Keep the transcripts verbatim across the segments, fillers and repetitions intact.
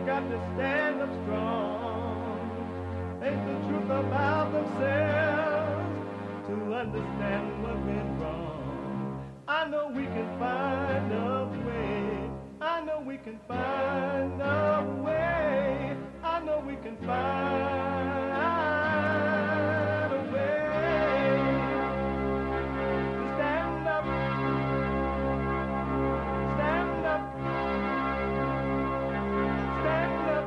got to stand up strong, face the truth about themselves, to understand what went wrong. I know we can find a way. I know we can find a way. I know we can find a way to stand up, stand up, stand up.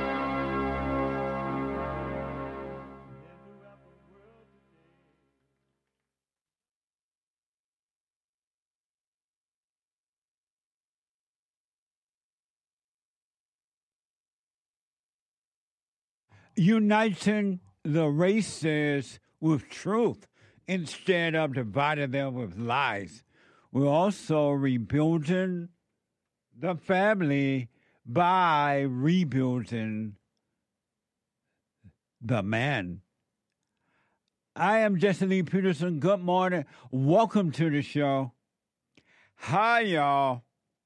Uniting the races with truth instead of dividing them with lies. We're also rebuilding the family by rebuilding the man. I am Jesse Lee Peterson. Good morning. Welcome to the show. Hi, y'all.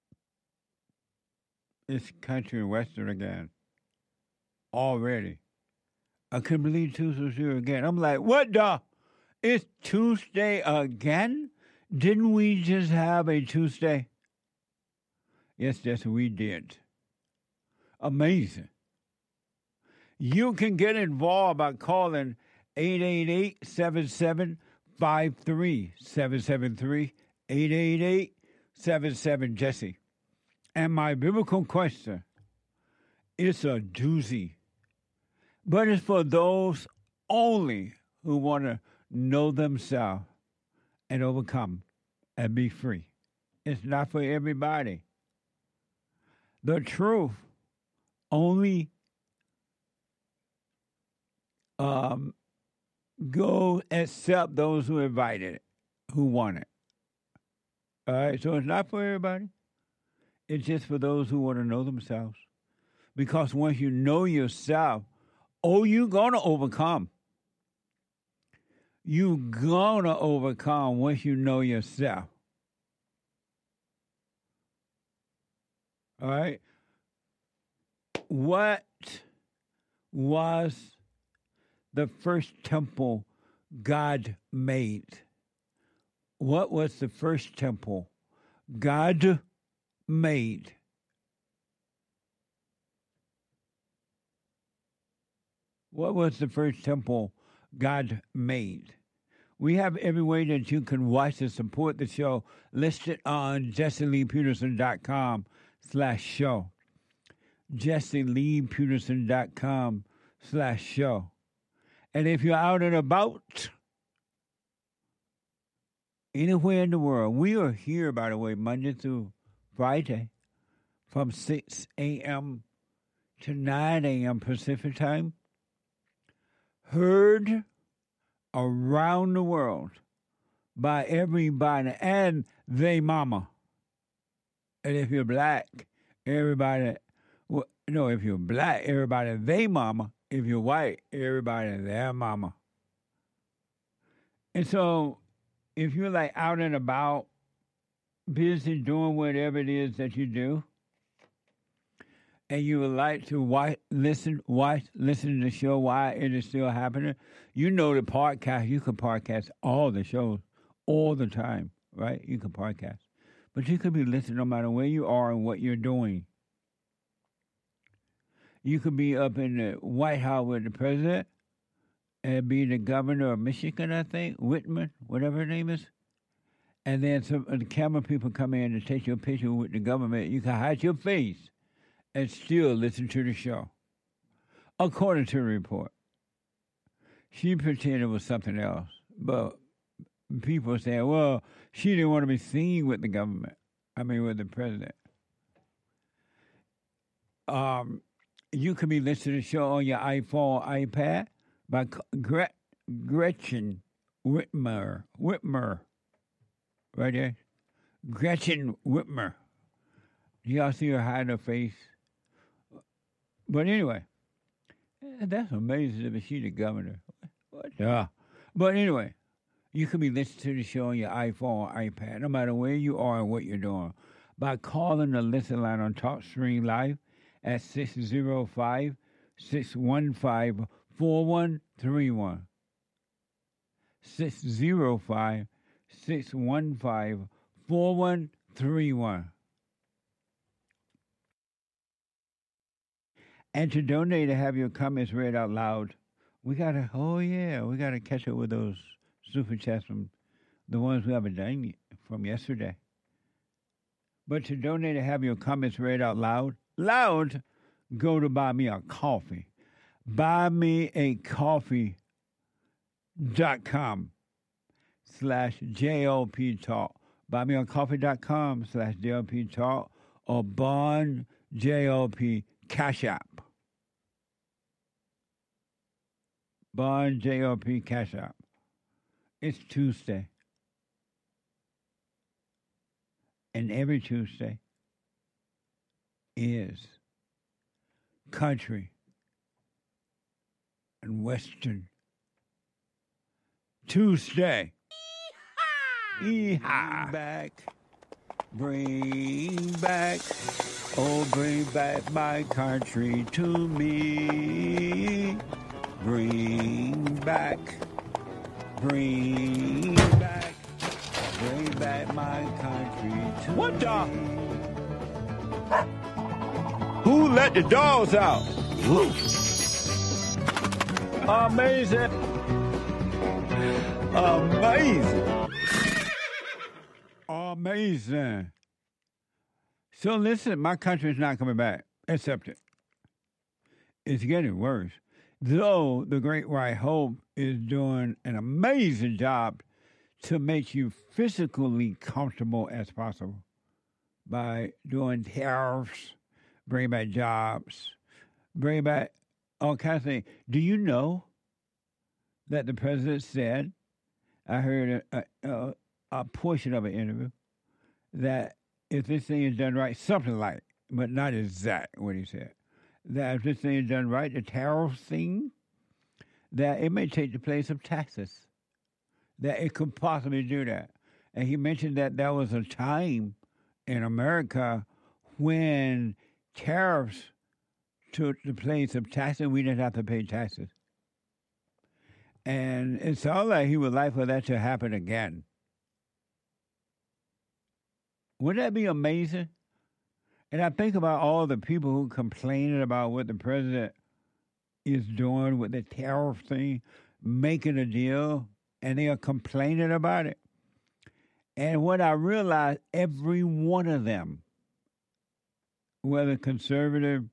It's country and western again. Already. I couldn't believe Tuesday was here again. I'm like, what the? It's Tuesday again? Didn't we just have a Tuesday? Yes, yes, we did. Amazing. You can get involved by calling eight eight eight, seven seven five three seven seven three, eight eight eight, seven seven, Jesse. And my biblical question, it's a doozy. But it's for those only who want to know themselves and overcome and be free. It's not for everybody. The truth only um, go accept those who invited it, who want it. All right, so it's not for everybody. It's just for those who want to know themselves. Because once you know yourself, oh, you gonna overcome. You gonna overcome once you know yourself. All right? What was the first temple God made? What was the first temple God made? What was the first temple God made? We have every way that you can watch and support the show listed on jesseleepeterson.com slash show. jesseleepeterson.com slash show. And if you're out and about, anywhere in the world, we are here, by the way, Monday through Friday from six a.m. to nine a.m. Pacific time. Heard around the world by everybody and they mama. And if you're black, everybody, well, no, if you're black, everybody they mama. If you're white, everybody their mama. And so if you're like out and about, busy doing whatever it is that you do, and you would like to watch, listen, watch, listen to the show while it is still happening, you know the podcast, you can podcast all the shows all the time, right? You can podcast. But you could be listening no matter where you are and what you're doing. You could be up in the White House with the president and be the governor of Michigan, I think, Whitman, whatever her name is. And then some of the camera people come in and take your picture with the government. You can hide your face and still listen to the show. According to the report. She pretended it was something else. But people say, well, she didn't want to be seen with the government. I mean, with the president. Um, you can be listening to the show on your iPhone, iPad by Gret- Gretchen Whitmer. Whitmer. Right there. Gretchen Whitmer. Y'all see her hide her face? But anyway, that's amazing if she's the governor. What the? But anyway, you can be listening to the show on your iPhone or iPad, no matter where you are and what you're doing, by calling the listen line on TalkStream Live at six zero five, six one five, four one three one. six zero five, six one five, four one three one. And to donate to have your comments read out loud, we gotta, oh yeah, we gotta catch up with those super chats from the ones we haven't done yet, from yesterday. But to donate to have your comments read out loud, loud, go to buy me a coffee. Buy me a coffee dot com slash J O P talk. Buy me a coffee dot com slash J O P talk or Bond J O P Cash App. Bond J O P Cash App. It's Tuesday. And every Tuesday is country and Western Tuesday. Yeehaw. Bring back, bring back, oh, bring back my country to me. Bring back, bring back, bring back my country to what me. What the? Who let the dogs out? Woo. Amazing. Amazing. Amazing. So listen, my country's not coming back. Accept it. It's getting worse. Though the Great White Hope is doing an amazing job to make you physically comfortable as possible by doing tariffs, bring back jobs, bring back all kinds of things. Do you know that the president said, I heard a, a, a portion of an interview, that if this thing is done right, something like, but not exact what he said, that if this thing is done right, the tariff thing, that it may take the place of taxes, that it could possibly do that. And he mentioned that there was a time in America when tariffs took the place of taxes, we didn't have to pay taxes. And it sounds like he would like for that to happen again. Wouldn't that be amazing? And I think about all the people who complaining about what the president is doing with the tariff thing, making a deal, and they are complaining about it. And what I realized, every one of them, whether conservative,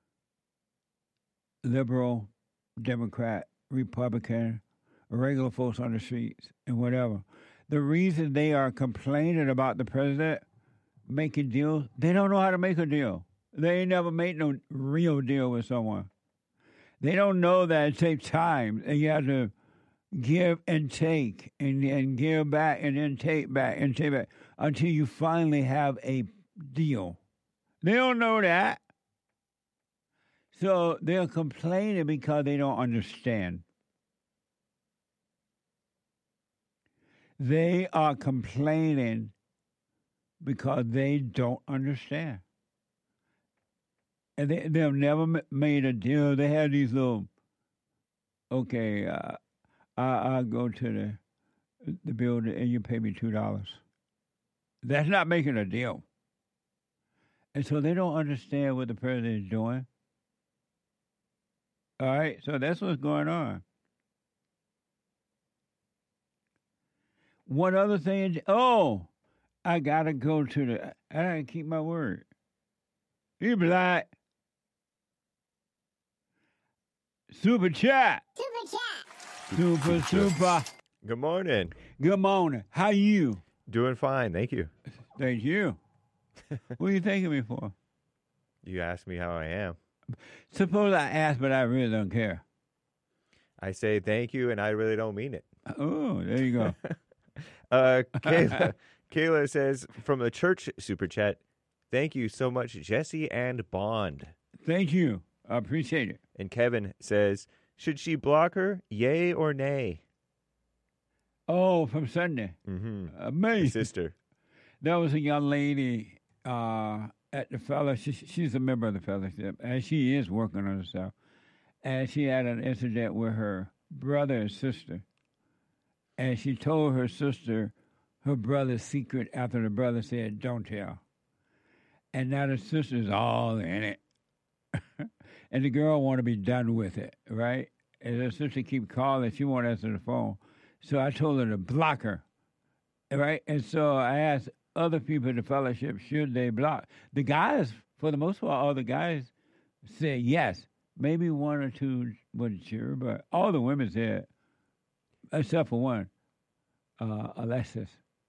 liberal, Democrat, Republican, regular folks on the streets, and whatever, the reason they are complaining about the president making deals, they don't know how to make a deal. They ain't never made no real deal with someone. They don't know that it takes time, and you have to give and take, and, and give back, and then take back, and take back, until you finally have a deal. They don't know that. So they're complaining because they don't understand. They are complaining because they don't understand. And they, they've never m- made a deal. They had these little, okay, uh, I, I'll go to the, the building and you pay me two dollars. That's not making a deal. And so they don't understand what the president is doing. All right, so that's what's going on. One other thing, oh, I gotta go to the, I gotta keep my word. You be like, super chat. Super chat. Super, super. Good morning. Good morning. How you? Doing fine, thank you. Thank you. What are you thanking me for? You asked me how I am. Suppose I ask, but I really don't care. I say thank you, and I really don't mean it. Oh, there you go. uh, Kayla, Kayla says from the church super chat, thank you so much, Jesse and Bond. Thank you. I appreciate it. And Kevin says, should she block her, yay or nay? Oh, from Sunday. Mm-hmm. Amazing. My sister. There was a young lady uh, at the fellowship. She's a member of the fellowship, and she is working on herself. And she had an incident with her brother and sister. And she told her sister her brother's secret after the brother said, don't tell. And now the sister's all in it. And the girl want to be done with it, right? And her sister keep calling. She won't answer the phone. So I told her to block her, right? And so I asked other people in the fellowship, should they block? The guys, for the most part, all the guys said yes. Maybe one or two wasn't sure, but all the women said, except for one, uh, Alexis.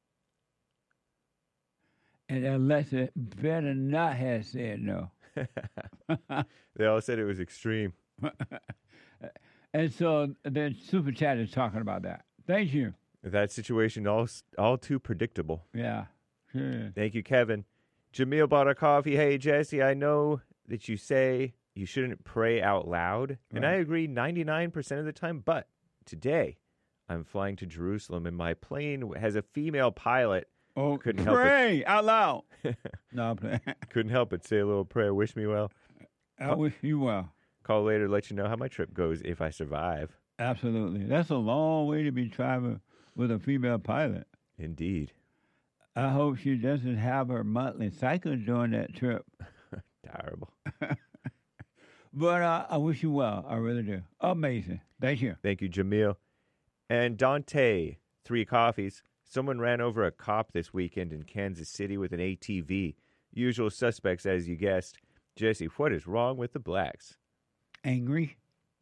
And Alexis better not have said no. They all said it was extreme. And so the Super Chat is talking about that. Thank you. That situation all all too predictable. Yeah, sure. Thank you, Kevin. Jamil bought a coffee. Hey, Jesse, I know that you say you shouldn't pray out loud, and I Right. agree ninety-nine percent of the time, but today I'm flying to Jerusalem, and my plane has a female pilot. Oh, Couldn't help it. pray out loud. No, I'm playing. Couldn't help but say a little prayer. Wish me well. I wish you well. Call later, let you know how my trip goes if I survive. Absolutely. That's a long way to be traveling with a female pilot. Indeed. I hope she doesn't have her monthly cycle during that trip. Terrible. But uh, I wish you well. I really do. Amazing. Thank you. Thank you, Jamil. And Dante, three coffees. Someone ran over a cop this weekend in Kansas City with an A T V. Usual suspects, as you guessed. Jesse, what is wrong with the blacks? Angry.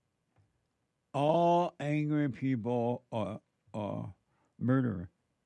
All angry people are, are murderers.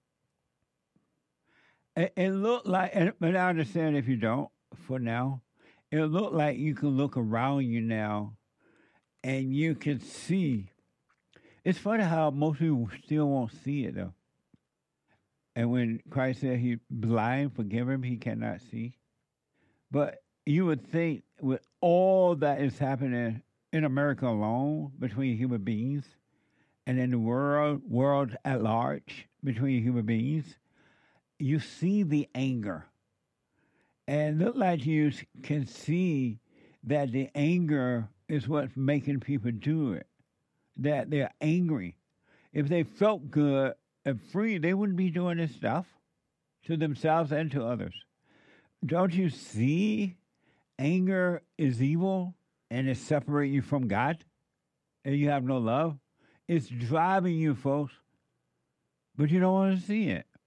It, it looked like, and but I understand if you don't, for now, it looked like you can look around you now and you can see. It's funny how most people still won't see it, though. And when Christ said he blind, forgive him, he cannot see. But you would think with all that is happening in America alone between human beings and in the world, world at large between human beings, you see the anger. And look like you can see that the anger is what's making people do it, that they're angry. If they felt good and free, they wouldn't be doing this stuff to themselves and to others. Don't you see anger is evil and it separates you from God and you have no love? It's driving you, folks, but you don't want to see it.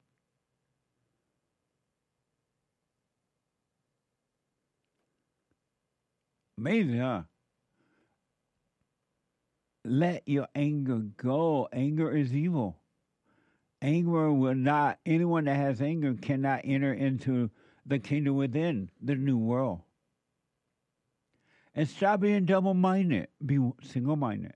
Amazing, huh? Let your anger go. Anger is evil. Anger will not, anyone that has anger cannot enter into the kingdom within the new world. And stop being double-minded. Be single-minded.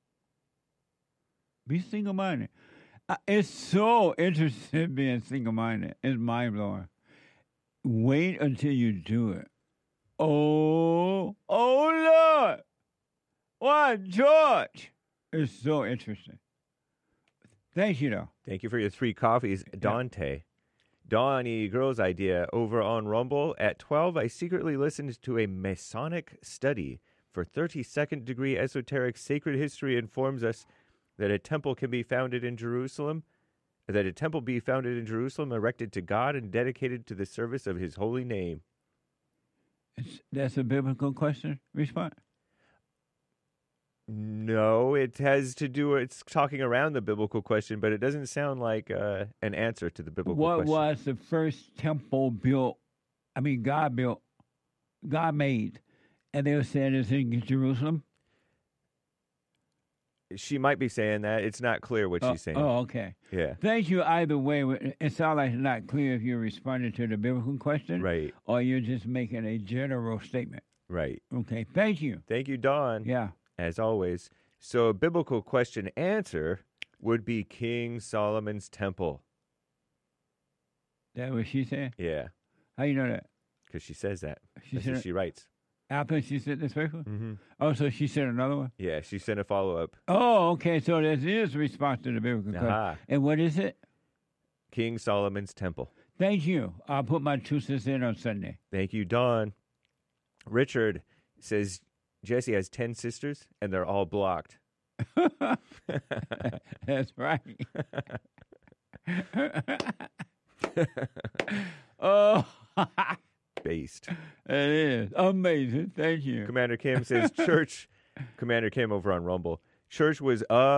Be single-minded. Uh, it's so interesting being single-minded. It's mind-blowing. Wait until you do it. Oh, oh, Lord. What, George? It's so interesting. Thank you, though. Thank you for your three coffees, Dante. Donnie, girl's idea, over on Rumble. At twelve, I secretly listened to a Masonic study. For thirty-second degree esoteric sacred history informs us that a temple can be founded in Jerusalem, that a temple be founded in Jerusalem, erected to God and dedicated to the service of his holy name. It's, that's a biblical question? Response. No, it has to do, it's talking around the biblical question, but it doesn't sound like uh, an answer to the biblical What question. was the first temple built, I mean, God built, God made, and they were saying it's in Jerusalem? She might be saying that. It's not clear what Oh, she's saying. oh, okay. Yeah. Thank you either way. It sounds like it's not clear if you're responding to the biblical question Right, or you're just making a general statement. right. Okay, thank you. Thank you, Dawn. Yeah. As always. So a biblical question answer would be King Solomon's temple. That what she said? Yeah, How you know that? because she says that. She That's said what it she writes. after she said this first one? Mm-hmm. Oh, so she said another one? Yeah, she sent a follow-up. Oh, okay. So this is a response to the biblical question. Aha. And what is it? King Solomon's temple. Thank you. I'll put my two cents in on Sunday. Thank you, Don. Richard says Jesse has ten sisters, and they're all blocked. That's right. Oh, Based. it is amazing. Thank you. Commander Kim says church. Commander Kim over on Rumble. Church was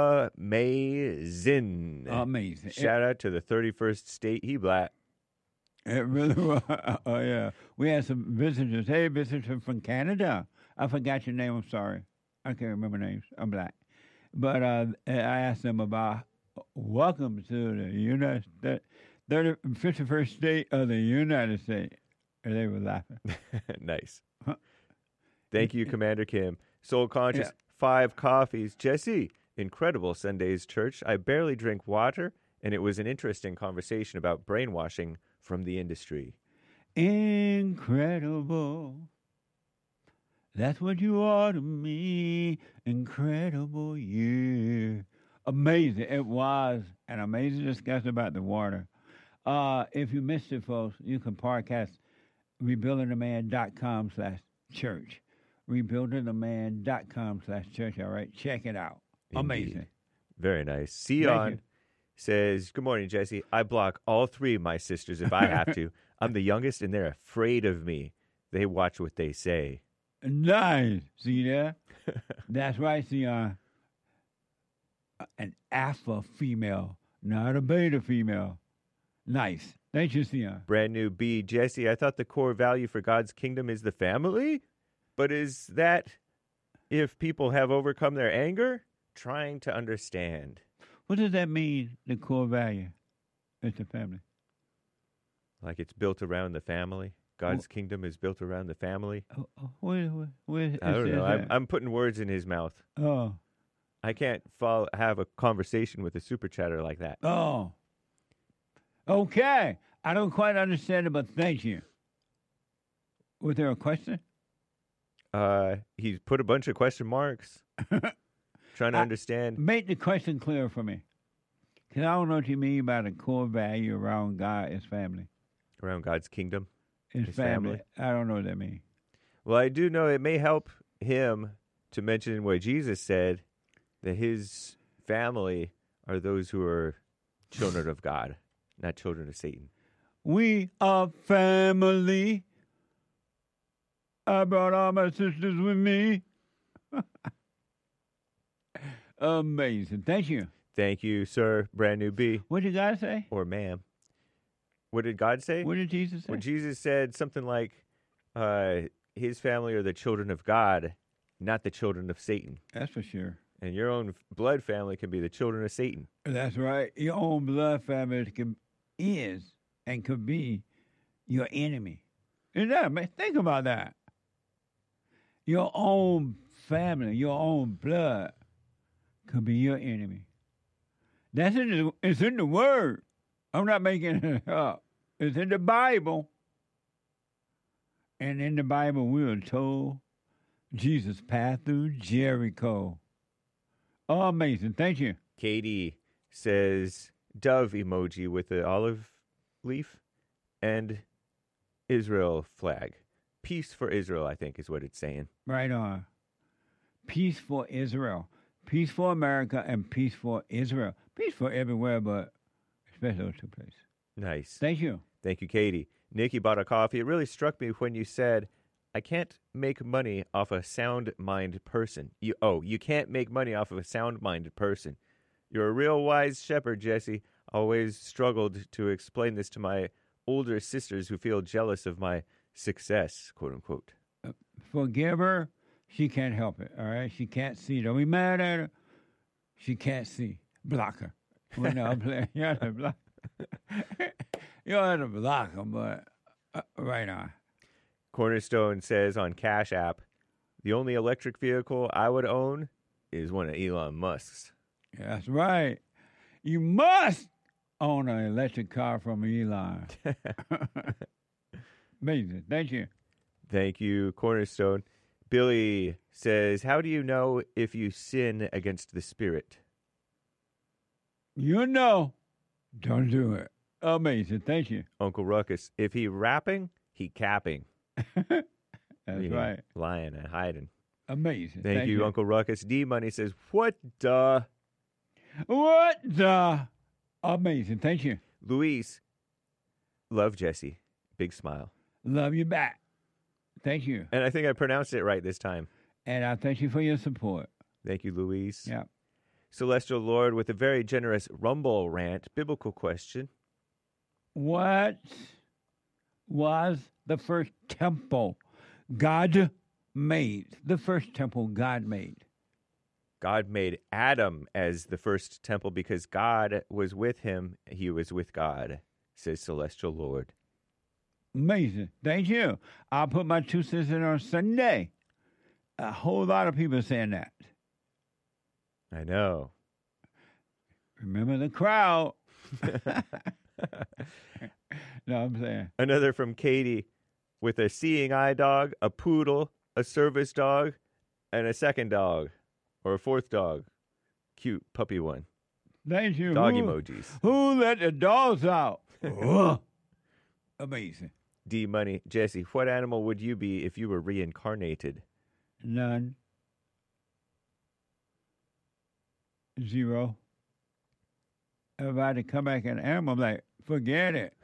amazing. Amazing. Shout out to the thirty-first state he black. It really was. Oh, yeah. We had some visitors. Hey, visitor from Canada. I forgot your name. I'm sorry. I can't remember names. I'm black. But uh, I asked them about welcome to the United States, fifty-first state of the United States. And they were laughing. Nice. Huh? Thank you, Commander Kim. Soul Conscious, Yeah. five coffees. Jesse, incredible Sunday's church. I barely drink water, and it was an interesting conversation about brainwashing from the industry. Incredible. That's what you are to me. Incredible year. Amazing. It was an amazing discussion about the water. Uh, if you missed it, folks, you can podcast rebuildingtheman.com slash church. rebuildingtheman.com slash church. All right. Check it out. Indeed. Amazing. Very nice. Thank Sion you. says, good morning, Jesse. I block all three of my sisters if I have to. I'm the youngest, and they're afraid of me. They watch what they say. Nice. See there? That's right, Sion. An alpha female, not a beta female. Nice. Thank you, Sion. Brand new B. Jesse, I thought the core value for God's kingdom is the family. But is that if people have overcome their anger? Trying to understand. What does that mean, the core value? It's the family. Like it's built around the family? God's kingdom is built around the family? Oh, oh, where, where, where I don't it know. says I'm, that? I'm putting words in his mouth. Oh, I can't follow, have a conversation with a super chatter like that. oh. Okay. I don't quite understand it, but thank you. Was there a question? Uh, he's put a bunch of question marks, trying to I- understand. Make the question clear for me. Because I don't know what you mean by the core value around God is family. Around God's kingdom. It's His family. family. I don't know what that means. Well, I do know it may help him to mention what Jesus said, that his family are those who are children of God, not children of Satan. We are family. I brought all my sisters with me. Amazing. Thank you. Thank you, sir. Brand new B What did God say? or ma'am. What did God say? What did Jesus say? Well, Jesus said something like, uh, his family are the children of God, not the children of Satan. That's for sure. And your own blood family can be the children of Satan. That's right. Your own blood family can, is and could be your enemy. Isn't that, man? Think about that. Your own family, your own blood could be your enemy. That's in the, it's in the Word. I'm not making it up. It's in the Bible. And in the Bible, we are told Jesus passed through Jericho. Oh, amazing. Thank you. Katie says dove emoji with the olive leaf and Israel flag. Peace for Israel, I think, is what it's saying. Right on. Peace for Israel. Peace for America and peace for Israel. Peace for everywhere, but especially those two places. Nice. Thank you. Thank you, Katie. Nikki bought a coffee. It really struck me when you said, I can't make money off a sound-minded person. You, oh, you can't make money off of a sound-minded person. You're a real wise shepherd, Jesse. Always struggled to explain this to my older sisters who feel jealous of my success, quote unquote. Forgive her. She can't help it, all right? She can't see. Don't be mad at her. She can't see. Block her. Well, no, I'm playing. You have to block You don't have to block them, but uh, right on. Cornerstone says on Cash App, the only electric vehicle I would own is one of Elon Musk's. Yeah, that's right. You must own an electric car from Elon. Amazing. Thank you. Thank you, Cornerstone. Billy says, how do you know if you sin against the Spirit? You know, don't do it. Amazing. Thank you. Uncle Ruckus, if he rapping, he capping. That's Meaning right. Lying and hiding. Amazing. Thank, Thank you, you, Uncle Ruckus. D Money says, what the? What the? Amazing. Thank you. Luis, love Jesse. Big smile. Love you back. Thank you. And I think I pronounced it right this time. And I thank you for your support. Thank you, Luis. Yeah. Celestial Lord with a very generous Rumble rant. Biblical question. What was the first temple God made? The first temple God made. God made Adam as the first temple because God was with him. He was with God, says Celestial Lord. Amazing. Thank you. I'll put my two cents in on Sunday. A whole lot of people saying that. I know. Remember the crowd. No, I'm saying. Another from Katie with a seeing eye dog, a poodle, a service dog, and a second dog or a fourth dog. Cute puppy one. Thank you. Dog who, emojis. Who let the dogs out? Oh, amazing. D Money. Jesse, what animal would you be if you were reincarnated? None. Zero. If I had to come back an animal, I'm like, forget it.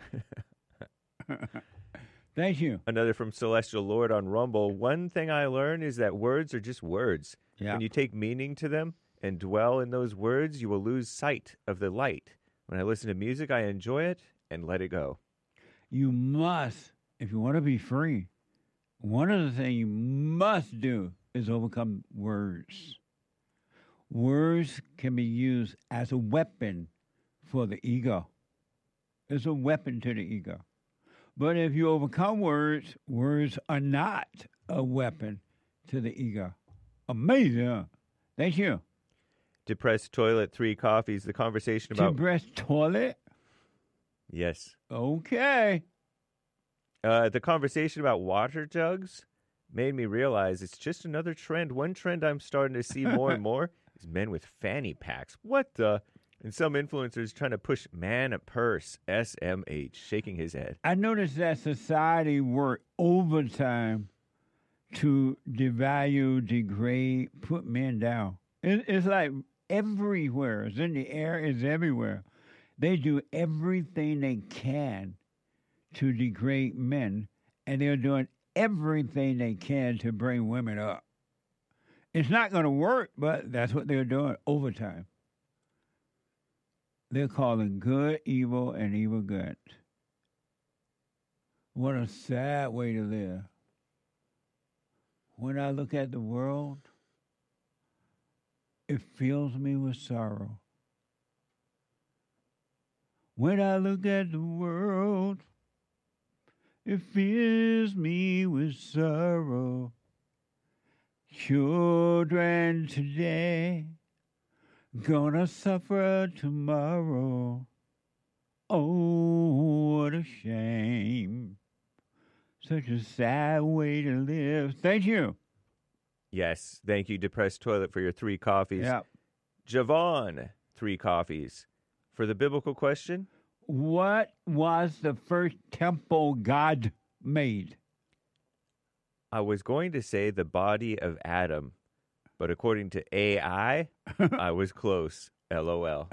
Thank you. Another from Celestial Lord on Rumble. One thing I learned is that words are just words. Yeah. When you take meaning to them and dwell in those words, you will lose sight of the light. When I listen to music, I enjoy it and let it go. You must, if you want to be free, one of the things you must do is overcome words. Words can be used as a weapon for the ego. It's a weapon to the ego. But if you overcome words, words are not a weapon to the ego. Amazing. Huh? Thank you. Depressed Toilet, three coffees. The conversation about... Depressed Toilet? Yes. Okay. Uh, the conversation about water jugs made me realize it's just another trend. One trend I'm starting to see more and more is men with fanny packs. What the... And some influencers trying to push man a purse, S M H, shaking his head. I noticed that society worked overtime to devalue, degrade, put men down. It, it's like everywhere. It's in the air. It's everywhere. They do everything they can to degrade men, and they're doing everything they can to bring women up. It's not going to work, but that's what they're doing overtime. They're calling good evil and evil good. What a sad way to live. When I look at the world, it fills me with sorrow. When I look at the world, it fills me with sorrow. Children today gonna suffer tomorrow. Oh, what a shame. Such a sad way to live. Thank you. Yes, thank you, Depressed Toilet, for your three coffees. Yeah. Javon, three coffees. For the biblical question? What was the first temple God made? I was going to say the body of Adam, but according to A I, I was close. L O L.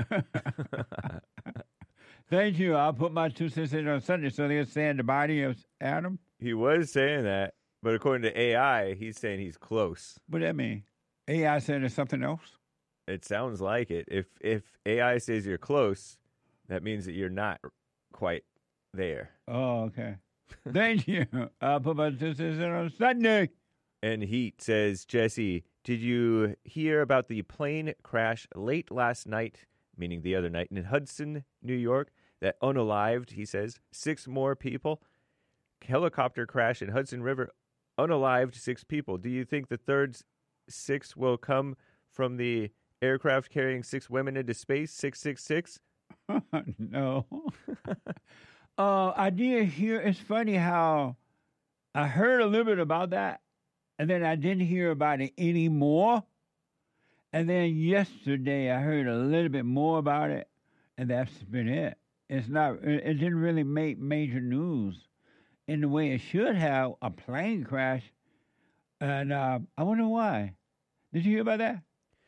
Thank you. I'll put my two cents in on Sunday. So they're saying the body of Adam? He was saying that, but according to A I, he's saying he's close. What does that mean? A I said it's something else? It sounds like it. If if A I says you're close, that means that you're not quite there. Oh, okay. Thank you. I'll put my two cents in on Sunday. And Heat says, Jesse, did you hear about the plane crash late last night, meaning the other night, in Hudson, New York, that unalived, he says, six more people? Helicopter crash in Hudson River, unalived six people. Do you think the third six will come from the aircraft carrying six women into space, six six six? No. uh, I did hear, it's funny how I heard a little bit about that, and then I didn't hear about it anymore. And then yesterday I heard a little bit more about it, and that's been it. It's not. It, it didn't really make major news in the way it should have. A plane crash, and uh, I wonder why. Did you hear about that?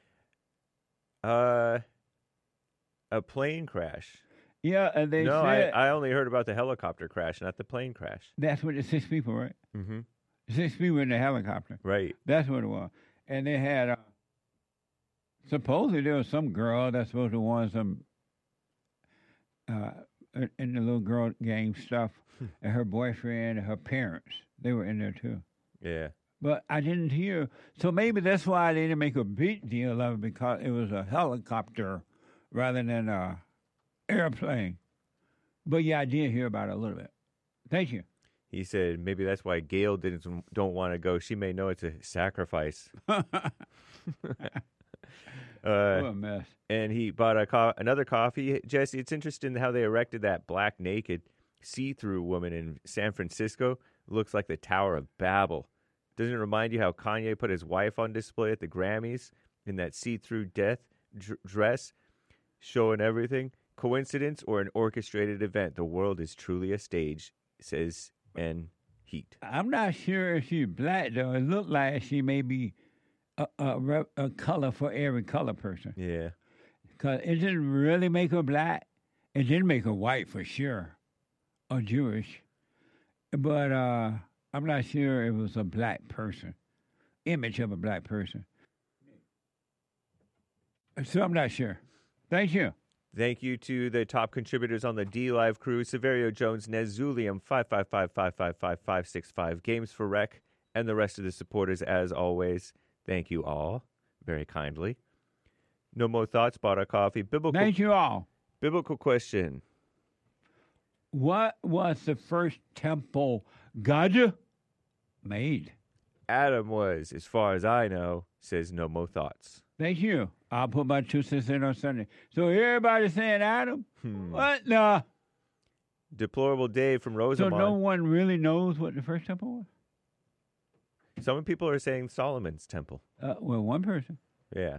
Uh, a plane crash. Yeah, and they no, said I, I only heard about the helicopter crash, not the plane crash. that's what the six people, right? Mm-hmm. Six people in the helicopter. Right. That's what it was. And they had uh, supposedly there was some girl that's supposed to want some uh, in the little girl game stuff, and her boyfriend and her parents. They were in there too. Yeah. But I didn't hear. So maybe that's why they didn't make a big deal of it, because it was a helicopter rather than a airplane. But yeah, I did hear about it a little bit. Thank you. He said maybe that's why Gail didn't don't want to go. She may know it's a sacrifice. uh, What a mess. And he bought a co- another coffee. Jesse, it's interesting how they erected that black naked see-through woman in San Francisco. Looks like the Tower of Babel. Doesn't it remind you how Kanye put his wife on display at the Grammys in that see-through death dr- dress, showing everything? Coincidence or an orchestrated event? The world is truly a stage, says N. Heat. I'm not sure if she's black, though. It looked like she may be a, a, re- a color for every color person. Yeah. Because it didn't really make her black. It didn't make her white for sure, or Jewish. But uh, I'm not sure it was a black person, image of a black person. So I'm not sure. Thank you. Thank you to the top contributors on the D-Live crew, Severio Jones, Nezulium, five five five, five five five, five six five, Games for Rec, and the rest of the supporters, as always. Thank you all very kindly. No More Thoughts, bought a coffee. Biblical, Thank you all. biblical question. What was the first temple God made? Adam was, as far as I know, says No More Thoughts. Thank you. I'll put my two cents in on Sunday. So everybody's saying Adam? Hmm. What? Nah. Deplorable Dave from So Rosamond. no one really knows what the first temple was? Some people are saying Solomon's temple. Uh, well, one person. Yeah.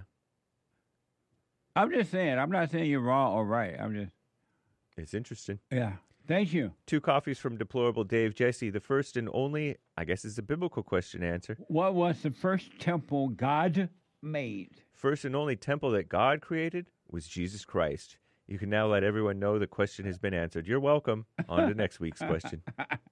I'm just saying. I'm not saying you're wrong or right. I'm just, It's interesting. yeah. Thank you. Two coffees from Deplorable Dave. Jesse, the first and only, I guess is a biblical question answer. What was the first temple God made? First and only temple that God created was Jesus Christ. You can now let everyone know the question has been answered. You're welcome. On to next week's question.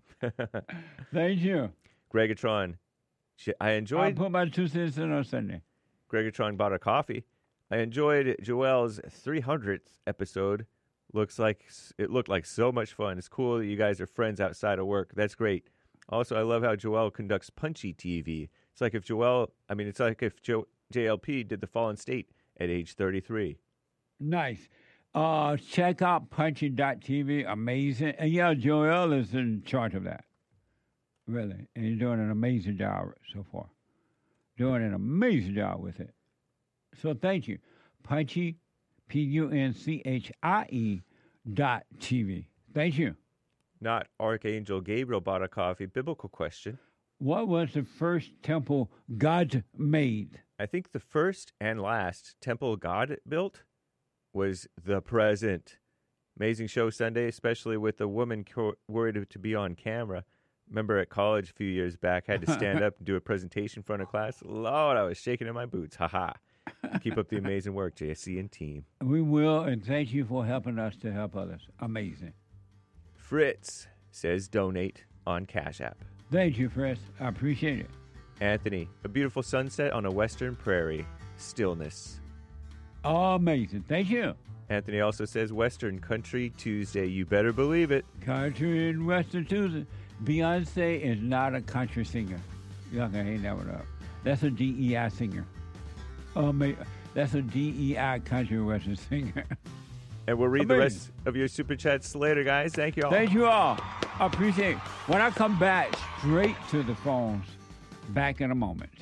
Thank you. Gregatron, sh- I I'll enjoyed. put my two cents in on Sunday. Gregatron bought a coffee. I enjoyed Joel's three hundredth episode. Looks like it looked like so much fun. It's cool that you guys are friends outside of work. That's great. Also, I love how Joel conducts Punchy T V. It's like if Joel, I mean, it's like if jo- J L P did the Fallen State at age thirty-three. Nice. Uh, check out punchy dot t v. Amazing. And yeah, Joel is in charge of that. Really. And he's doing an amazing job so far. Doing an amazing job with it. So thank you. Punchy, P U N C H I E dot T V. Thank you. Not Archangel Gabriel bought a coffee. Biblical question. What was the first temple God made? I think the first and last temple God built was the present. Amazing show Sunday, especially with the woman co- worried to be on camera. Remember at college a few years back, I had to stand up and do a presentation in front of class. Lord, I was shaking in my boots. Ha ha. Keep up the amazing work, J S C and team. We will, and thank you for helping us to help others. Amazing. Fritz says donate on Cash App. Thank you, Fritz. I appreciate it. Anthony, a beautiful sunset on a western prairie. Stillness. Amazing. Thank you. Anthony also says Western Country Tuesday. You better believe it. Country and Western Tuesday. Beyonce is not a country singer. Y'all can hang that one up. That's a D E I singer. Oh, ma- that's a D E I country western singer. And we'll read Amazing. the rest of your super chats later, guys. Thank you all. Thank you all. I appreciate it. When I come back, straight to the phones. Back in a moment.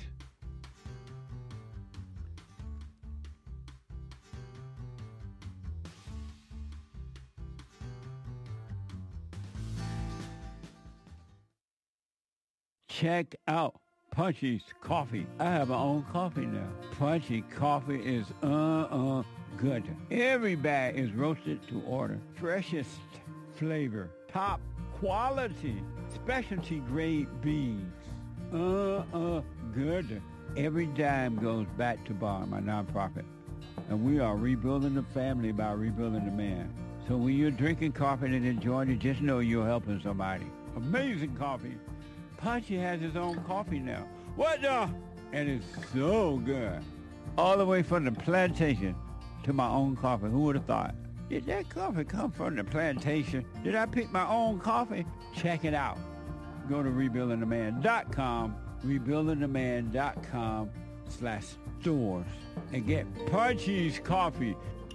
Check out Punchy's Coffee. I have my own coffee now. Punchy Coffee is uh uh good. Every bag is roasted to order. Freshest flavor. Top quality. Specialty grade beans. Uh-uh, good. Every dime goes back to Bar, my nonprofit. And we are rebuilding the family by rebuilding the man. So when you're drinking coffee and enjoying it, just know you're helping somebody. Amazing coffee. Punchy has his own coffee now. What the? And it's so good. All the way from the plantation to my own coffee. Who would have thought? Did that coffee come from the plantation? Did I pick my own coffee? Check it out. Go to rebuilding the man dot com, rebuilding the man dot com slash stores, and get Punchy's coffee.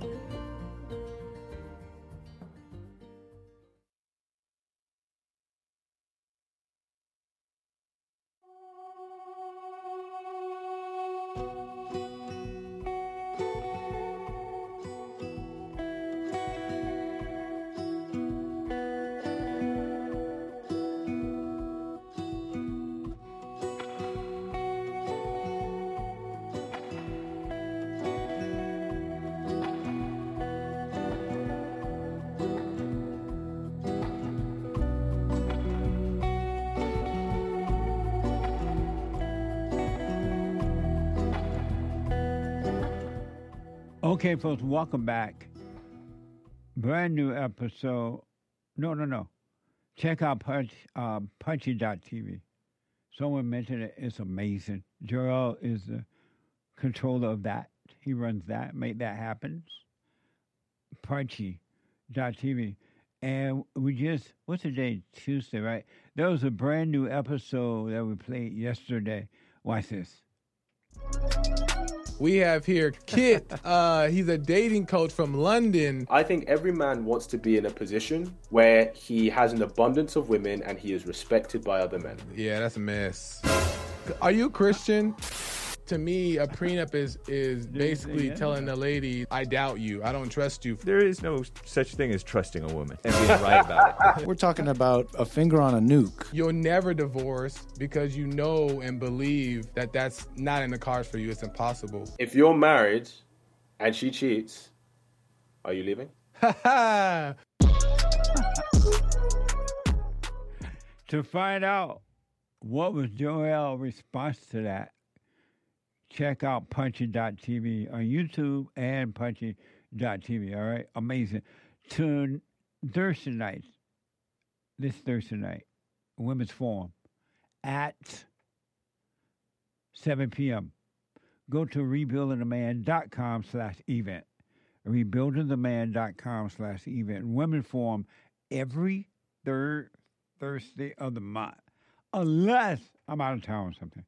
Okay, folks, welcome back. Brand new episode. No, no, no. Check out Punch, uh, punchy dot t v. Someone mentioned it. It's amazing. Joel is the controller of that. He runs that, make that happen. punchy dot t v. And we just, what's the day? Tuesday, right? There was a brand new episode that we played yesterday. Watch this. We have here Kit. Uh, he's a dating coach from London. I think every man wants to be in a position where he has an abundance of women and he is respected by other men. Yeah, that's a mess. Are you Christian? To me, a prenup is is basically yeah. telling the lady, I doubt you. I don't trust you. There is no such thing as trusting a woman and being right about it. We're talking about a finger on a nuke. You'll never divorce because you know and believe that that's not in the cards for you. It's impossible. If you're married and she cheats, are you leaving? To find out what was Joel's response to that, check out punchy dot t v on YouTube and punchy dot t v, all right? Amazing. To Thursday night, this Thursday night, Women's Forum at seven p.m. Go to rebuilding the man dot com slash event. rebuilding the man dot com slash event. Women's Forum every third Thursday of the month, unless I'm out of town or something.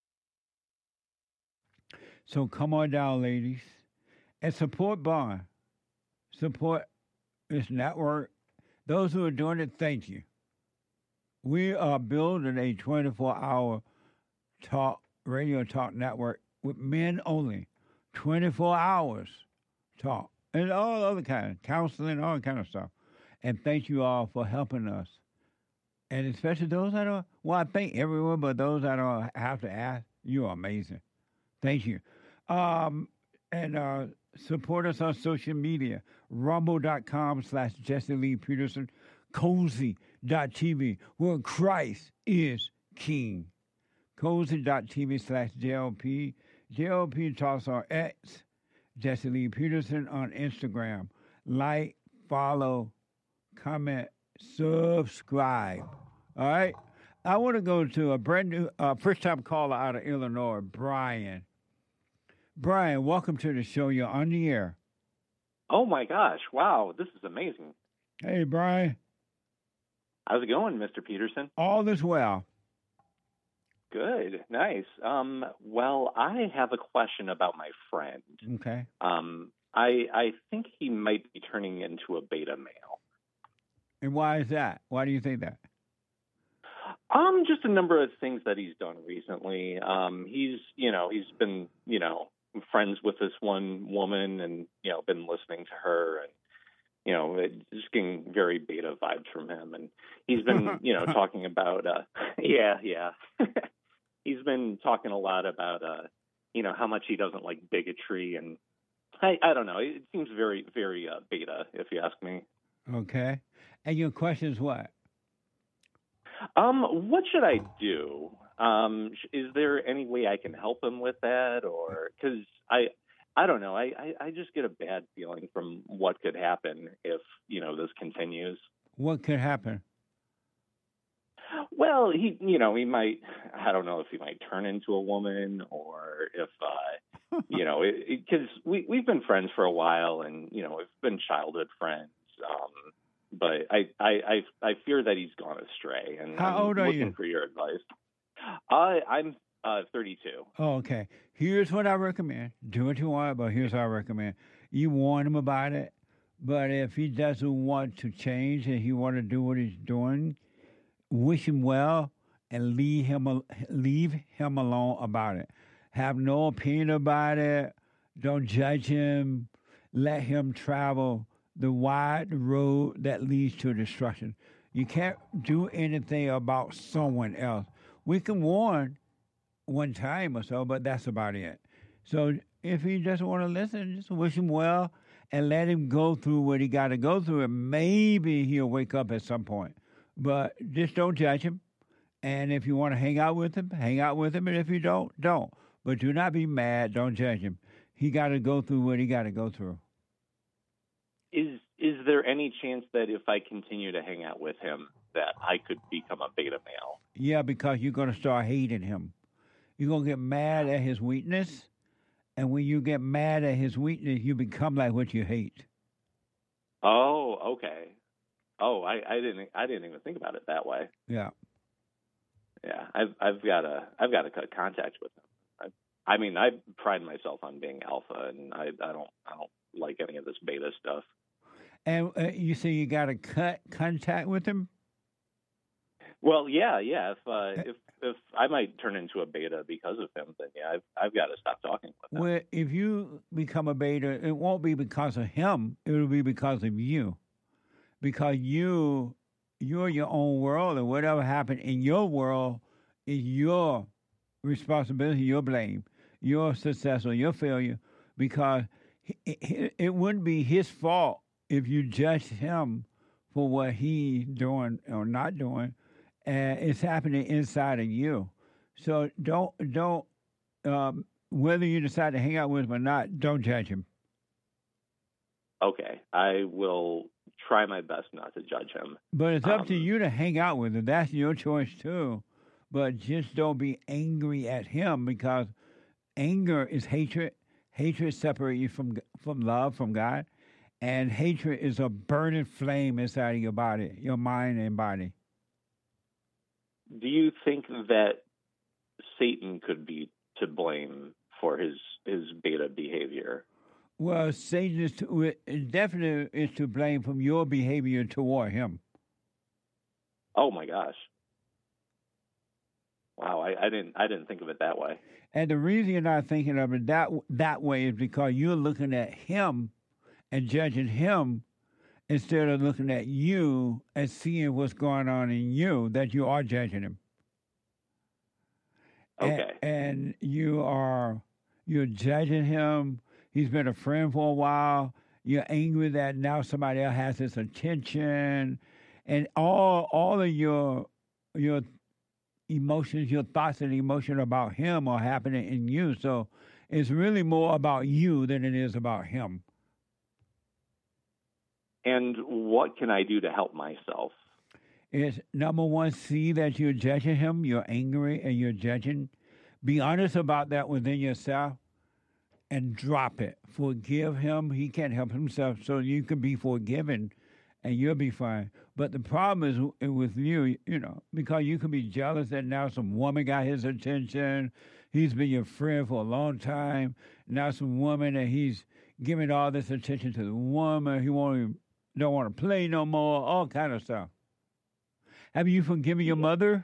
So come on down, ladies, and support Bond. Support this network. Those who are doing it, thank you. We are building a twenty-four hour talk, radio talk network with men only. twenty-four hours talk. And all other kind of counseling, all kind of stuff. And thank you all for helping us. And especially those that are, well, I thank everyone, but those that don't have to ask, you are amazing. Thank you. Um, and uh, support us on social media. Rumble.com slash Jesse Lee Peterson. Cozy dot t v, where Christ is King. Cozy dot t v slash J L P. J L P Talks on X. Jesse Lee Peterson on Instagram. Like, follow, comment, subscribe. All right? I want to go to a brand new, uh, first time caller out of Illinois, Brian. Brian, welcome to the show. You're on the air. Oh, my gosh. Wow, this is amazing. Hey, Brian. How's it going, Mister Peterson? All is well. Good. Nice. Um, well, I have a question about my friend. Okay. Um, I I think he might be turning into a beta male. And why is that? Why do you think that? Um, just a number of things that he's done recently. Um, he's, you know, he's been, you know, friends with this one woman and, you know, been listening to her and, you know, it, just getting very beta vibes from him. And he's been, you know, talking about, uh, yeah, yeah. He's been talking a lot about, uh, you know, how much he doesn't like bigotry and I, I don't know. It seems very, very uh, beta, if you ask me. Okay. And your question is what? Um, what should I do? Um, sh- is there any way I can help him with that, or because I, I don't know. I, I, I just get a bad feeling from what could happen if you know this continues. What could happen? Well, he, you know, he might. I don't know if he might turn into a woman, or if, uh, you know, because we we've been friends for a while, and you know, we've been childhood friends. Um, but I, I, I, I fear that he's gone astray, and How I'm old are looking you? for your advice. I, I'm uh, thirty-two. Oh, okay. Here's what I recommend. Do what you want, but here's what I recommend. You warn him about it, but if he doesn't want to change and he want to do what he's doing, wish him well and leave him al- leave him alone about it. Have no opinion about it. Don't judge him. Let him travel the wide road that leads to destruction. You can't do anything about someone else. We can warn one time or so, but that's about it. So if he doesn't want to listen, just wish him well and let him go through what he got to go through, and maybe he'll wake up at some point. But just don't judge him. And if you want to hang out with him, hang out with him. And if you don't, don't. But do not be mad. Don't judge him. He got to go through what he got to go through. Is is there any chance that if I continue to hang out with him, that I could become a beta male? Yeah, because you're going to start hating him. You're going to get mad at his weakness. And when you get mad at his weakness, you become like what you hate. Oh, okay. Oh, I, I didn't I didn't even think about it that way. Yeah. Yeah, I've I've got to I've got to cut contact with him. I, I mean, I pride myself on being alpha, and I, I don't I don't like any of this beta stuff. And uh, you say you got to cut contact with him? Well, yeah, yeah. If uh, if if I might turn into a beta because of him, then yeah, I've I've got to stop talking with him. Well, if you become a beta, it won't be because of him. It will be because of you. Because you, you're your own world, and whatever happened in your world is your responsibility, your blame, your success or your failure. Because it, it wouldn't be his fault if you judged him for what he's doing or not doing. And it's happening inside of you. So don't don't um, whether you decide to hang out with him or not, don't judge him. Okay, I will try my best not to judge him. But it's up Um, to you to hang out with him. That's your choice too. But just don't be angry at him, because anger is hatred. Hatred separates you from from love, from God. And hatred is a burning flame inside of your body, your mind and body. Do you think that Satan could be to blame for his his beta behavior? Well, Satan is to, definitely is to blame from your behavior toward him. Oh my gosh! Wow, I, I didn't I didn't think of it that way. And the reason you're not thinking of it that that way is because you're looking at him and judging him instead of looking at you and seeing what's going on in you, that you are judging him. Okay. And, and you are you're judging him. He's been a friend for a while. You're angry that now somebody else has his attention, and all all of your your emotions, your thoughts and emotion about him are happening in you. So it's really more about you than it is about him. And what can I do to help myself? It's number one, see that you're judging him, you're angry and you're judging. Be honest about that within yourself and drop it. Forgive him. He can't help himself, so you can be forgiven and you'll be fine. But the problem is with you, you know, because you can be jealous that now some woman got his attention. He's been your friend for a long time. Now some woman, and he's giving all this attention to the woman. He won't even, don't want to play no more, all kind of stuff. Have you forgiven your mother?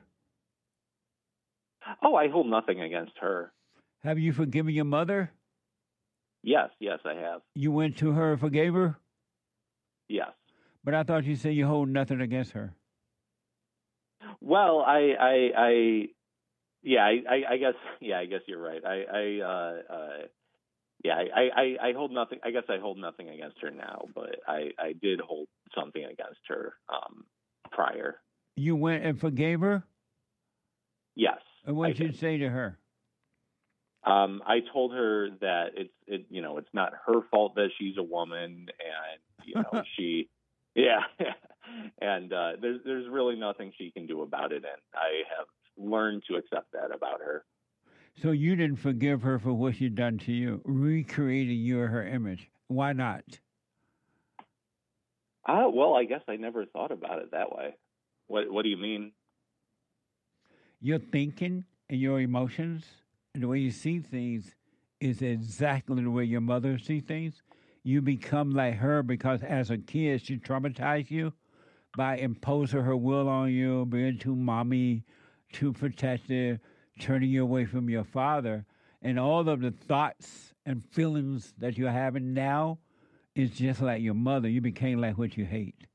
Oh, I hold nothing against her. Have you forgiven your mother? Yes, yes, I have. You went to her and forgave her? Yes. But I thought you said you hold nothing against her. Well, I, I, I yeah, I, I, I guess, yeah, I guess you're right. I, I, uh, uh, yeah, I, I, I hold nothing. I guess I hold nothing against her now, but I, I did hold something against her um, prior. You went and forgave her? Yes. And what I did you did. say to her? Um, I told her that it's it you know it's not her fault that she's a woman, and you know she, yeah, and uh, there's there's really nothing she can do about it, and I have learned to accept that about her. So you didn't forgive her for what she'd done to you, recreating you or her image. Why not? Uh, well, I guess I never thought about it that way. What What do you mean? Your thinking and your emotions and the way you see things is exactly the way your mother sees things. You become like her because as a kid, she traumatized you by imposing her will on you, being too mommy, too protective, turning you away from your father. And all of the thoughts and feelings that you're having now is just like your mother. You became like what you hate.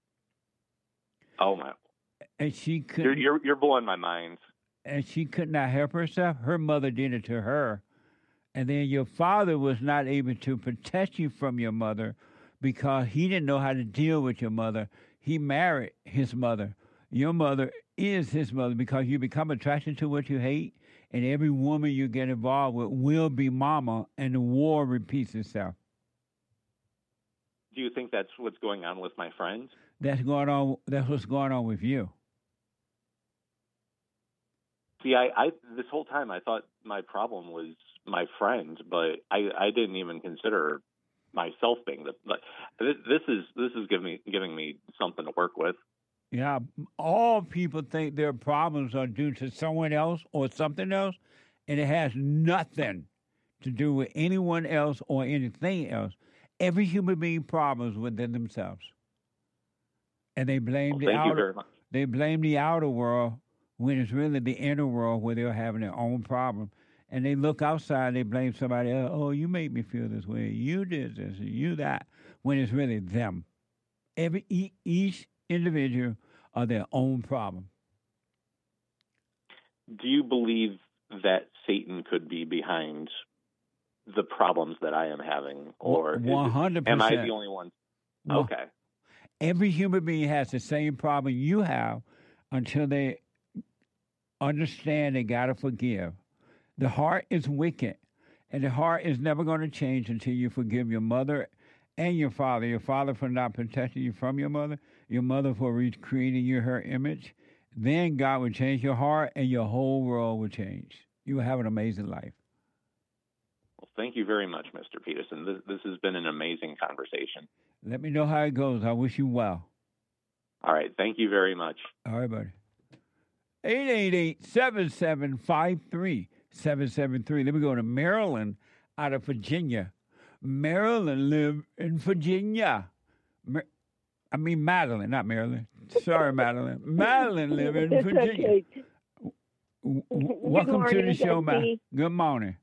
Oh my! And she could You're you're, you're blowing my mind. and she could not help herself. Her mother did it to her. And then your father was not able to protect you from your mother because he didn't know how to deal with your mother. He married his mother. Your mother is his mother because you become attracted to what you hate, and every woman you get involved with will be mama, and the war repeats itself. Do you think that's what's going on with my friends? That's going on. That's what's going on with you. See, I, I this whole time I thought my problem was my friends, but I, I didn't even consider myself being the. Like, this, this is this is giving me giving me something to work with. Yeah, all people think their problems are due to someone else or something else, and it has nothing to do with anyone else or anything else. Every human being problems within themselves, and they blame Well, the thank you outer. very much. They blame the outer world when it's really the inner world where they're having their own problem. And they look outside, they blame somebody else. Oh, you made me feel this way. You did this, you that. When it's really them. Every e- each individual are their own problem. Do you believe that Satan could be behind the problems that I am having, or is it- One hundred percent. am I the only one? Well, Okay. Every human being has the same problem you have until they understand they got to forgive. The heart is wicked, and the heart is never going to change until you forgive your mother and your father. Your father for not protecting you from your mother, your mother for recreating you her image. Then God will change your heart, and your whole world will change. You will have an amazing life. Well, thank you very much, Mister Peterson. This, this has been an amazing conversation. Let me know how it goes. I wish you well. All right. Thank you very much. All right, buddy. eight eight eight, seven seven five three, seven seven three. Let me go to Maryland out of Virginia. Maryland live in Virginia. Mar- I mean Madeline, not Maryland. Sorry, Madeline. Madeline live in It's Virginia. okay. W- w- Good welcome to morning, the show, Ma. Jesse. Good morning.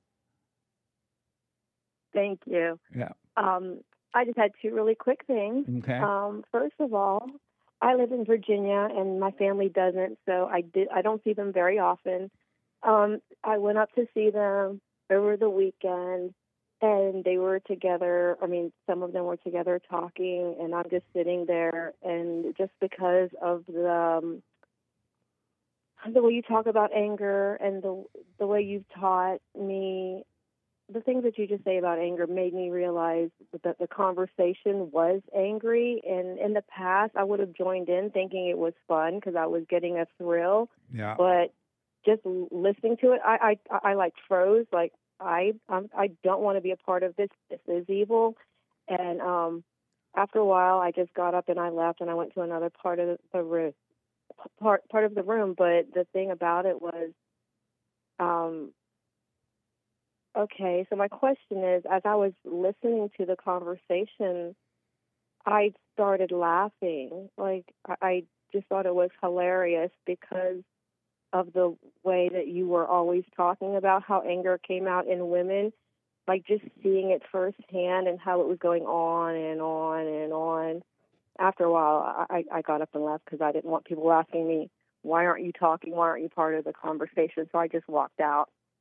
Thank you. Yeah. Um, I just had two really quick things. Okay. Um, first of all, I live in Virginia, and my family doesn't, so I did. I don't see them very often. Um, I went up to see them over the weekend, and they were together. I mean, some of them were together talking, and I'm just sitting there, and just because of the um, the way you talk about anger and the the way you've taught me. The things that you just say about anger made me realize that the conversation was angry. And in the past, I would have joined in thinking it was fun because I was getting a thrill. Yeah. But just listening to it, I I, I like froze. Like I I'm, I don't want to be a part of this. This is evil. And um, after a while, I just got up and I left and I went to another part of the room. Part part of the room. But the thing about it was. Um, Okay, so my question is, as I was listening to the conversation, I started laughing. Like, I I just thought it was hilarious because of the way that you were always talking about how anger came out in women, like just seeing it firsthand and how it was going on and on and on. After a while, I, I got up and left because I didn't want people asking me, why aren't you talking? Why aren't you part of the conversation? So I just walked out.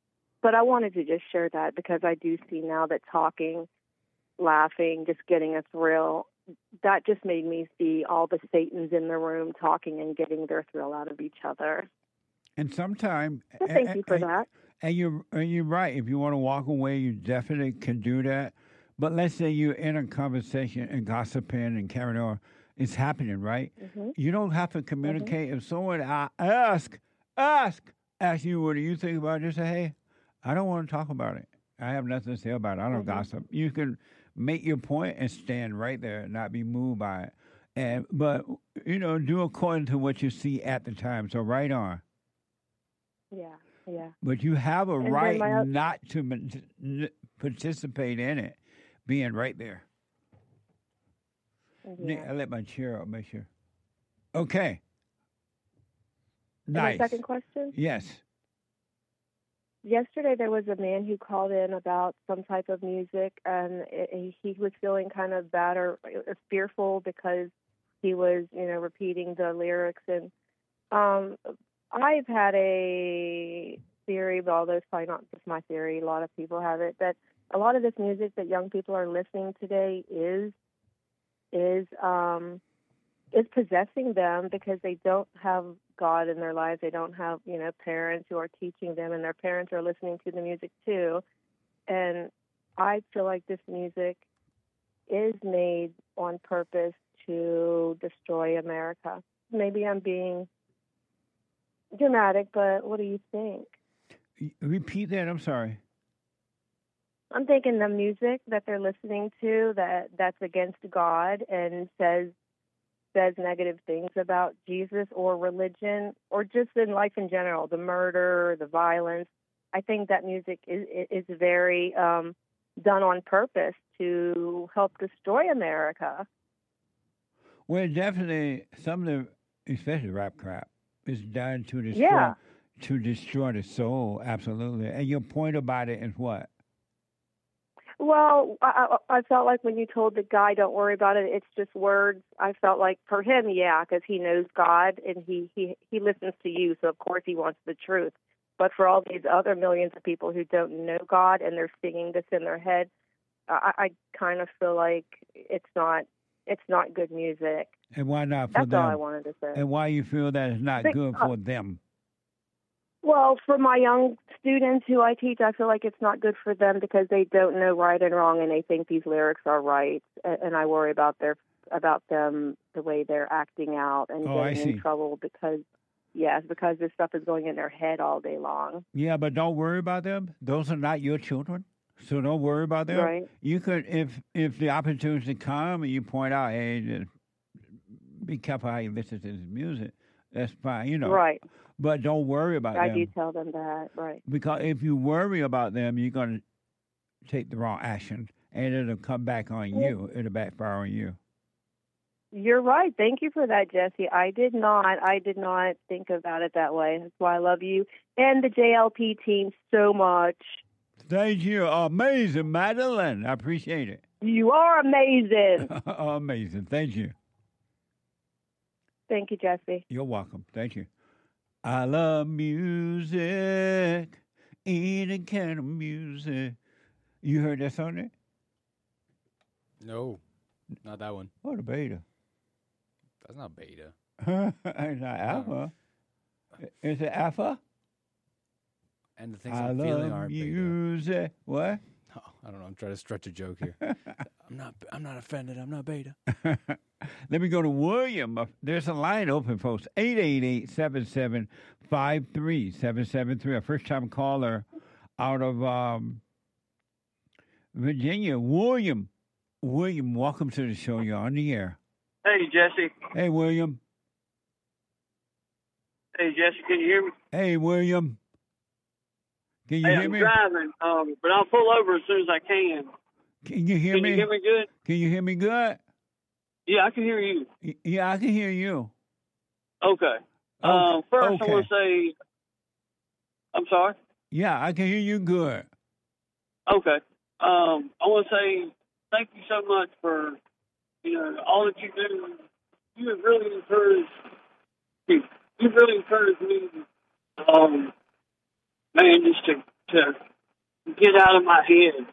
but I wanted to just share that because I do see now that talking, laughing, just getting a thrill, that just made me see all the Satans in the room talking and getting their thrill out of each other. And sometimes, so thank you for and, that. And you're and you're right. If you want to walk away, you definitely can do that. But let's say you're in a conversation and gossiping and carrying on. It's happening, right? Mm-hmm. You don't have to communicate. Mm-hmm. If someone uh, ask, ask, ask you, what do you think about it? Just say, hey, I don't want to talk about it. I have nothing to say about it. I don't mm-hmm. gossip. You can make your point and stand right there and not be moved by it. And But, you know, do according to what you see at the time. So right on. Yeah, yeah. But you have a and right my... not to participate in it, being right there. Yeah. I let my chair up, make sure. Okay. And Nice. My second question? Yes. Yesterday there was a man who called in about some type of music, and it, he was feeling kind of bad or fearful because he was, you know, repeating the lyrics. And um, I've had a theory, but although it's probably not just my theory, a lot of people have it, that a lot of this music that young people are listening today is is um, is possessing them because they don't have God in their lives. They don't have, you know, parents who are teaching them, and their parents are listening to the music too. And I feel like this music is made on purpose to destroy America. Maybe I'm being dramatic, but what do you think? Repeat that. I'm sorry. I'm thinking the music that they're listening to that that's against God and says says negative things about Jesus or religion or just in life in general, the murder, the violence. I think that music is is very um, done on purpose to help destroy America. Well, definitely some of the, especially rap crap, is done to destroy yeah. to destroy the soul. Absolutely. And your point about it is what? Well, I, I felt like when you told the guy, don't worry about it, it's just words. I felt like for him, yeah, because he knows God and he, he, he listens to you, so of course he wants the truth. But for all these other millions of people who don't know God and they're singing this in their head, I, I kind of feel like it's not it's not good music. And why not for That's them? all I wanted to say. And why you feel that it's not Think, good uh, for them? Well, for my young students who I teach, I feel like it's not good for them because they don't know right and wrong, and they think these lyrics are right. And I worry about their about them the way they're acting out and oh, getting in trouble because, yes, because this stuff is going in their head all day long. Yeah, but don't worry about them. Those are not your children, so don't worry about them. Right. You could, if if the opportunity come and you point out, hey, just be careful how you listen to this music. That's fine, you know. Right. But don't worry about I them. I do tell them that, right. Because if you worry about them, you're going to take the wrong action, and it'll come back on yeah. you. It'll backfire on you. You're right. Thank you for that, Jesse. I did not. I did not think about it that way. That's why I love you and the J L P team so much. Thank you. Amazing, Madeline. I appreciate it. You are amazing. Amazing. Thank you. Thank you, Jesse. You're welcome. Thank you. I love music, any kind of music. You heard that song there? No, not that one. What a beta. That's not beta. It's not alpha. Is it alpha? And the things I I'm love feeling aren't music. beta. What? Oh, I don't know. I'm trying to stretch a joke here. I'm not. I'm not offended. I'm not beta. Let me go to William. There's a line open, folks. eight eight eight, seven seven five three seven seven three. A first-time caller out of um, Virginia. William. William, welcome to the show. You're on the air. Hey, Jesse. Hey, William. Hey, Jesse, can you hear me? Hey, William. Can you hey, hear I'm me? driving, um, but I'll pull over as soon as I can. Can you hear can me? Can you hear me good? Can you hear me good? Yeah, I can hear you. Yeah, I can hear you. Okay. okay. Um, first, okay. I want to say, I'm sorry? Yeah, I can hear you good. Okay. Um, I want to say thank you so much for, you know, all that you do. You have really encouraged me. You've really encouraged me, um, man, just to, to get out of my head.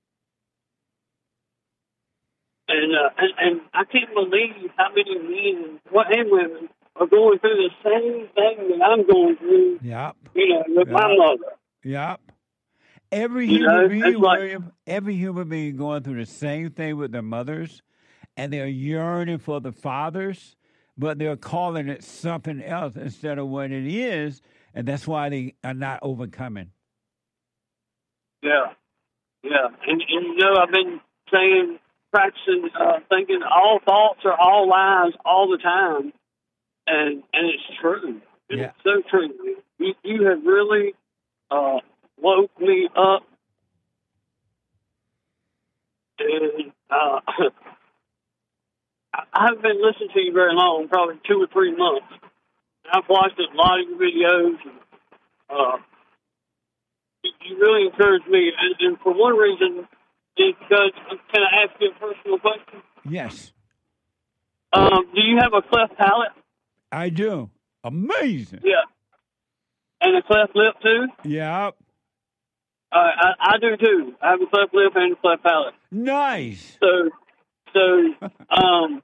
And, uh, and and I can't believe how many men and women are going through the same thing that I'm going through. Yep. You know, with Yep. my mother. Yep. Every You human know, being, it's like- William, every human being going through the same thing with their mothers, and they're yearning for the fathers, but they're calling it something else instead of what it is, and that's why they are not overcoming. Yeah, yeah, and, and you know, I've been saying, practicing, uh, thinking all thoughts are all lies all the time, and and it's true. It's Yeah. so true. You you have really uh, woke me up, and uh, I I haven't been listening to you very long, probably two or three months. I've watched a lot of your videos. And, uh, you, you really encouraged me, and, and for one reason, is because, can I ask you a personal question? Yes, Um, do you have a cleft palate? I do. Amazing. Yeah. And a cleft lip, too? Yep. Uh, I, I do, too. I have a cleft lip and a cleft palate. Nice. So, so, um,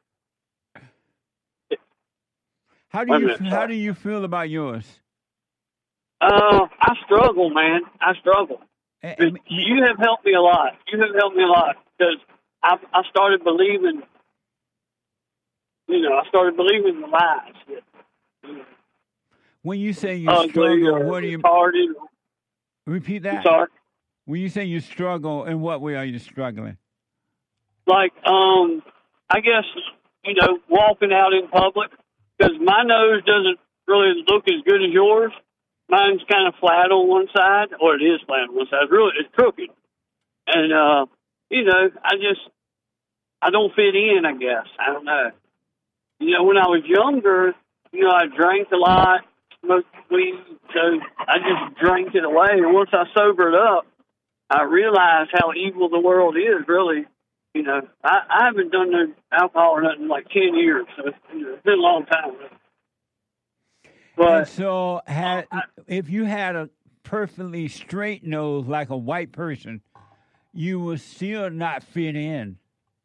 How do Wait a you minute, how sorry. do you feel about yours? uh, I struggle, man. I struggle. I- I But mean, you have helped me a lot. You have helped me a lot because I, I started believing, you know, I started believing the lies. That, you know, when you say you ugly struggle, or what do you retarded. repeat I'm that? sorry. When you say you struggle, in what way are you struggling? Like, um, I guess, you know, walking out in public, because my nose doesn't really look as good as yours. Mine's kind of flat on one side, or it is flat on one side. Really, it's crooked. And, uh, you know, I just, I don't fit in, I guess. I don't know. You know, when I was younger, you know, I drank a lot, smoked weed, so I just drank it away. And once I sobered up, I realized how evil the world is, really. You know, I, I haven't done no alcohol or nothing in like ten years, so it's, you know, it's been a long time. And But so, had, if you had a perfectly straight nose like a white person, you would still not fit in.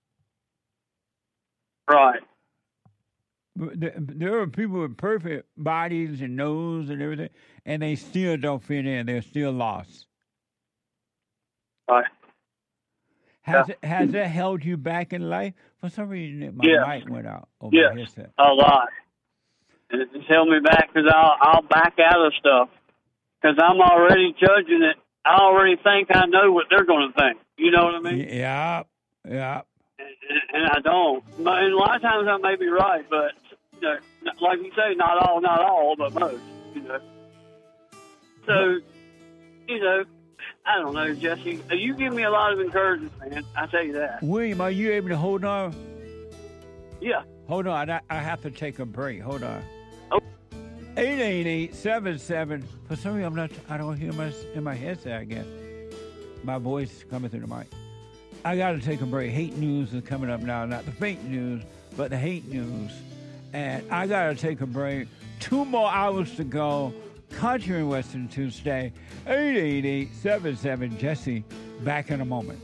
right, But th- There are people with perfect bodies and nose and everything, and they still don't fit in. They're still lost. right. Has it, has that held you back in life? For some reason, my Yes. mic went out over Yes. my headset. A lot. And it's held me back because I'll, I'll back out of stuff because I'm already judging it. I already think I know what they're going to think. You know what I mean? Yeah, yeah. And, and I don't. But- And a lot of times I may be right, but you know, like you say, not all, not all, but most. You know. So, you know, I don't know, Jesse. You give me a lot of encouragement, man. I tell you that. William, are you able to hold on? Yeah. Hold on, I, I have to take a break. Hold on. Oh. eight eight eight, seven seven. For some reason, I'm not. I don't hear my in my headset. I guess my voice is coming through the mic. I got to take a break. Hate news is coming up now. Not the fake news, but the hate news. And I got to take a break. Two more hours to go. Country and Western Tuesday. eight eight eight, seven seven, Jesse. Back in a moment.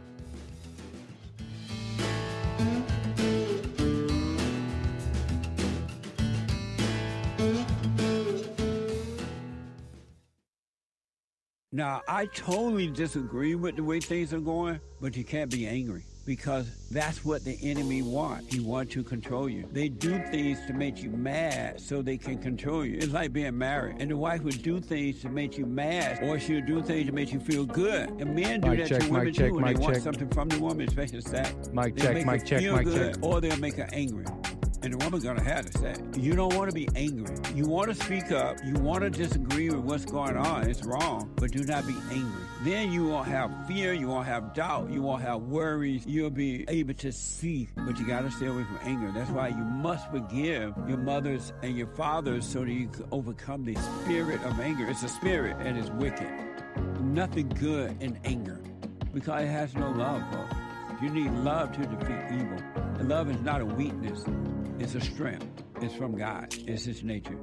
Now, I totally disagree with the way things are going, but you can't be angry because that's what the enemy wants. He wants to control you. They do things to make you mad so they can control you. It's like being married. And the wife would do things to make you mad, or she'll do things to make you feel good. And men do Mic that check, to women mic check, too when mic they want check. something from the woman, especially sex. Mic They'll check, make mic her check, feel mic good, check. or they'll make her angry. And the woman's gonna have to say, you don't want to be angry. You want to speak up. You want to disagree with what's going on. It's wrong, but do not be angry. Then you won't have fear. You won't have doubt. You won't have worries. You'll be able to see, but you got to stay away from anger. That's why you must forgive your mothers and your fathers so that you can overcome the spirit of anger. It's a spirit and it's wicked. Nothing good in anger because it has no love, folks. You need love to defeat evil. And love is not a weakness. It's a strength. It's from God. It's His nature.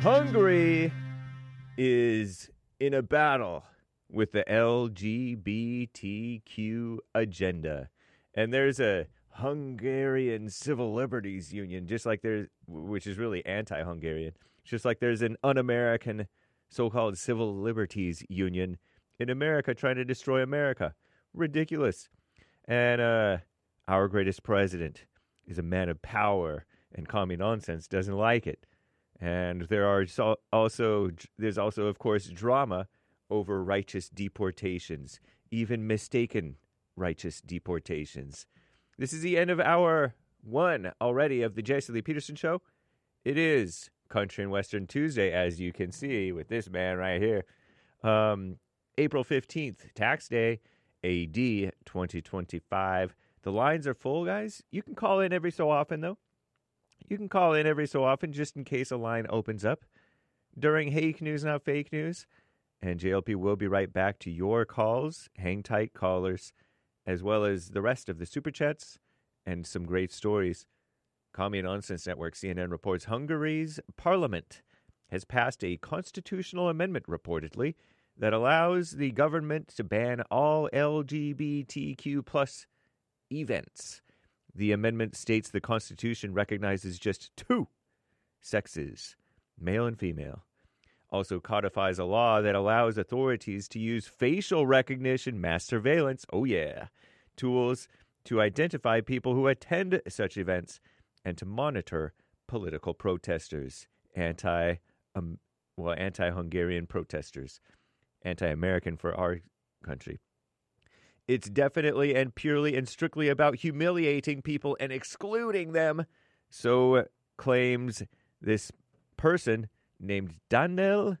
Hungary is in a battle with the L G B T Q agenda. And there's a Hungarian Civil Liberties Union, just like there's, which is really anti-Hungarian, just like there's an un-American so-called Civil Liberties Union in America trying to destroy America. Ridiculous. And uh, our greatest president is a man of power, and commie nonsense doesn't like it. And there are so- also, there's also, of course, drama over righteous deportations, even mistaken righteous deportations. This is the end of hour one already of the Jesse Lee Peterson Show. It is Country and Western Tuesday, as you can see with this man right here. Um, April fifteenth, tax day, A D twenty twenty-five. The lines are full, guys. You can call in every so often, though. You can call in every so often just in case a line opens up during Hake News, Not Fake News. And J L P will be right back to your calls. Hang tight, callers, as well as the rest of the Super Chats and some great stories. Commie Nonsense Network, C N N, reports Hungary's parliament has passed a constitutional amendment, reportedly, that allows the government to ban all L G B T Q plus events. The amendment states the Constitution recognizes just two sexes, male and female. Also codifies a law that allows authorities to use facial recognition, mass surveillance, oh yeah, tools to identify people who attend such events and to monitor political protesters, anti, um, well, anti-Hungarian protesters, anti-American for our country. It's definitely and purely and strictly about humiliating people and excluding them, so claims this person named Daniel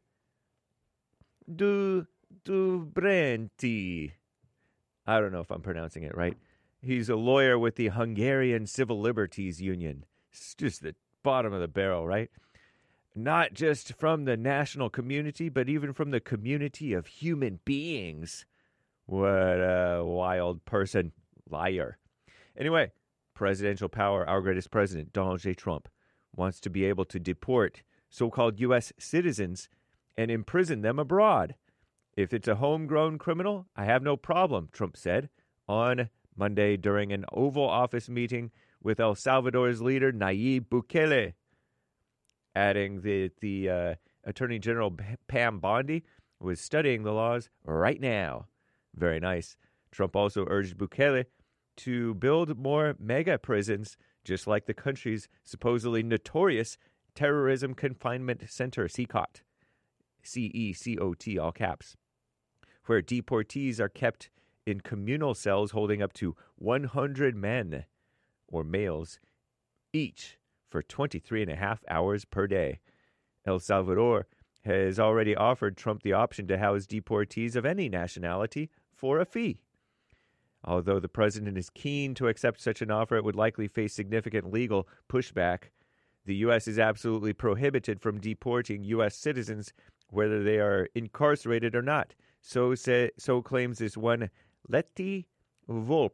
Du Dubrenti. I don't know if I'm pronouncing it right. He's a lawyer with the Hungarian Civil Liberties Union. It's just the bottom of the barrel, right? Not just from the national community, but even from the community of human beings. What a wild person. Liar. Anyway, presidential power, our greatest president, Donald J. Trump, wants to be able to deport so-called U S citizens and imprison them abroad. If it's a homegrown criminal, I have no problem, Trump said on Monday during an Oval Office meeting with El Salvador's leader, Nayib Bukele, adding that the uh, Attorney General Pam Bondi was studying the laws right now. Very nice. Trump also urged Bukele to build more mega prisons, just like the country's supposedly notorious Terrorism Confinement Center, C E C O T, C E C O T, all caps, where deportees are kept in communal cells holding up to one hundred men or males each for twenty-three and a half hours per day. El Salvador has already offered Trump the option to house deportees of any nationality for a fee. Although the president is keen to accept such an offer, it would likely face significant legal pushback. The U S is absolutely prohibited from deporting U S citizens, whether they are incarcerated or not. So say, so claims this one Letty Volp,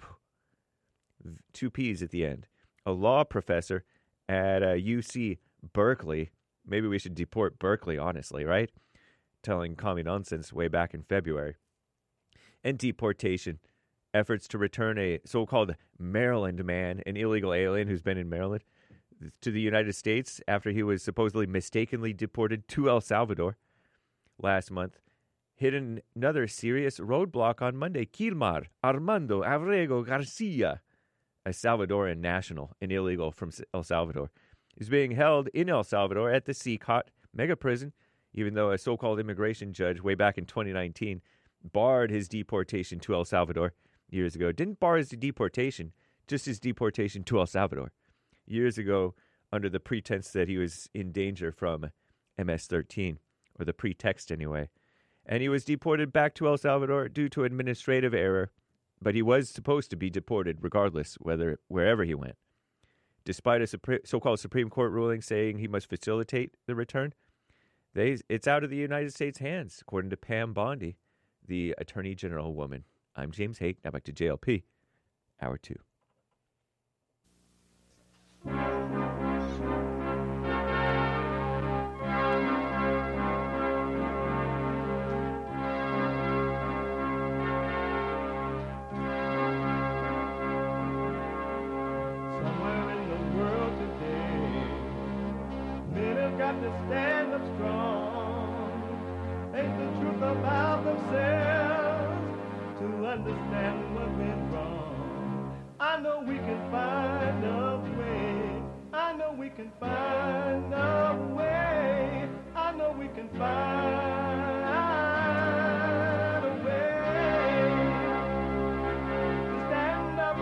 two P's at the end, a law professor at uh, U C Berkeley. Maybe we should deport Berkeley, honestly, right? Telling commie nonsense way back in February. And deportation. Efforts to return a so-called Maryland man, an illegal alien who's been in Maryland, to the United States after he was supposedly mistakenly deported to El Salvador last month, hit an- another serious roadblock on Monday. Kilmar Armando Abrego Garcia, a Salvadoran national, an illegal from El Salvador, is being held in El Salvador at the C E C O T mega prison, even though a so-called immigration judge way back in twenty nineteen barred his deportation to El Salvador years ago. Didn't bar his deportation, just his deportation to El Salvador years ago under the pretense that he was in danger from M S thirteen, or the pretext anyway. And he was deported back to El Salvador due to administrative error, but he was supposed to be deported regardless, whether wherever he went. Despite a Supre- so-called Supreme Court ruling saying he must facilitate the return, they, it's out of the United States' hands, according to Pam Bondi, the Attorney General woman. I'm James Hake. Now back to J L P, Hour two. got to stand up strong. Ain't the truth about themselves to understand what went wrong. I know we can find a way. I know we can find a way. I know we can find a way to stand up,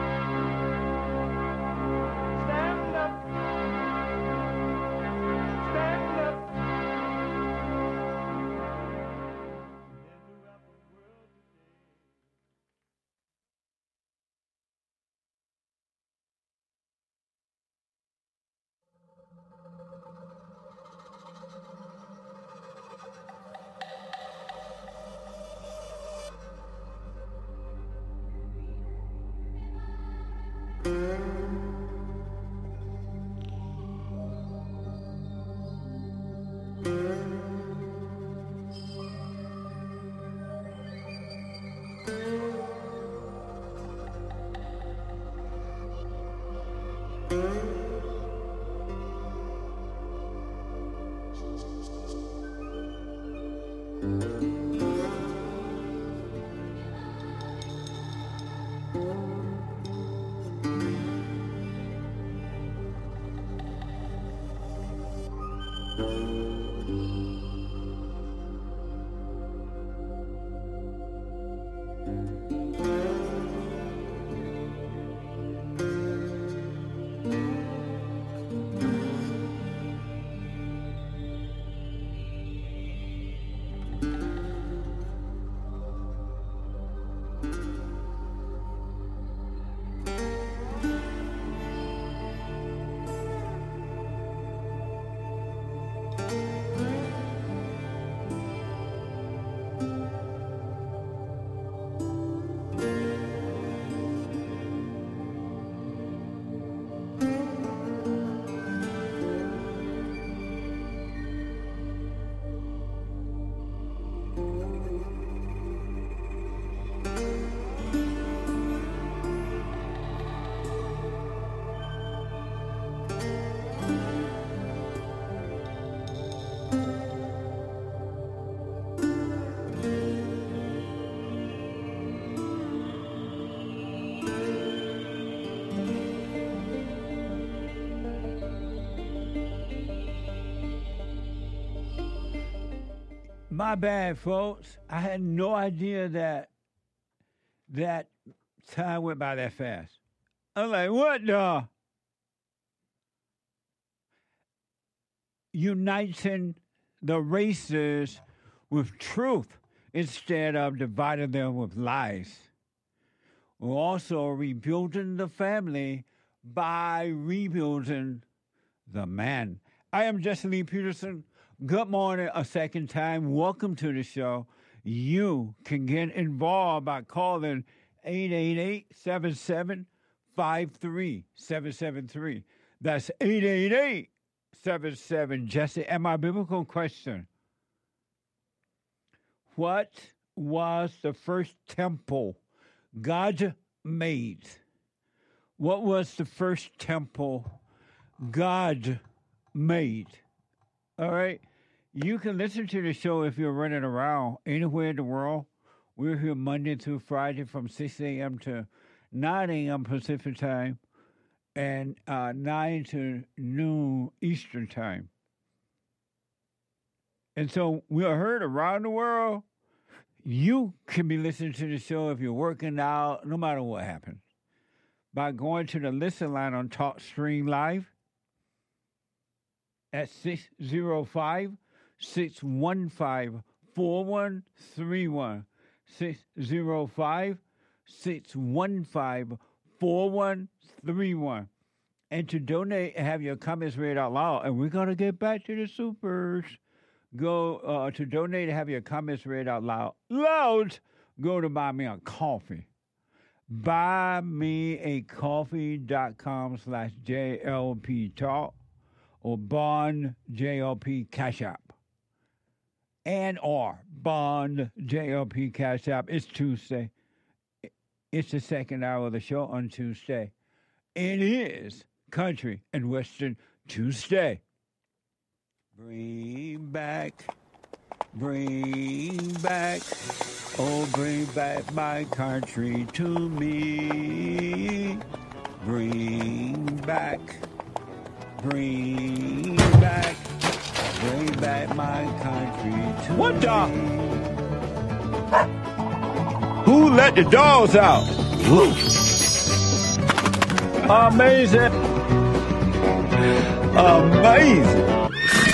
stand up, stand up. My bad, folks. I had no idea that that time went by that fast. I'm like, what the? Uniting the races with truth instead of dividing them with lies. We're also rebuilding the family by rebuilding the man. I am Jesse Lee Peterson. Good morning a second time. Welcome to the show. You can get involved by calling eight eight eight, seven seven five three seven seven three. That's eight eight eight, seven seven, Jesse. And my biblical question: what was the first temple God made? What was the first temple God made? All right. You can listen to the show if you're running around anywhere in the world. We're here Monday through Friday from six a.m. to nine a.m. Pacific time and uh, nine to noon Eastern time. And so we are heard around the world. You can be listening to the show if you're working out, no matter what happens, by going to the listen line on TalkStream Live at six oh five, six one five, four one three one. six oh five, six one five, four one three one. And to donate and have your comments read out loud, and we're going to get back to the supers. Go uh, to donate and have your comments read out loud. Loud! Go to buy me a coffee. Buymeacoffee.com slash JLP Talk. Or Bond J L P Cash App. And or Bond J L P Cash App. It's Tuesday. It's the second hour of the show on Tuesday. It is Country and Western Tuesday. Bring back, bring back, oh, bring back my country to me. Bring back, bring back, bring back my country to What the? me. Who let the dogs out? Amazing. Amazing.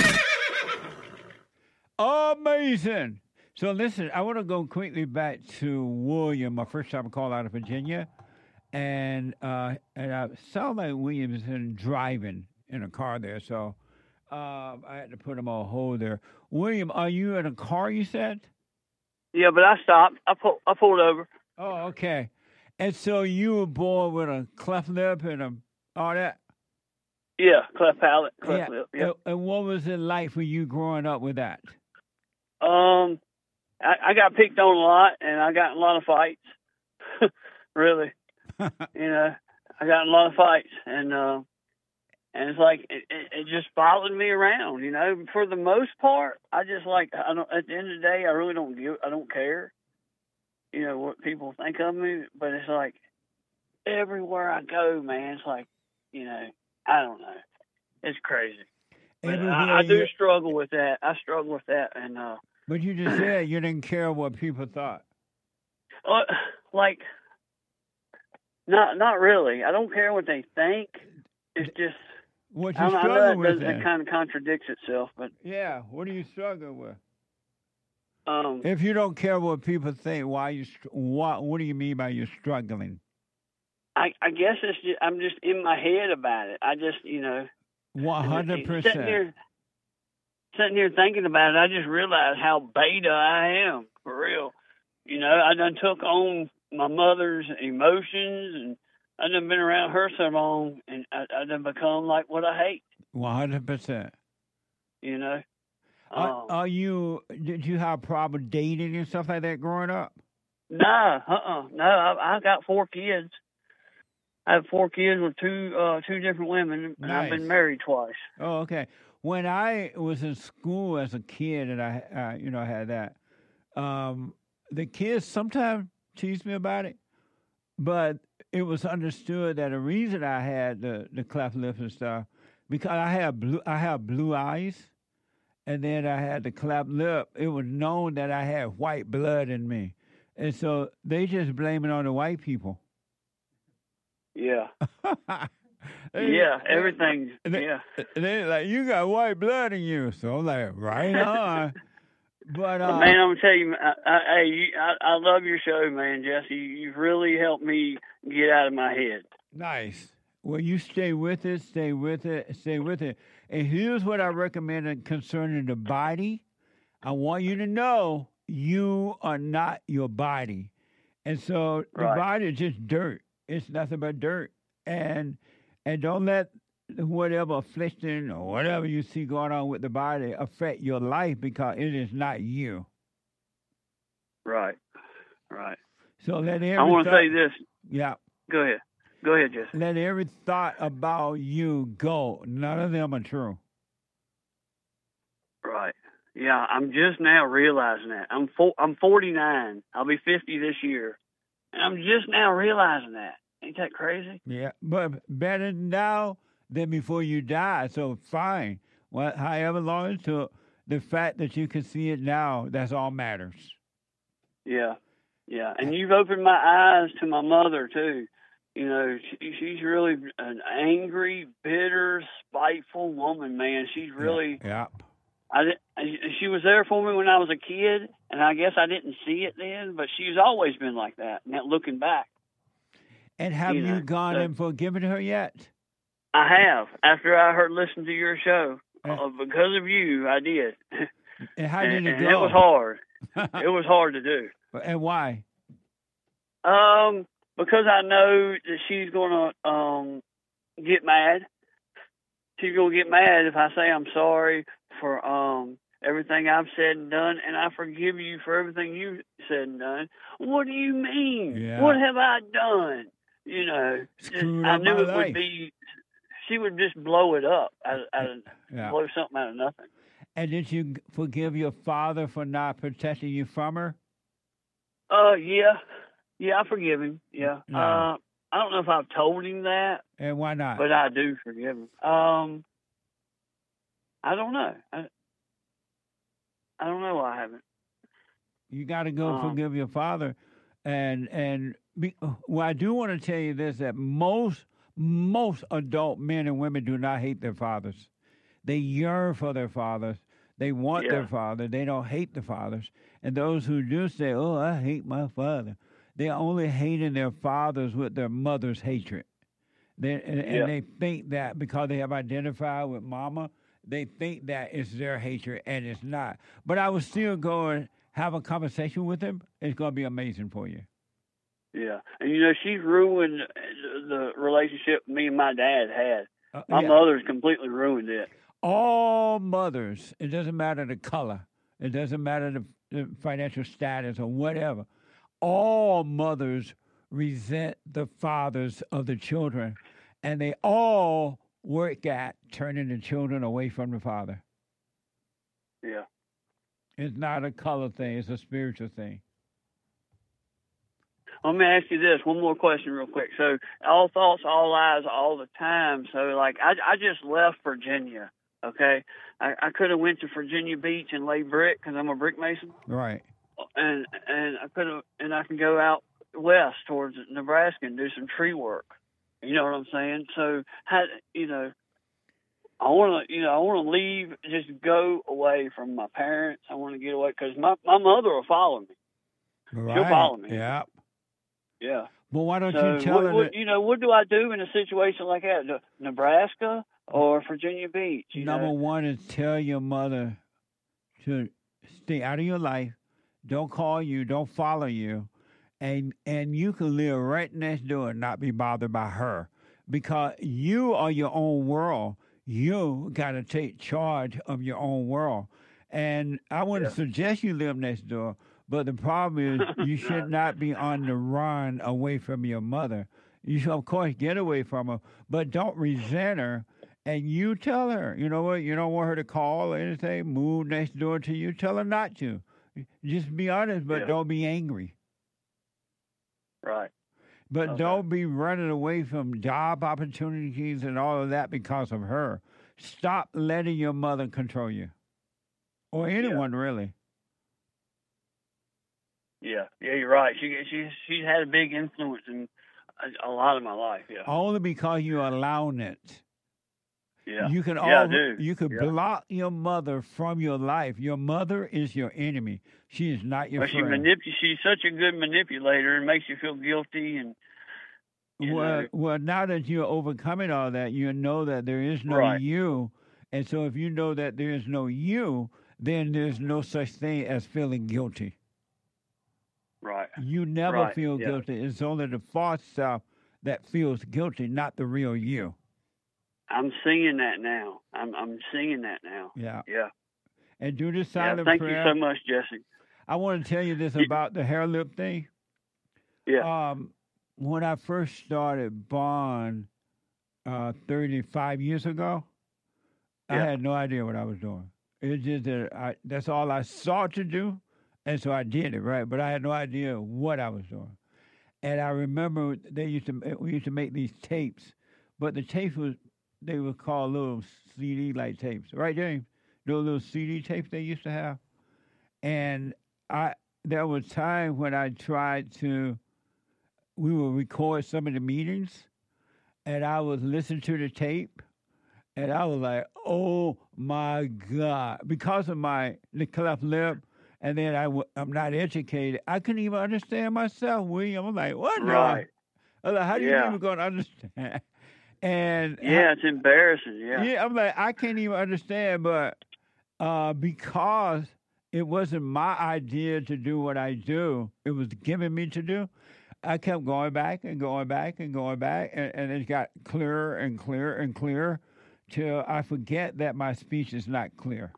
Amazing. So listen, I want to go quickly back to William, my first time call out of Virginia. And uh, and I saw like Williamson driving in a car there, so um, I had to put him on hold there. William, are you in a car, you said? Yeah, but I stopped. I pulled. I pulled over. Oh, okay. And so you were born with a cleft lip and a, all that? Yeah, cleft palate, cleft Yeah. lip. Yeah. And, and what was it like for you growing up with that? Um, I, I got picked on a lot, and I got in a lot of fights. Really, you know, I got in a lot of fights, and uh, and it's like it, it, it just followed me around. You know, for the most part, I just like I don't. At the end of the day, I really don't give. I don't care. You know what people think of me, but it's like everywhere I go, man. It's like, you know, I don't know. It's crazy. But I, I do you- struggle with that. I struggle with that, and uh, But you just said you didn't care what people thought. uh, like, not not really. I don't care what they think. It's just What you I, I know struggle that, with does, then? that kind of contradicts itself, but Yeah, what do you struggle with? um, If you don't care what people think, why you str- what what do you mean by you're struggling? I I guess it's just, I'm just in my head about it. I just you know. One hundred Sitting percent. here, sitting here thinking about it, I just realized how beta I am, for real. You know, I done took on my mother's emotions, and I done been around her so long, and I, I done become like what I hate, One hundred percent. you know. Are, Um, are you? Did you have problem dating and stuff like that growing up? nah, uh-uh, no, I, I got four kids. I have four kids with two uh, two different women, and I've been Nice. married twice. Oh, okay. When I was in school as a kid, and I, uh, you know, had that, um, the kids sometimes teased me about it, but it was understood that the reason I had the the cleft lip and stuff because I had blue, I have blue eyes, and then I had the cleft lip. It was known that I had white blood in me, and so they just blame it on the white people. Yeah, They- yeah, everything. they- Yeah. They like you got white blood in you, so I'm like, right on. But uh, But man, I'm gonna tell you, I, I, hey, you, I, I love your show, man, Jesse. You've really helped me get out of my head. nice. Well, you stay with it, stay with it, stay with it. And here's what I recommend concerning the body. I want you to know you are not your body, and so the Right. body is just dirt. It's nothing but dirt, and and don't let whatever affliction or whatever you see going on with the body affect your life because it is not you. Right, right. So let every I want to thought- say this. yeah, Go ahead. Go ahead, Jesse. let every thought about you go. None of them are true. Right. Yeah, I'm just now realizing that. I'm fo- I'm forty-nine. I'll be fifty this year, and I'm just now realizing that. Ain't that crazy? Yeah, but better now than before you die. So fine. Well, however long it took, the fact that you can see it now, that's all matters. Yeah, yeah. And you've opened my eyes to my mother too. You know, she, she's really an angry, bitter, spiteful woman, man. She's really. Yeah. I, di- she was there for me when I was a kid, and I guess I didn't see it then, but she's always been like that. Now, looking back, And have You you, know, gone so- and forgiven her yet? I have. After I heard listen to your show, Uh, uh, because of you, I did. And how and, did it and go? it was hard. It was hard to do. And why? Um, because I know that she's gonna um get mad. She's gonna get mad if I say I'm sorry for um everything I've said and done, and I forgive you for everything you said and done. What do you mean? Yeah. What have I done? You know, just- Screwed I up knew my it life. would be. She would just blow it up, out, out of, Yeah. blow something out of nothing. And did you forgive your father for not protecting you from her? Uh, yeah, yeah, I forgive him. Yeah. No. Uh, I don't know if I've told him that, And why not? but I do forgive him. Um, I don't know. I, I don't know why I haven't. You got to go Um, forgive your father, and and be, well, I do want to tell you this: that most most adult men and women do not hate their fathers. They yearn for their fathers. They want Yeah. their father. They don't hate the fathers. And those who do say, "Oh, I hate my father," they're only hating their fathers with their mother's hatred. They, and, Yeah. and they think that because they have identified with mama, they think that it's their hatred, and it's not. But I would still go and have a conversation with him. It's going to be amazing for you. Yeah, and you know she's ruined the relationship me and my dad had. Uh, My yeah. mother's completely ruined it. All mothers, it doesn't matter the color, it doesn't matter the, the financial status or whatever, all mothers resent the fathers of the children, and they all work at turning the children away from the father. Yeah. It's not a color thing, it's a spiritual thing. Let me ask you this one more question real quick. So all thoughts, all lies, all the time. So like I, I just left Virginia. Okay, I, I could have went to Virginia Beach and lay brick because I'm a brick mason, Right. and and I could have and I can go out west towards Nebraska and do some tree work. You know what I'm saying? So how you know. I want to, you know, I want to leave, just go away from my parents. I want to get away because my, my mother will follow me. Right. She'll follow me. Yeah. Yeah. Well, why don't So you tell what, her what, that? you know, what do I do in a situation like that? Ne- Nebraska or Virginia Beach? You Number know? one is tell your mother to stay out of your life. Don't call you. Don't follow you. And and you can live right next door and not be bothered by her because you are your own world. You got to take charge of your own world. And I wouldn't Yeah. suggest you live next door, but the problem is you should not be on the run away from your mother. You should, of course, get away from her, but don't resent her. And you tell her, you know what, you don't want her to call or anything, move next door to you, tell her not to. Just be honest, but Yeah. don't be angry. Right. But Okay. don't be running away from job opportunities and all of that because of her. Stop letting your mother control you. Or anyone, really. Yeah. Yeah, you're right. She she she's had a big influence in a, a lot of my life. Yeah. Only because you're allowing it. Yeah. You can Yeah, I all, do. you could Yeah. block your mother from your life. Your mother is your enemy. She is not your Well, she friend. manip- She's such a good manipulator and makes you feel guilty and. You Well, know. well, now that you're overcoming all that, you know that there is no Right. you. And so if you know that there is no you, then there's no such thing as feeling guilty. Right. You never Right, feel yeah. guilty. It's only the false self that feels guilty, not the real you. I'm seeing that now. I'm I'm seeing that now. Yeah. Yeah. And do the Yeah. silent Thank prayer. you so much, Jesse. I want to tell you this about the hair lip thing. Yeah. Um, when I first started Bond uh, thirty-five years ago, I Yeah. had no idea what I was doing. It's just that I, that's all I saw to do, and so I did it, right? But I had no idea what I was doing. And I remember they used to we used to make these tapes, but the tapes was they were called little C D-like tapes, right, James? Those little C D tapes they used to have. And I there was time when I tried to we would record some of the meetings, and I would listen to the tape, and I was like, "Oh my God!" Because of my the cleft lip, and then I w- I'm not educated. I couldn't even understand myself, William. I'm like, "What?" now?" Right. I was like, "How do you Yeah. even going to understand?" And Yeah, it's embarrassing. Yeah. yeah, I'm like, I can't even understand, but uh, because it wasn't my idea to do what I do, it was given me to do. I kept going back and going back and going back, and, and it got clearer and clearer and clearer till I forget that my speech is not clear.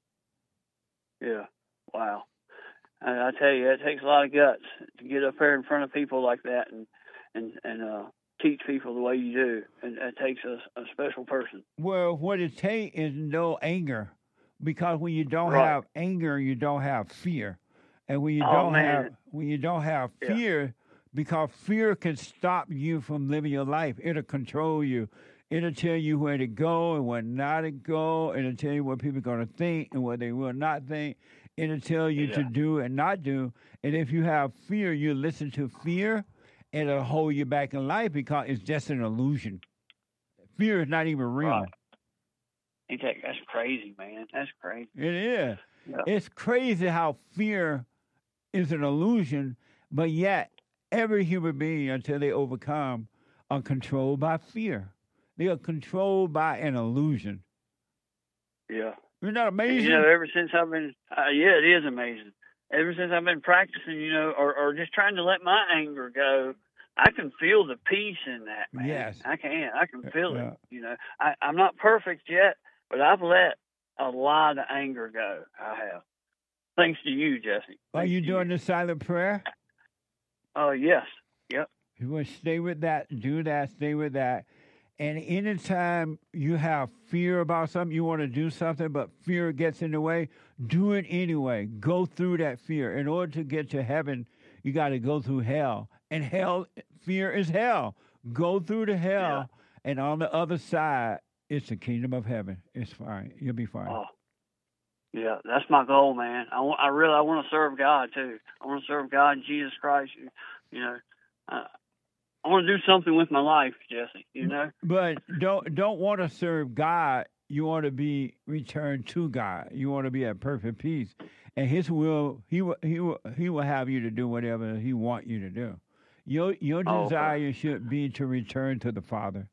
Yeah. Wow. I, I tell you, it takes a lot of guts to get up there in front of people like that and and and uh, teach people the way you do. And it takes a, a special person. Well, what it takes is no anger. because when you don't Right. have anger, you don't have fear, and when you Oh, don't man. have when you don't have Yeah. fear, because fear can stop you from living your life. It'll control you. It'll tell you where to go and where not to go. It'll tell you what people are going to think and what they will not think. It'll tell you to Yeah. do and not do. And if you have fear, you listen to fear, and it'll hold you back in life because it's just an illusion. Fear is not even real. Right. Ain't that, that's crazy, man. That's crazy. It is. Yeah. It's crazy how fear is an illusion, but yet every human being, until they overcome, are controlled by fear. They are controlled by an illusion. Yeah. Isn't that And, amazing? you know, ever since I've been, uh, yeah, it is amazing. Ever since I've been practicing, you know, or, or just trying to let my anger go, I can feel the peace in that, man. Yes. I can. I can feel Yeah. it. You know, I, I'm not perfect yet, but I've let a lot of anger go. I have. Thanks to you, Jesse. Are Thanks you to doing the silent prayer? Oh, yes. Yep. You want to stay with that, do that, stay with that. And anytime you have fear about something, you want to do something, but fear gets in the way, do it anyway. Go through that fear. In order to get to heaven, you got to go through hell. And hell, fear is hell. Go through the hell, and on the other side, it's the kingdom of heaven. It's fine. You'll be fine. Oh, yeah, that's my goal, man. I, want, I really I want to serve God, too. I want to serve God and Jesus Christ. You, you know, uh, I want to do something with my life, Jesse, you know? But don't don't want to serve God. You want to be returned to God. You want to be at perfect peace, and His will. He will. He will. He will have you to do whatever He want you to do. Your your Oh, okay. desire should be to return to the Father.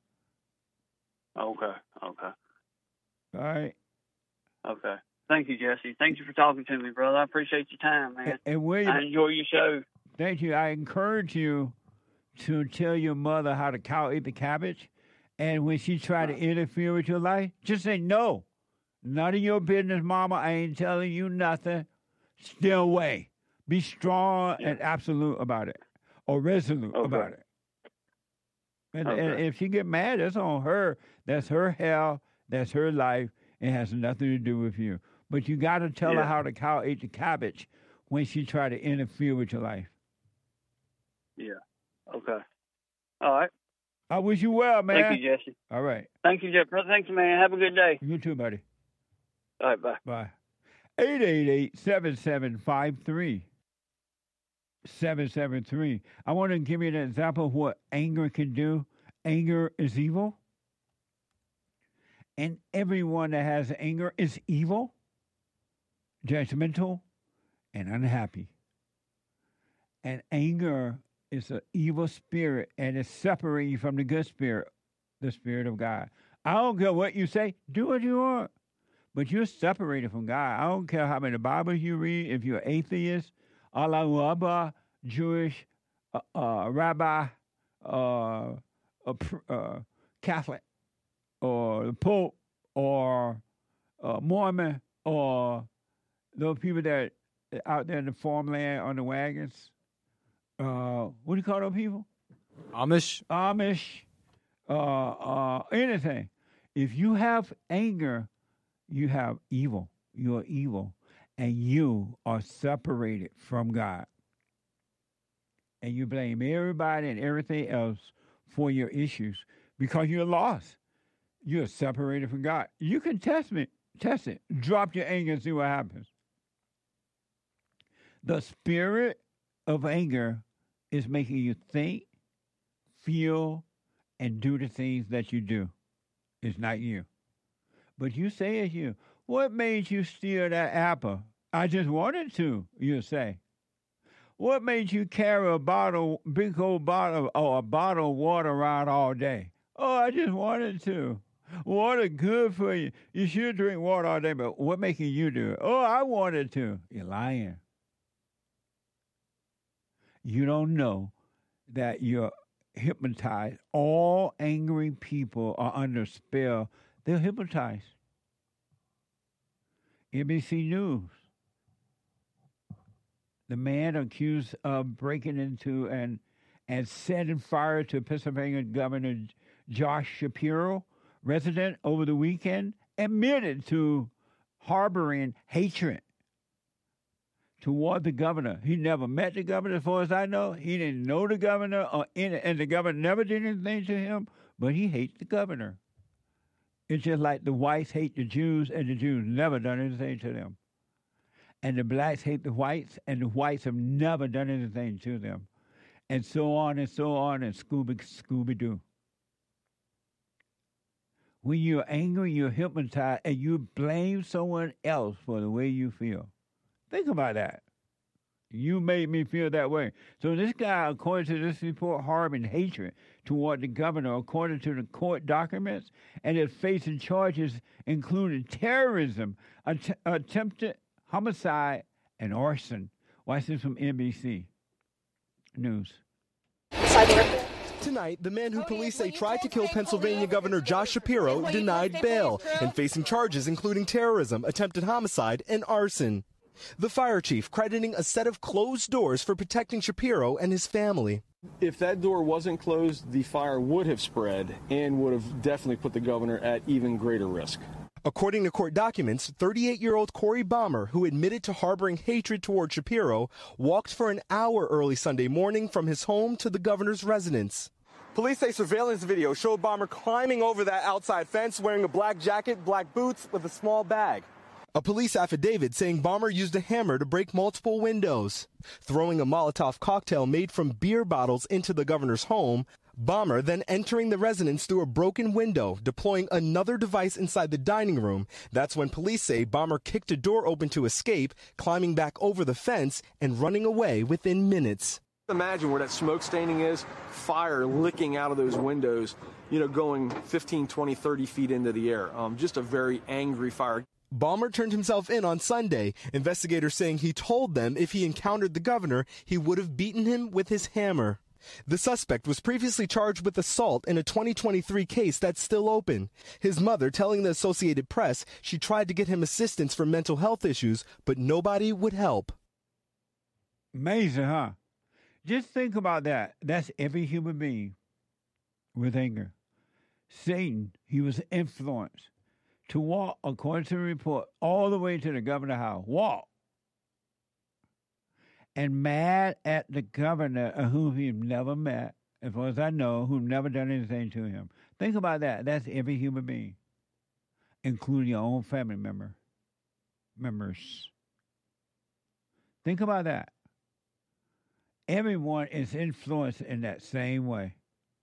Okay, okay, All right. okay. Thank you, Jesse. Thank you for talking to me, brother. I appreciate your time, man. And, and William, I enjoy your show. thank you. I encourage you to tell your mother how the cow ate the cabbage, and when she try to interfere with your life, just say no. None of your business, Mama. I ain't telling you nothing. Stay away. Be strong Yeah. and absolute about it, or resolute Okay. about it. And, and Okay. if she get mad, that's on her. That's her hell. That's her life. It has nothing to do with you. But you got to tell her Yeah. how the cow ate the cabbage when she try to interfere with your life. Yeah. Okay. All right. I wish you well, man. Thank you, Jesse. All right. Thank you, Jesse. Thanks, man. Have a good day. You too, buddy. All right, bye. Bye. eight eight eight, seven seven five, three seven seven three. I want to give you an example of what anger can do. Anger is evil. And everyone that has anger is evil, judgmental, and unhappy. And anger is an evil spirit, and it's separating you from the good spirit, the spirit of God. I don't care what you say. Do what you want. But you're separated from God. I don't care how many Bibles you read. If you're atheist, Allahu Akbar, Jewish, uh, uh, rabbi, uh, a pr- uh, Catholic, or the Pope, or uh, Mormon, or those people that out there in the farmland on the wagons. Uh, what do you call those people? Amish. Amish, uh, uh, anything. If you have anger, you have evil. You are evil. And you are separated from God. And you blame everybody and everything else for your issues because you're lost. You're separated from God. You can test me. Test it. Drop your anger and see what happens. The spirit of anger is making you think, feel, and do the things that you do. It's not you. But you say it's you. What made you steal that apple? I just wanted to, you'll say. What made you carry a bottle, big old bottle, or a bottle of water around all day? Oh, I just wanted to. Water good for you. You should drink water all day, but what making you do it? Oh, I wanted to. You're lying. You don't know that you're hypnotized. All angry people are under spell. They're hypnotized. N B C News. The man accused of breaking into and and setting fire to Pennsylvania Governor Josh Shapiro resident over the weekend admitted to harboring hatred toward the governor. He never met the governor, as far as I know. He didn't know the governor, or any, and the governor never did anything to him, but he hates the governor. It's just like the whites hate the Jews, and the Jews never done anything to them. And the blacks hate the whites, and the whites have never done anything to them. And so on and so on, and Scooby Scooby-Doo. When you're angry, you're hypnotized, and you blame someone else for the way you feel. Think about that. You made me feel that way. So this guy, according to this report, harboring hatred toward the governor, according to the court documents, and is facing charges including terrorism, att- attempted homicide, and arson. Watch this from N B C News. Tonight, the man who police say tried to kill Pennsylvania Governor Josh Shapiro denied bail and facing charges including terrorism, attempted homicide, and arson. The fire chief crediting a set of closed doors for protecting Shapiro and his family. If that door wasn't closed, the fire would have spread and would have definitely put the governor at even greater risk. According to court documents, thirty-eight-year-old Corey Bomber, who admitted to harboring hatred toward Shapiro, walked for an hour early Sunday morning from his home to the governor's residence. Police say surveillance video showed Bomber climbing over that outside fence wearing a black jacket, black boots, with a small bag. A police affidavit saying Bomber used a hammer to break multiple windows. Throwing a Molotov cocktail made from beer bottles into the governor's home, Bomber then entering the residence through a broken window, deploying another device inside the dining room. That's when police say Bomber kicked a door open to escape, climbing back over the fence and running away within minutes. Imagine where that smoke staining is, fire licking out of those windows, you know, going fifteen, twenty, thirty feet into the air. Um, just a very angry fire. Bomber turned himself in on Sunday, investigators saying he told them if he encountered the governor, he would have beaten him with his hammer. The suspect was previously charged with assault in a twenty twenty-three case that's still open. His mother telling the Associated Press she tried to get him assistance for mental health issues, but nobody would help. Amazing, huh? Just think about that. That's every human being with anger. Satan, he was influenced to walk, according to the report, all the way to the governor's house. Walk. And mad at the governor, whom he never met, as far as I know, who never done anything to him. Think about that. That's every human being, including your own family member, members. Think about that. Everyone is influenced in that same way.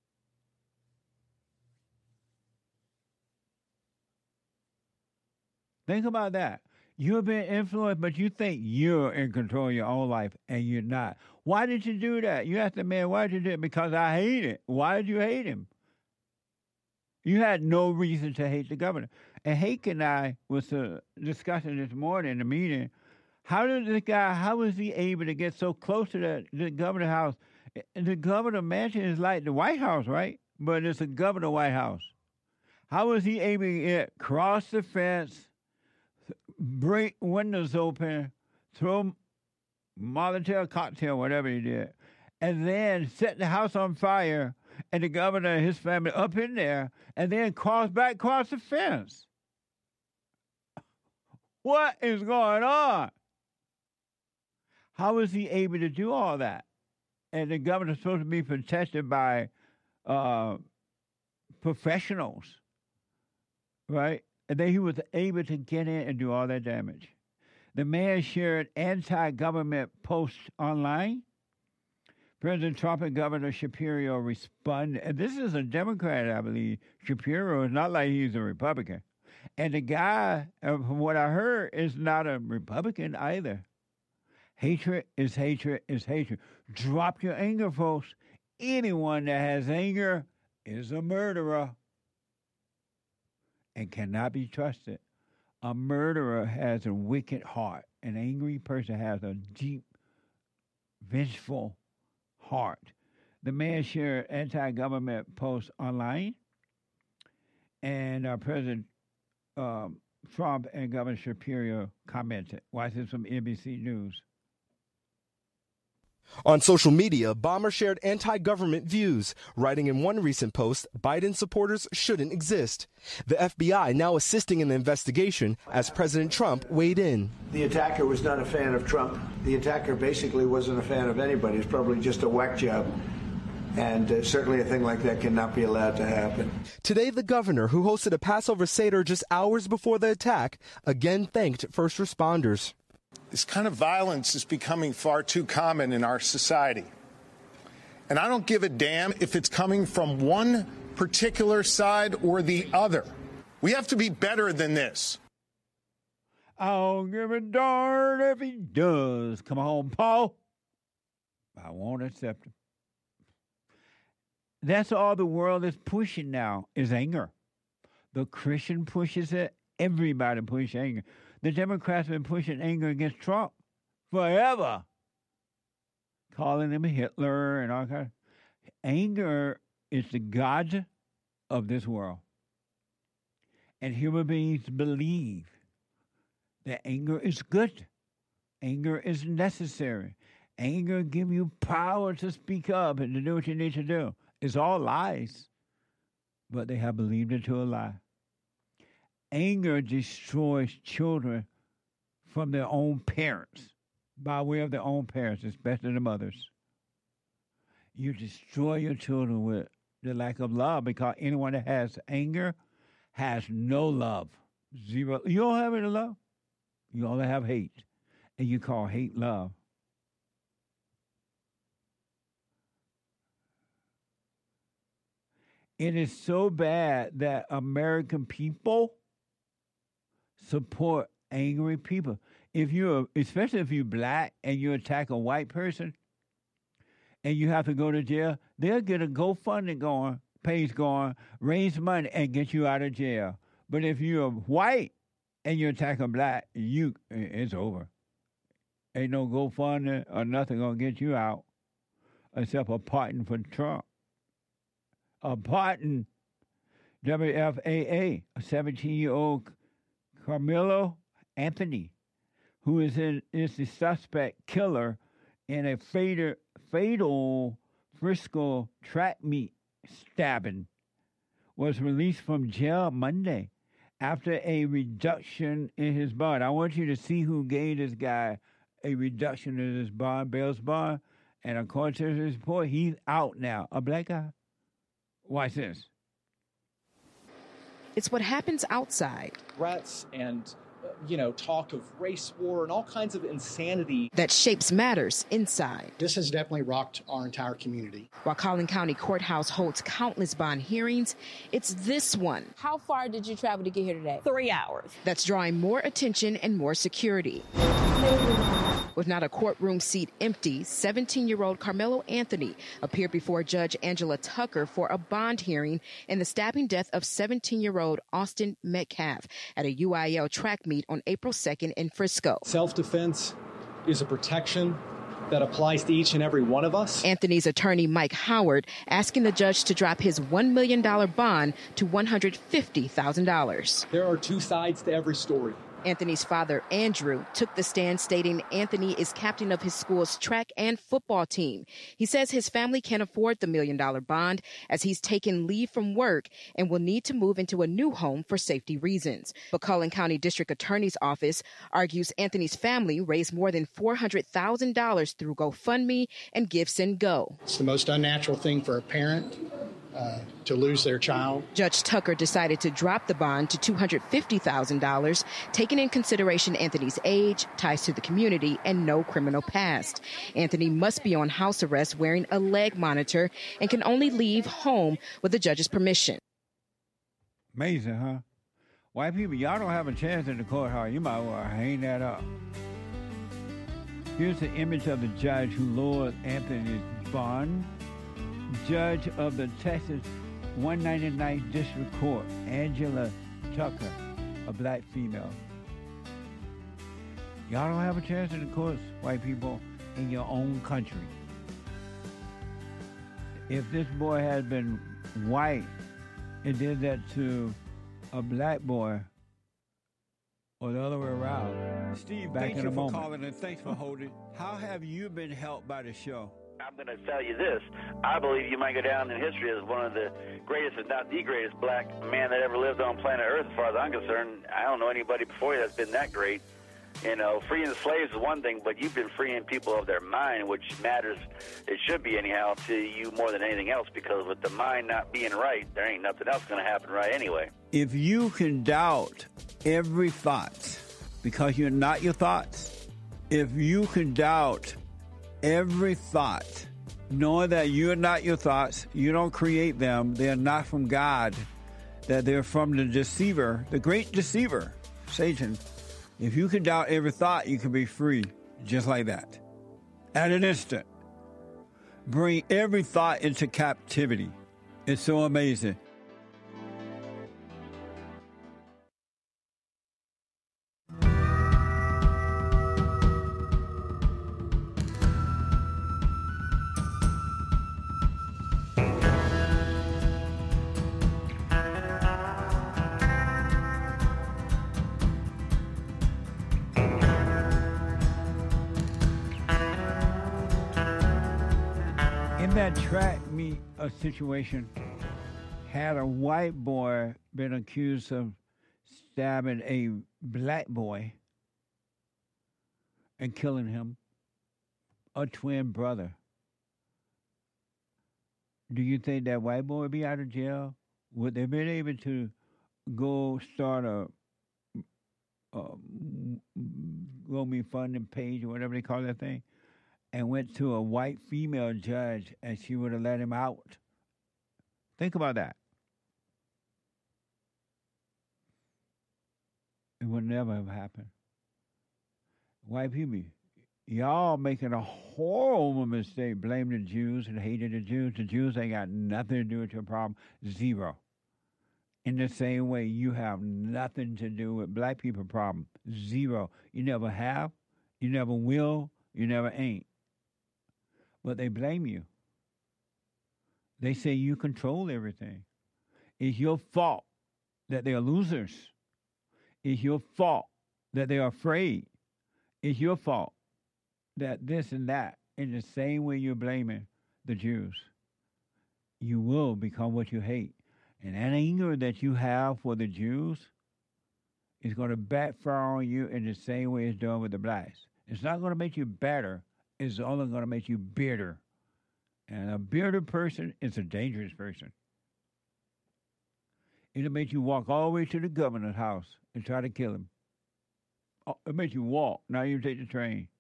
Think about that. You're being influenced, but you think you're in control of your own life, and you're not. Why did you do that? You asked the man, why did you do it? Because I hate it. Why did you hate him? You had no reason to hate the governor. And Hake and I was uh, discussing this morning in the meeting, how did this guy, how was he able to get so close to the, the governor's house? The governor mansion is like the White House, right? But it's a governor White House. How was he able to get across the fence, break windows open, throw Molotov cocktail, whatever he did, and then set the house on fire, and the governor and his family up in there, and then cross back across the fence? What is going on? How was he able to do all that? And the governor's supposed to be protected by uh, professionals, right? And then he was able to get in and do all that damage. The man shared anti-government posts online. President Trump and Governor Shapiro responded. And this is a Democrat, I believe. Shapiro is not like he's a Republican. And the guy, uh, from what I heard, is not a Republican either. Hatred is hatred is hatred. Drop your anger, folks. Anyone that has anger is a murderer and cannot be trusted. A murderer has a wicked heart. An angry person has a deep, vengeful heart. The man shared anti-government posts online, and uh, President um, Trump and Governor Shapiro commented. Watch this from N B C News. On social media, Bomber shared anti-government views, writing in one recent post, Biden supporters shouldn't exist. The F B I now assisting in the investigation as President Trump weighed in. The attacker was not a fan of Trump. The attacker basically wasn't a fan of anybody. It's probably just a whack job. And uh, certainly a thing like that cannot be allowed to happen. Today, the governor, who hosted a Passover Seder just hours before the attack, again thanked first responders. This kind of violence is becoming far too common in our society. And I don't give a damn if it's coming from one particular side or the other. We have to be better than this. I don't give a darn if he does. Come on, Paul. I won't accept him. That's all the world is pushing now, is anger. The Christian pushes it. Everybody pushes anger. The Democrats have been pushing anger against Trump forever, calling him Hitler and all kinds. Anger is the god of this world. And human beings believe that anger is good. Anger is necessary. Anger gives you power to speak up and to do what you need to do. It's all lies, but they have believed it to a lie. Anger destroys children from their own parents, by way of their own parents, especially the mothers. You destroy your children with the lack of love, because anyone that has anger has no love. Zero. You don't have any love. You only have hate. And you call hate love. It is so bad that American people support angry people. If you're, especially if you're black and you attack a white person and you have to go to jail, they'll get a GoFundMe going, page going, raise money and get you out of jail. But if you're white and you attack a black, you it's over. Ain't no GoFundMe or nothing gonna get you out except a pardon for Trump. A pardon, W F A A, a seventeen-year-old Carmelo Anthony, who is in, is the suspect killer in a fatal, fatal Frisco track meet stabbing, was released from jail Monday after a reduction in his bond. I want you to see who gave this guy a reduction in his bond, bail's bond, and according to his report, he's out now. A black guy. Watch this. It's what happens outside. Threats and, you know, talk of race war and all kinds of insanity that shapes matters inside. This has definitely rocked our entire community. While Collin County Courthouse holds countless bond hearings, it's this one. How far did you travel to get here today? Three hours. That's drawing more attention and more security. With not a courtroom seat empty, seventeen-year-old Carmelo Anthony appeared before Judge Angela Tucker for a bond hearing in the stabbing death of seventeen-year-old Austin Metcalf at a U I L track meet on April second in Frisco. Self-defense is a protection that applies to each and every one of us. Anthony's attorney, Mike Howard, asking the judge to drop his one million dollars bond to one hundred fifty thousand dollars. There are two sides to every story. Anthony's father, Andrew, took the stand stating Anthony is captain of his school's track and football team. He says his family can't afford the million-dollar bond as he's taken leave from work and will need to move into a new home for safety reasons. But Collin County District Attorney's Office argues Anthony's family raised more than four hundred thousand dollars through GoFundMe and GiveSendGo. It's the most unnatural thing for a parent Uh, to lose their child. Judge Tucker decided to drop the bond to two hundred fifty thousand dollars, taking in consideration Anthony's age, ties to the community, and no criminal past. Anthony must be on house arrest wearing a leg monitor and can only leave home with the judge's permission. Amazing, huh? White people, y'all don't have a chance in the courthouse. You might want to hang that up. Here's the image of the judge who lowered Anthony's bond. Judge of the Texas one ninety-ninth District Court, Angela Tucker, a black female. Y'all don't have a chance in the courts, white people, in your own country. If this boy had been white and did that to a black boy, or the other way around, Steve, Back thank in you a for moment. calling and thanks for holding. How have you been helped by the show? I'm going to tell you this. I believe you might go down in history as one of the greatest, if not the greatest, black man that ever lived on planet Earth, as far as I'm concerned. I don't know anybody before you that's been that great. You know, freeing the slaves is one thing, but you've been freeing people of their mind, which matters, it should be anyhow, to you more than anything else, because with the mind not being right, there ain't nothing else going to happen right anyway. If you can doubt every thought because you're not your thoughts, if you can doubt every thought, knowing that you're not your thoughts, you don't create them, they're not from God, that they're from the deceiver, the great deceiver, Satan. If you can doubt every thought, you can be free just like that. At an instant. Bring every thought into captivity. It's so amazing. In that track meet a situation, had a white boy been accused of stabbing a black boy and killing him, a twin brother. Do you think that white boy would be out of jail? Would they been able to go start a, a GoMeFundMe page or whatever they call that thing, and went to a white female judge and she would have let him out? Think about that. It would never have happened. White people, y'all making a horrible mistake blaming the Jews and hating the Jews. The Jews ain't got nothing to do with your problem. Zero. In the same way, you have nothing to do with black people problem. Zero. You never have, you never will, you never ain't. But they blame you. They say you control everything. It's your fault that they're losers. It's your fault that they're afraid. It's your fault that this and that. In the same way you're blaming the Jews, you will become what you hate. And that anger that you have for the Jews is going to backfire on you in the same way it's done with the blacks. It's not going to make you better. It's only going to make you bitter. And a bitter person is a dangerous person. It'll make you walk all the way to the governor's house and try to kill him. Oh, it'll make you walk. Now you take the train.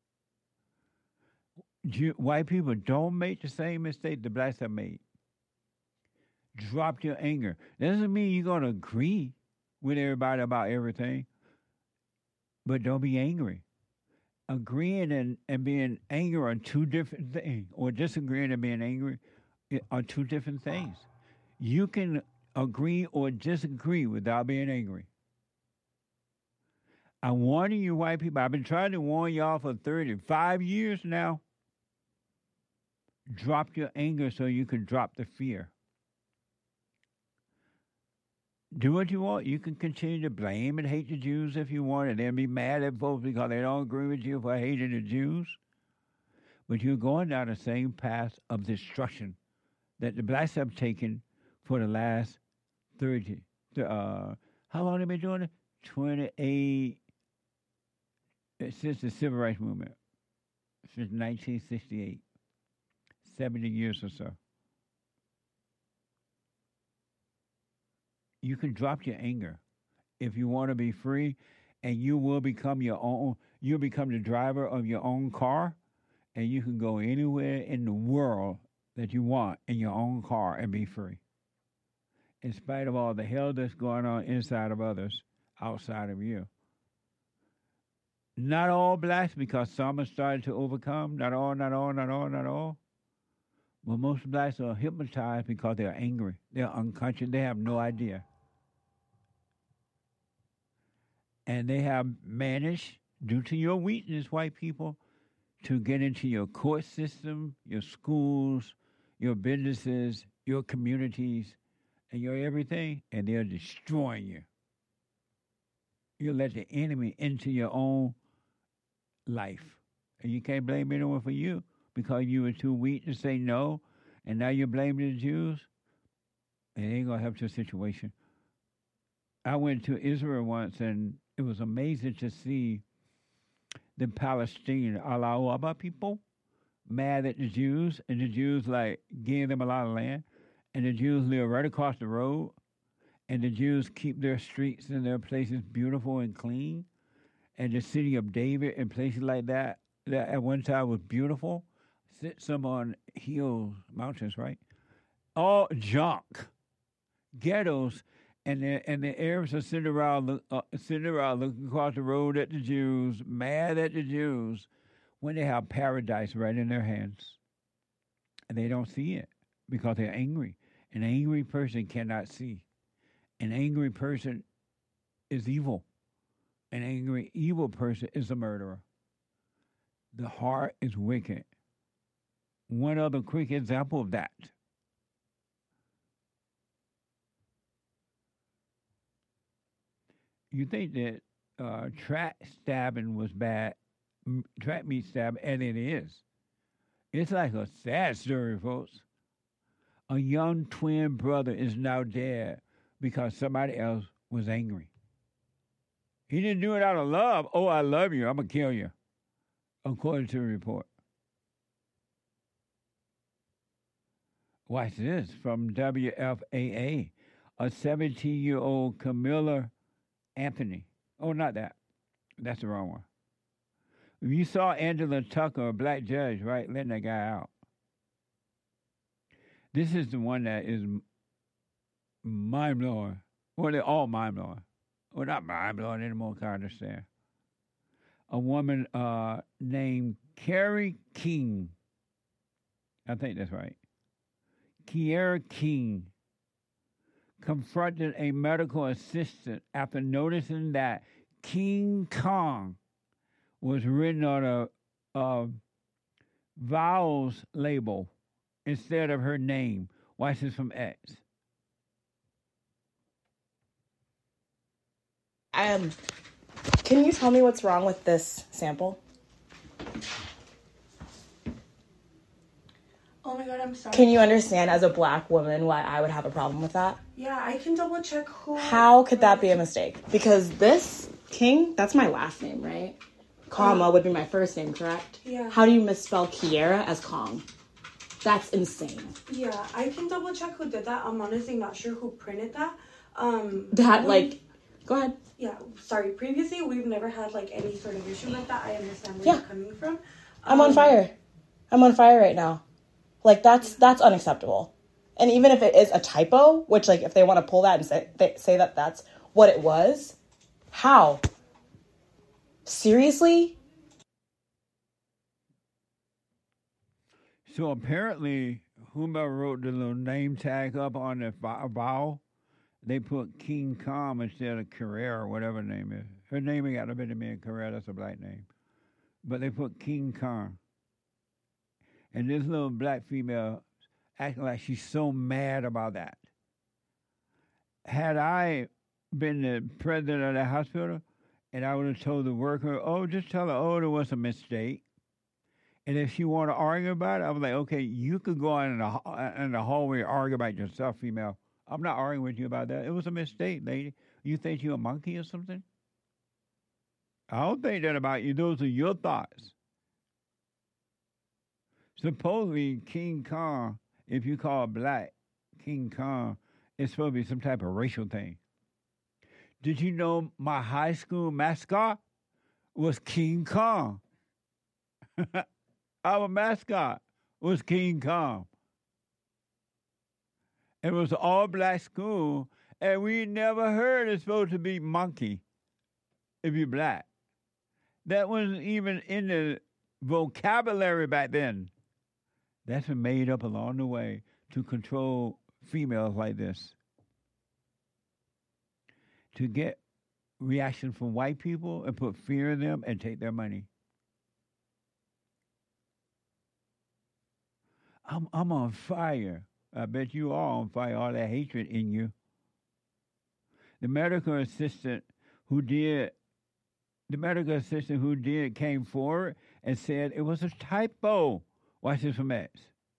Jew, white people don't make the same mistake the blacks have made. Drop your anger. That doesn't mean you're going to agree with everybody about everything, but don't be angry. Agreeing and, and being angry are two different things, or disagreeing and being angry are two different things. You can agree or disagree without being angry. I'm warning you, white people. I've been trying to warn y'all for thirty-five years now. Drop your anger so you can drop the fear. Do what you want. You can continue to blame and hate the Jews if you want, and then be mad at folks because they don't agree with you for hating the Jews. But you're going down the same path of destruction that the blacks have taken for the last thirty. Uh, how long have they been doing it? twenty-eight, since the Civil Rights Movement, since nineteen sixty-eight, seventy years or so. You can drop your anger if you want to be free, and you will become your own, you'll become the driver of your own car, and you can go anywhere in the world that you want in your own car and be free. In spite of all the hell that's going on inside of others, outside of you. Not all blacks, because some have started to overcome. Not all, not all, not all, not all. But most blacks are hypnotized because they're angry. They're unconscious. They have no idea. And they have managed, due to your weakness, white people, to get into your court system, your schools, your businesses, your communities, and your everything, and they're destroying you. You let the enemy into your own life. And you can't blame anyone for you because you were too weak to say no, and now you're blaming the Jews. It ain't going to help your situation. I went to Israel once, and it was amazing to see the Palestinian Alawaba people mad at the Jews, and the Jews, like, gave them a lot of land, and the Jews live right across the road, and the Jews keep their streets and their places beautiful and clean, and the city of David and places like that, that at one time was beautiful, sit some on hills, mountains, right? All junk, ghettos, and the, and the Arabs are sitting around, look- uh, sitting around looking across the road at the Jews, mad at the Jews, when they have paradise right in their hands. And they don't see it because they're angry. An angry person cannot see. An angry person is evil. An angry, evil person is a murderer. The heart is wicked. One other quick example of that. You think that uh, track stabbing was bad, m- track meet stabbing, and it is. It's like a sad story, folks. A young twin brother is now dead because somebody else was angry. He didn't do it out of love. Oh, I love you. I'm going to kill you, according to the report. Watch this from W F A A. A seventeen-year-old Camilla Anthony. Oh, not that. That's the wrong one. You saw Angela Tucker, a black judge, right, letting that guy out. This is the one that is mind-blowing. Well, they're all mind-blowing. Well, not mind-blowing anymore, I understand. A woman uh, named Carrie King. I think that's right. Kiera King confronted a medical assistant after noticing that King Kong was written on a, a vowels label instead of her name. Watch this from X. Um, can you tell me what's wrong with this sample? Oh my god, I'm sorry. Can you understand as a black woman why I would have a problem with that? Yeah, I can double check who. How could that be a mistake? Because this King, that's my last name, right? Comma would be my first name, correct? Yeah. How do you misspell Kiera as Kong? That's insane. Yeah, I can double check who did that. I'm honestly not sure who printed that. Um, That, we- like, go ahead. Yeah, sorry. Previously, we've never had like any sort of issue like that. I understand where Yeah. you're coming from. I'm on Um, fire. I'm on fire right now. Like, that's that's unacceptable. And even if it is a typo, which, like, if they want to pull that and say they, say that that's what it was, how? Seriously? So apparently, whomever wrote the little name tag up on the vi- vowel, they put King Kong instead of Carrera or whatever her name is. Her name ain't got to be the man Carrera, that's a black name. But they put King Kong. And this little black female acting like she's so mad about that. Had I been the president of the hospital and I would have told the worker, oh, just tell her, oh, there was a mistake. And if she want to argue about it, I was like, okay, you could go out in the, ha- in the hallway and argue about yourself, female. I'm not arguing with you about that. It was a mistake, lady. You think you're a monkey or something? I don't think that about you. Those are your thoughts. Supposedly, King Kong, if you call black King Kong, it's supposed to be some type of racial thing. Did you know my high school mascot was King Kong? Our mascot was King Kong. It was an all-black school, and we never heard it's supposed to be monkey if you're black. That wasn't even in the vocabulary back then. That's been made up along the way to control females like this. To get reaction from white people and put fear in them and take their money. I'm I'm on fire. I bet you are on fire, all that hatred in you. The medical assistant who did, the medical assistant who did came forward and said it was a typo. Watch this from X.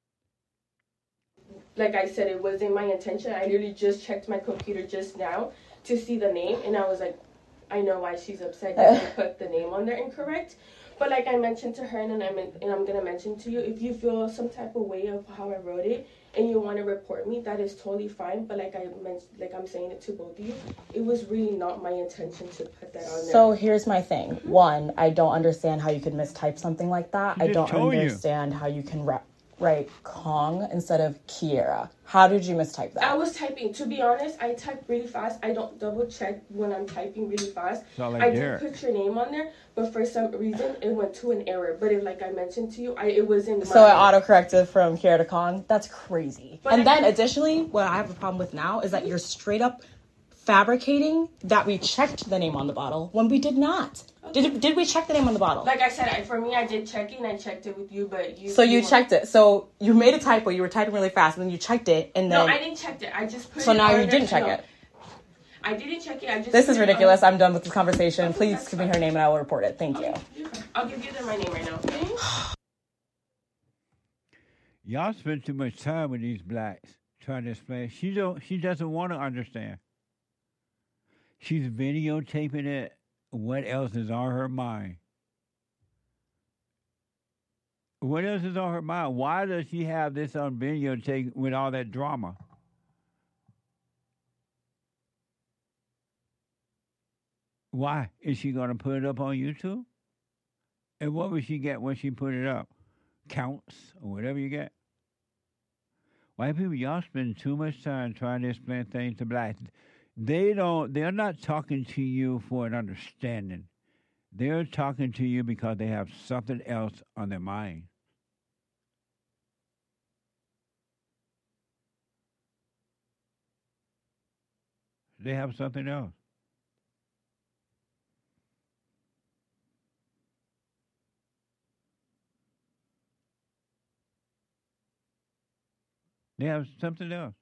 Like I said, it wasn't my intention. I literally just checked my computer just now to see the name, and I was like, I know why she's upset because I put the name on there incorrect. But like I mentioned to her, and I'm and I'm gonna mention to you, if you feel some type of way of how I wrote it, and you want to report me, that is totally fine. But like I mentioned, like I'm saying it to both of you, it was really not my intention to put that on there. So here's my thing. Mm-hmm. One, I don't understand how you could mistype something like that. I don't understand you. how you can re- write Kong instead of Kiera. How did you mistype that? I was typing. To be honest, I type really fast. I don't double check when I'm typing really fast. Like I Derek. did put your name on there, but for some reason it went to an error. But it, like I mentioned to you, I it was in my... So it auto-corrected from Kiera to Kong? That's crazy. But and I then did- additionally, what I have a problem with now is that you're straight up fabricating that we checked the name on the bottle when we did not. Did did we check the name on the bottle? Like I said, I, for me, I did check it, and I checked it with you, but you... So you, you checked it. So you made a typo. You were typing really fast, and then you checked it, and then... No, I didn't check it. I just put So it now on you there. didn't check No. it. I didn't check it. I just... This put is it on- ridiculous. I'm done with this conversation. Please give me her name, and I will report it. Thank you. I'll give you them my name right now, okay? Y'all spend too much time with these blacks trying to explain. She don't. She doesn't want to understand. She's videotaping it. What else is on her mind? What else is on her mind? Why does she have this on videotape with all that drama? Why? Is she going to put it up on YouTube? And what will she get when she put it up? Counts or whatever you get? White people, y'all spend too much time trying to explain things to blacks. They don't, they're not talking to you for an understanding. They're talking to you because they have something else on their mind. They have something else. They have something else.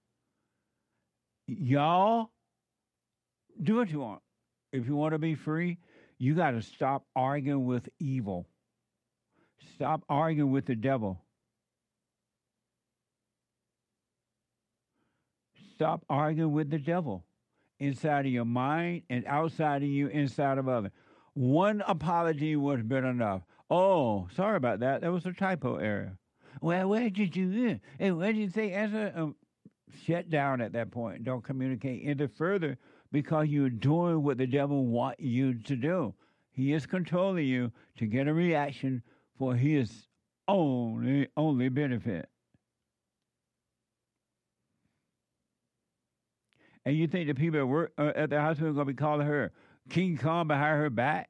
Y'all, do what you want. If you want to be free, you got to stop arguing with evil. Stop arguing with the devil. Stop arguing with the devil inside of your mind and outside of you, inside of others. One apology was good enough. Oh, sorry about that. That was a typo error. Well, where did you, hey, where did you say answer? Um, shut down at that point. Don't communicate any further because you're doing what the devil wants you to do. He is controlling you to get a reaction for his only, only benefit. And you think the people at work uh, at the hospital are going to be calling her King Kong behind her back?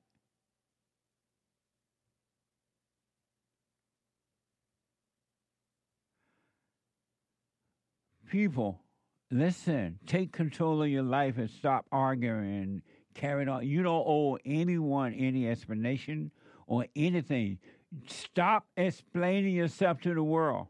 People, listen, take control of your life and stop arguing and carrying on. You don't owe anyone any explanation or anything. Stop explaining yourself to the world.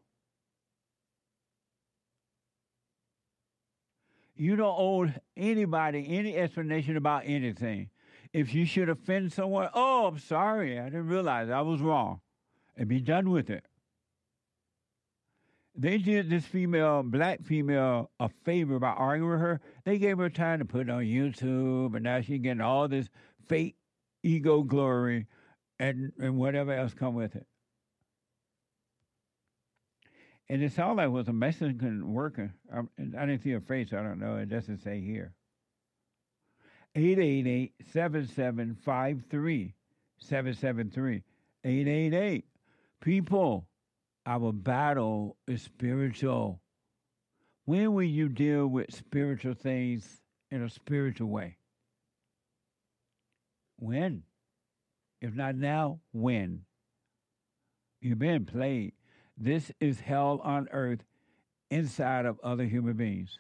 You don't owe anybody any explanation about anything. If you should offend someone, oh, I'm sorry, I didn't realize I was wrong. And be done with it. They did this female, black female, a favor by arguing with her. They gave her time to put it on YouTube, and now she's getting all this fake ego glory and, and whatever else come with it. And it sounded like it was a Mexican worker. I, I didn't see her face, so I don't know. It doesn't say here. eight eight eight, seven seven five three, seven seven three. eight eight eight. People, our battle is spiritual. When will you deal with spiritual things in a spiritual way? When? If not now, when? You're being played. This is hell on earth inside of other human beings.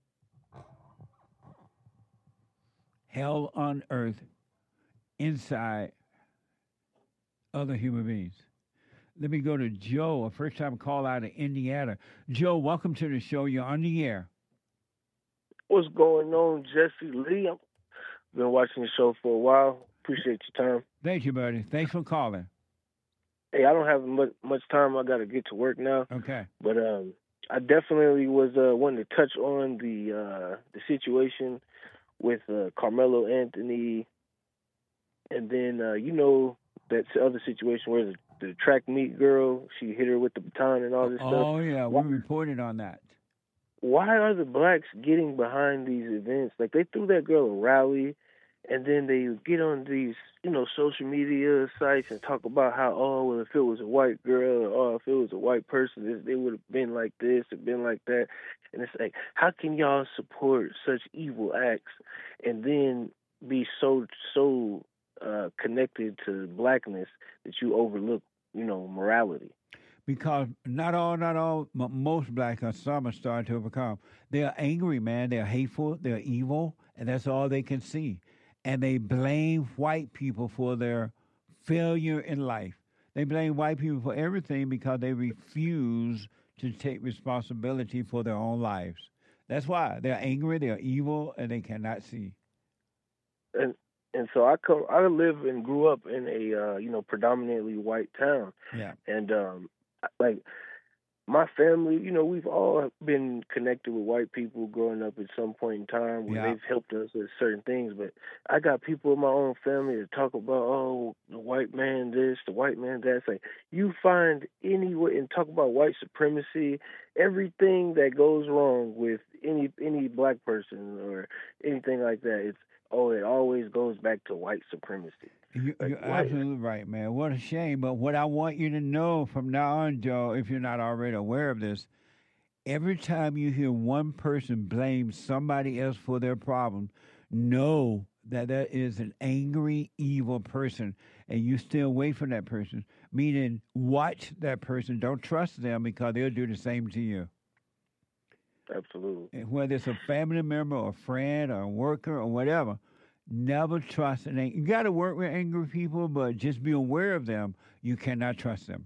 Hell on earth inside other human beings. Let me go to Joe, a first-time call out of Indiana. Joe, welcome to the show. You're on the air. What's going on, Jesse Lee? I'm, been watching the show for a while. Appreciate your time. Thank you, buddy. Thanks for calling. Hey, I don't have much, much time. I got to get to work now. Okay. But um, I definitely was uh, wanting to touch on the uh, the situation with uh, Carmelo Anthony, and then uh, you know that other situation where the, the track meet girl, she hit her with the baton and all this oh, stuff. Oh, yeah, we why, reported on that. Why are the blacks getting behind these events? Like, they threw that girl a rally, and then they get on these, you know, social media sites and talk about how, oh, well, if it was a white girl, or oh, if it was a white person, it, it would have been like this or been like that. And it's like, how can y'all support such evil acts and then be so, so uh, connected to blackness that you overlook, you know, morality? Because not all, not all, but most blacks are some are starting to overcome. They're angry, man. They're hateful. They're evil, and that's all they can see. And they blame white people for their failure in life. They blame white people for everything because they refuse to take responsibility for their own lives. That's why they're angry, they're evil, and they cannot see. And and so I come, I live and grew up in a uh, you know predominantly white town. Yeah. And um, like my family, you know, we've all been connected with white people growing up at some point in time where Yeah. they've helped us with certain things. But I got people in my own family that talk about, oh, the white man this, the white man that. It's like, you find any way and talk about white supremacy, everything that goes wrong with any any black person or anything like that. It's oh, it always goes back to white supremacy. You, Like, you're why- absolutely right, man. What a shame. But what I want you to know from now on, Joe, if you're not already aware of this, every time you hear one person blame somebody else for their problem, know that that is an angry, evil person, and you stay away from that person. Meaning, watch that person. Don't trust them because they'll do the same to you. Absolutely. And whether it's a family member or a friend or a worker or whatever, never trust an angry. You got to work with angry people, but just be aware of them. You cannot trust them.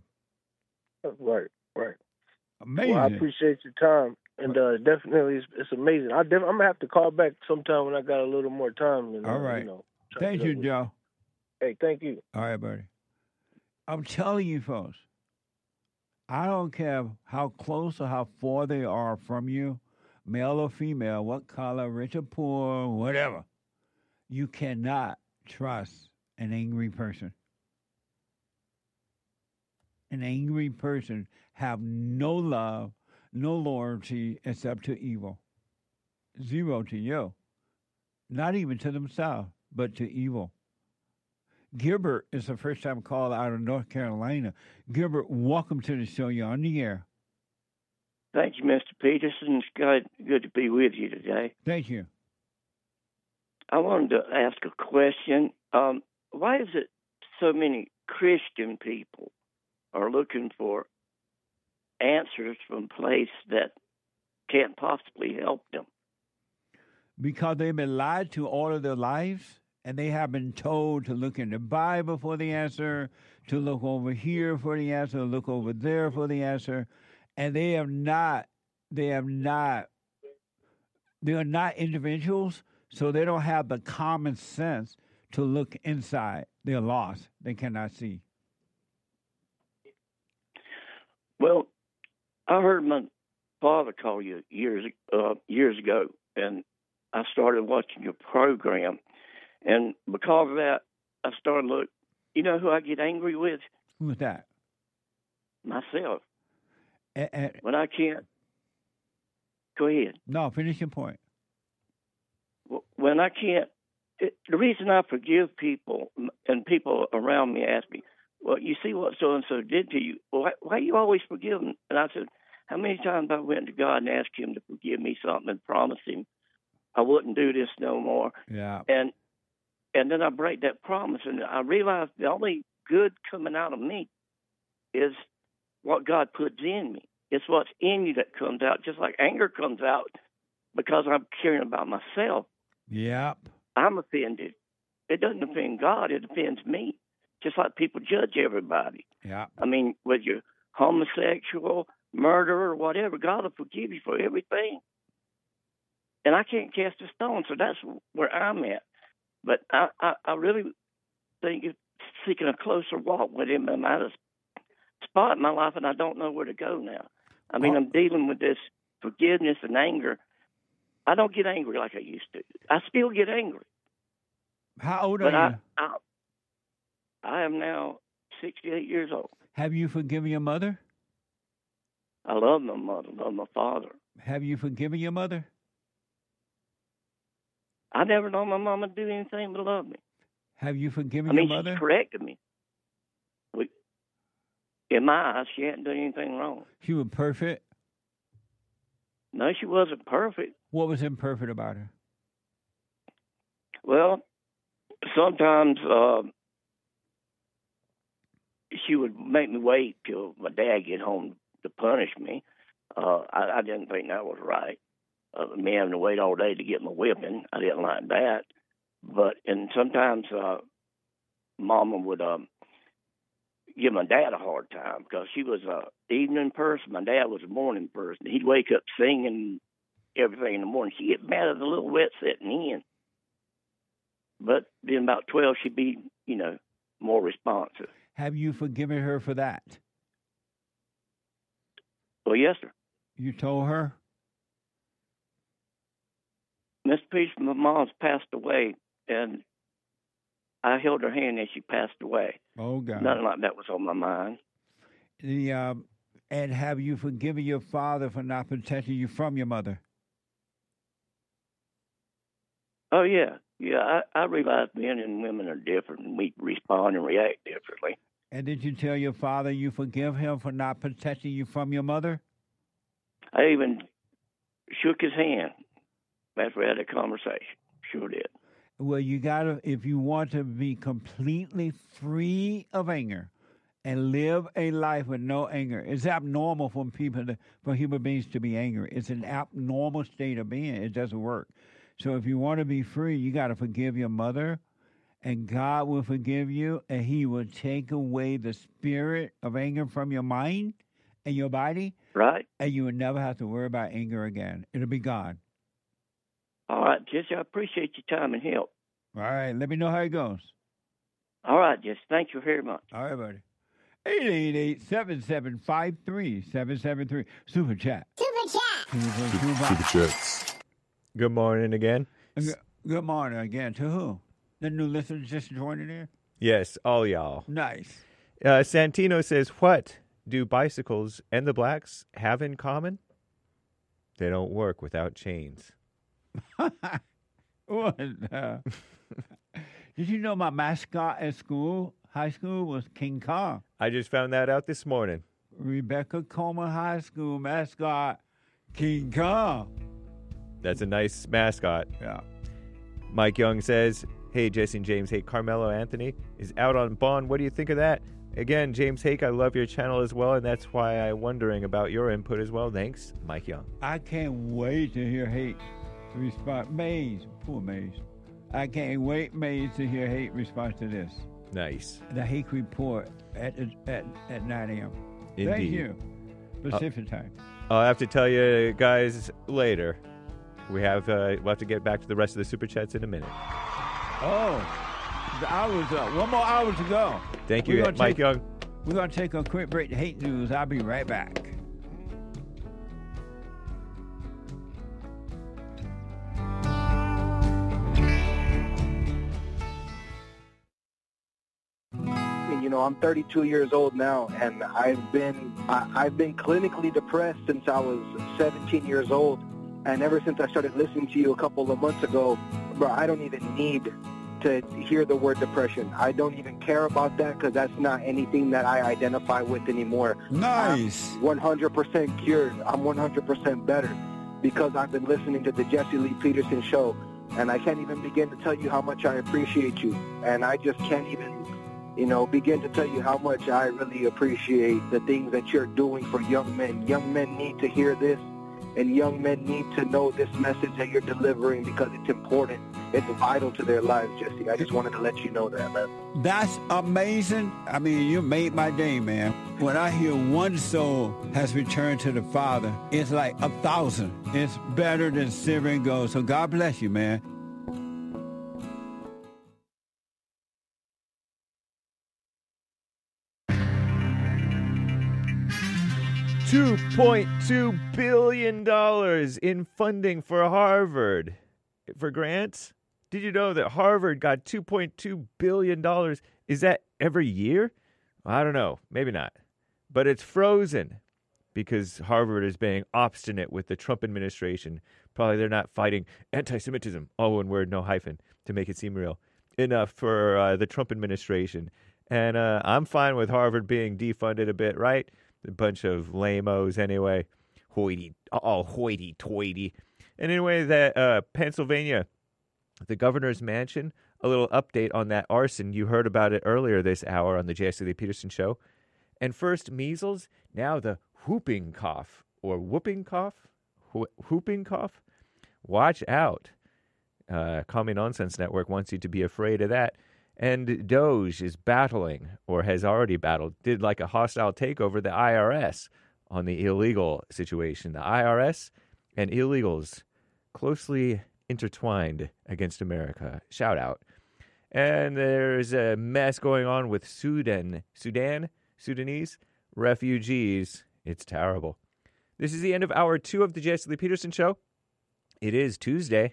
Right, right. Amazing. Well, I appreciate your time, and uh, definitely it's, it's amazing. I def- I'm gonna have to call back sometime when I got a little more time. And, uh, All right. You know, try Thank it you, up with Joe. Hey, thank you. All right, buddy. I'm telling you, folks, I don't care how close or how far they are from you, male or female, what color, rich or poor, whatever. You cannot trust an angry person. An angry person have no love, no loyalty except to evil. Zero to you. Not even to themselves, but to evil. Gilbert is the first time call out of North Carolina. Gilbert, welcome to the show. You're on the air. Thank you, Mister Peterson. It's good, good to be with you today. Thank you. I wanted to ask a question. Um, why is it so many Christian people are looking for answers from place that can't possibly help them? Because they've been lied to all of their lives, and they have been told to look in the Bible for the answer, to look over here for the answer, look over there for the answer, and they have not, they have not, they are not individuals, so they don't have the common sense to look inside. They're lost. They cannot see. Well, I heard my father call you years uh, years ago, and I started watching your program. And because of that, I started look. You know who I get angry with? Who's that? Myself. A- a- When I can't. Go ahead. no, finish your point. When I can't. It, the reason I forgive people, and people around me ask me, well, you see what so-and-so did to you. Well, why, why you always forgive them? And I said, how many times I went to God and asked him to forgive me something and promised him I wouldn't do this no more. Yeah. And and then I break that promise, and I realize the only good coming out of me is what God puts in me. It's what's in you that comes out, just like anger comes out because I'm caring about myself. Yep. I'm offended. It doesn't offend God, it offends me. Just like people judge everybody. Yeah. I mean, whether you're homosexual, murderer, whatever, God will forgive you for everything. And I can't cast a stone, so that's where I'm at. But I, I, I really think it's seeking a closer walk with him. I'm at a spot in my life, and I don't know where to go now. I mean, oh. I'm dealing with this forgiveness and anger. I don't get angry like I used to. I still get angry. How old but are you? I, I, I am now sixty-eight years old. Have you forgiven your mother? I love my mother, love my father. Have you forgiven your mother? I never know my mama do anything but love me. Have you forgiven I mean, your mother? She corrected me. We, in my eyes, she hadn't done anything wrong. She was perfect? No, she wasn't perfect. What was imperfect about her? Well, sometimes uh, she would make me wait till my dad get home to punish me. Uh, I, I didn't think that was right. Uh, me having to wait all day to get my whipping, I didn't like that. But and sometimes uh, Mama would um, give my dad a hard time because she was a evening person. My dad was a morning person. He'd wake up singing everything in the morning. She'd get mad at the little wet setting in. But then about twelve, she'd be, you know, more responsive. Have you forgiven her for that? Well, yes, sir. You told her? Miss Peach, my mom's passed away, and I held her hand as she passed away. Oh, God. Nothing like that was on my mind. The um, and have you forgiven your father for not protecting you from your mother? Oh, yeah. Yeah, I, I realize men and women are different, and we respond and react differently. And did you tell your father you forgive him for not protecting you from your mother? I even shook his hand after we had a conversation. Sure did. Well, you gotta, if you want to be completely free of anger and live a life with no anger, it's abnormal for people to, for human beings to be angry. It's an abnormal state of being. It doesn't work. So if you want to be free, you got to forgive your mother, and God will forgive you, and He will take away the spirit of anger from your mind and your body. Right. And you will never have to worry about anger again. It'll be gone. All right, Jesse, I appreciate your time and help. All right, let me know how it goes. All right, Jesse, thank you very much. All right, buddy. eight eight eight, seven seven five, three seven seven three. Super chat. Super chat. Super, super, super chats. Good morning again. Good, good morning again. To who? The new listeners just joining in? Yes, all y'all. Nice. Uh, Santino says, what do bicycles and the blacks have in common? They don't work without chains. What? Uh, did you know my mascot at school, high school, was King Kong? I just found that out this morning. Rebecca Coleman High School mascot, King Kong. That's a nice mascot. Yeah. Mike Young says, hey, Jesse and James Hake, Carmelo Anthony is out on bond. What do you think of that? Again, James Hake, I love your channel as well, and that's why I'm wondering about your input as well. Thanks, Mike Young. I can't wait to hear Hake respond. Mays, poor Mays. I can't wait, Mays, to hear Hake respond to this. Nice. The Hake Report at at, at nine a.m. Indeed. Thank you. Pacific uh, time. I'll have to tell you guys later. We have uh, we'll have to get back to the rest of the super chats in a minute. Oh, the hour's up. One more hour to go. Thank you, Mike take, Young. We're going to take a quick break to Hate News. I'll be right back. You know, I'm thirty-two years old now, and I've been I, I've been clinically depressed since I was seventeen years old. And ever since I started listening to you a couple of months ago, bro, I don't even need to hear the word depression. I don't even care about that because that's not anything that I identify with anymore. Nice. I'm one hundred percent cured. I'm one hundred percent better because I've been listening to the Jesse Lee Peterson show. And I can't even begin to tell you how much I appreciate you. And I just can't even, you know, begin to tell you how much I really appreciate the things that you're doing for young men. Young men need to hear this. And young men need to know this message that you're delivering because it's important. It's vital to their lives, Jesse. I just wanted to let you know that, man. That's amazing. I mean, you made my day, man. When I hear one soul has returned to the Father, it's like a thousand. It's better than silver and gold. So God bless you, man. two point two billion dollars in funding for Harvard for grants. Did you know that Harvard got two point two billion dollars? Is that every year? I don't know. Maybe not. But it's frozen because Harvard is being obstinate with the Trump administration. Probably they're not fighting anti-Semitism, all one word, no hyphen, to make it seem real, enough for uh, the Trump administration. And uh, I'm fine with Harvard being defunded a bit, right? A bunch of lame-os anyway. Hoity, oh, hoity-toity. And anyway, that uh, Pennsylvania, the governor's mansion, a little update on that arson. You heard about it earlier this hour on the Jesse Lee Peterson Show. And first measles, now the whooping cough, or whooping cough? Wh- whooping cough? Watch out. Uh, Common Nonsense Network wants you to be afraid of that. And Doge is battling, or has already battled, did like a hostile takeover, the I R S on the illegal situation. The I R S and illegals closely intertwined against America. Shout out. And there's a mess going on with Sudan, Sudan, Sudanese refugees. It's terrible. This is the end of hour two of the Jesse Lee Peterson Show. It is Tuesday.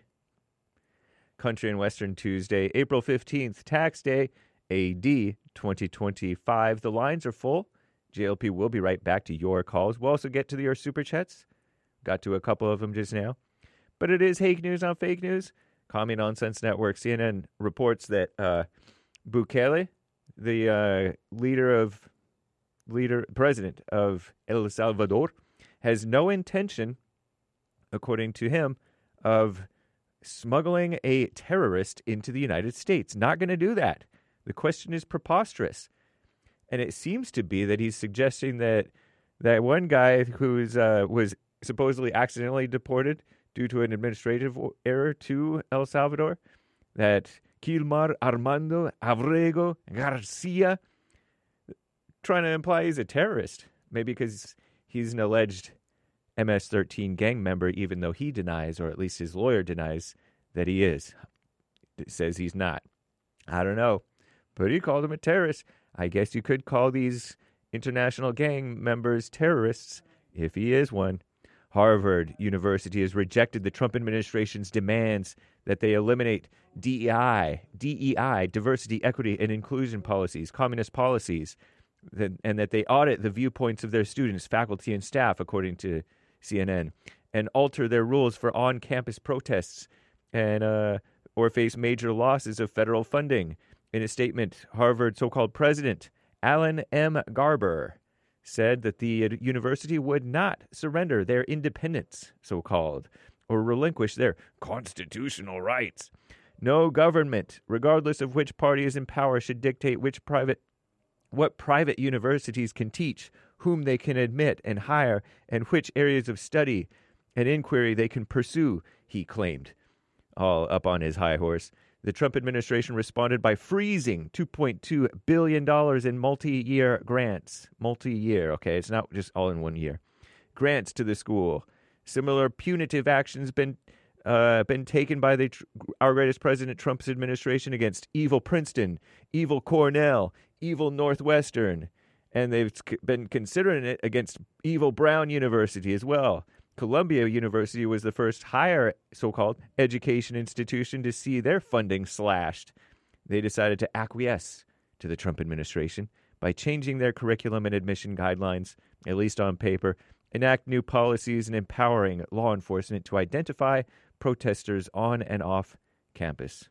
Country and Western Tuesday, April fifteenth, Tax Day, A D twenty twenty-five. The lines are full. J L P will be right back to your calls. We'll also get to your super chats. Got to a couple of them just now. But it is fake news on fake news. Common Nonsense Network, C N N, reports that uh, Bukele, the uh, leader of, leader, president of El Salvador, has no intention, according to him, of smuggling a terrorist into the United States. Not going to do that. The question is preposterous. And it seems to be that he's suggesting that that one guy who uh, was supposedly accidentally deported due to an administrative error to El Salvador, that Kilmar Armando Abrego Garcia, trying to imply he's a terrorist. Maybe because he's an alleged M S thirteen gang member, even though he denies, or at least his lawyer denies, that he is. It says he's not. I don't know. But he called him a terrorist. I guess you could call these international gang members terrorists, if he is one. Harvard University has rejected the Trump administration's demands that they eliminate D E I, D E I, diversity, equity, and inclusion policies, communist policies, and that they audit the viewpoints of their students, faculty, and staff, according to C N N, and alter their rules for on-campus protests and uh, or face major losses of federal funding. In a statement, Harvard so-called president Alan M. Garber said that the university would not surrender their independence, so-called, or relinquish their constitutional rights. No government, regardless of which party is in power, should dictate which private what private universities can teach, whom they can admit and hire, and which areas of study and inquiry they can pursue, he claimed, all up on his high horse. The Trump administration responded by freezing two point two billion dollars in multi-year grants. Multi-year, okay? It's not just all in one year. Grants to the school. Similar punitive actions been uh, been taken by the our greatest president Trump's administration against evil Princeton, evil Cornell, evil Northwestern, and they've been considering it against evil Brown University as well. Columbia University was the first higher so-called education institution to see their funding slashed. They decided to acquiesce to the Trump administration by changing their curriculum and admission guidelines, at least on paper, enact new policies, and empowering law enforcement to identify protesters on and off campus.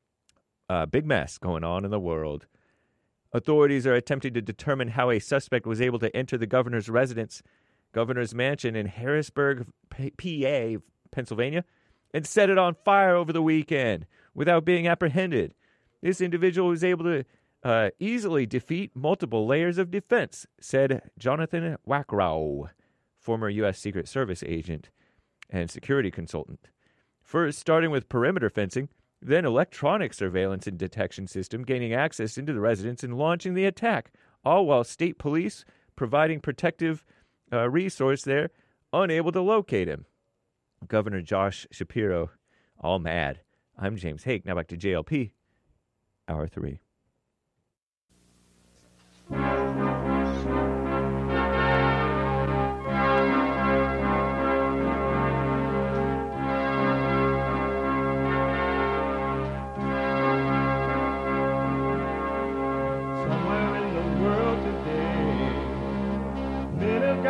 Uh, big mess going on in the world. Authorities are attempting to determine how a suspect was able to enter the governor's residence, governor's mansion in Harrisburg, P A, Pennsylvania, and set it on fire over the weekend without being apprehended. This individual was able to uh, easily defeat multiple layers of defense, said Jonathan Wackrow, former U S Secret Service agent and security consultant. First, starting with perimeter fencing, then electronic surveillance and detection system, gaining access into the residence and launching the attack, all while state police providing protective uh, resource there, unable to locate him. Governor Josh Shapiro, all mad. I'm James Hake. Now back to J L P, Hour three.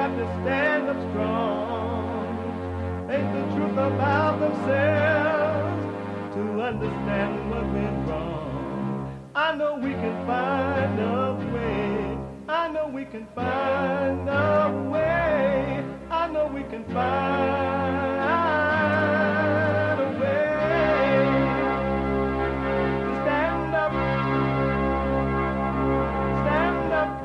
have to stand up strong, face the truth about themselves, to understand what went wrong. I know we can find a way. I know we can find a way. I know we can find a way to stand up, stand up,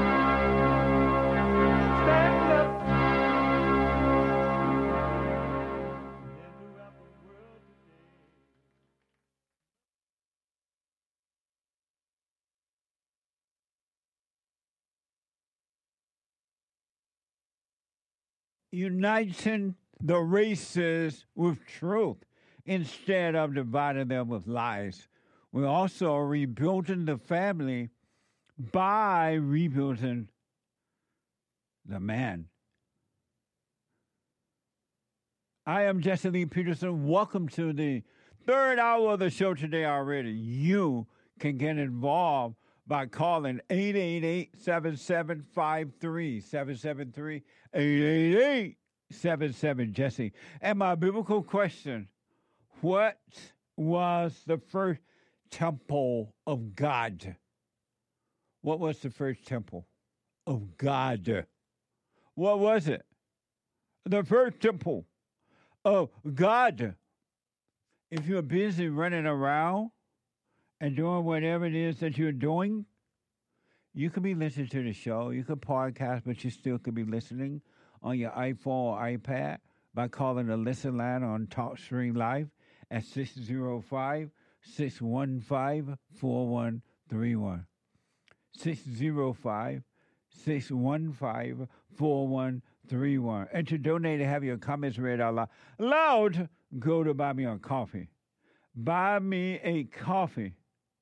stand up. Uniting the races with truth instead of dividing them with lies. We're also rebuilding the family by rebuilding the man. I am Jesse Lee Peterson. Welcome to the third hour of the show today already. You can get involved by calling eight eight eight, seven seven five three, seven seven three, eight eight eight, seven seven, Jesse. And my biblical question, what was the first temple of God? What was the first temple of God? What was it? The first temple of God. If you're busy running around and doing whatever it is that you're doing, you could be listening to the show. You could podcast, but you still could be listening on your iPhone or iPad by calling the listen line on TalkStream Live at six oh five, six one five, four one three one. six oh five, six one five, four one three one. And to donate and have your comments read out loud, loud, go to Buy Me a Coffee. Buy me a coffee.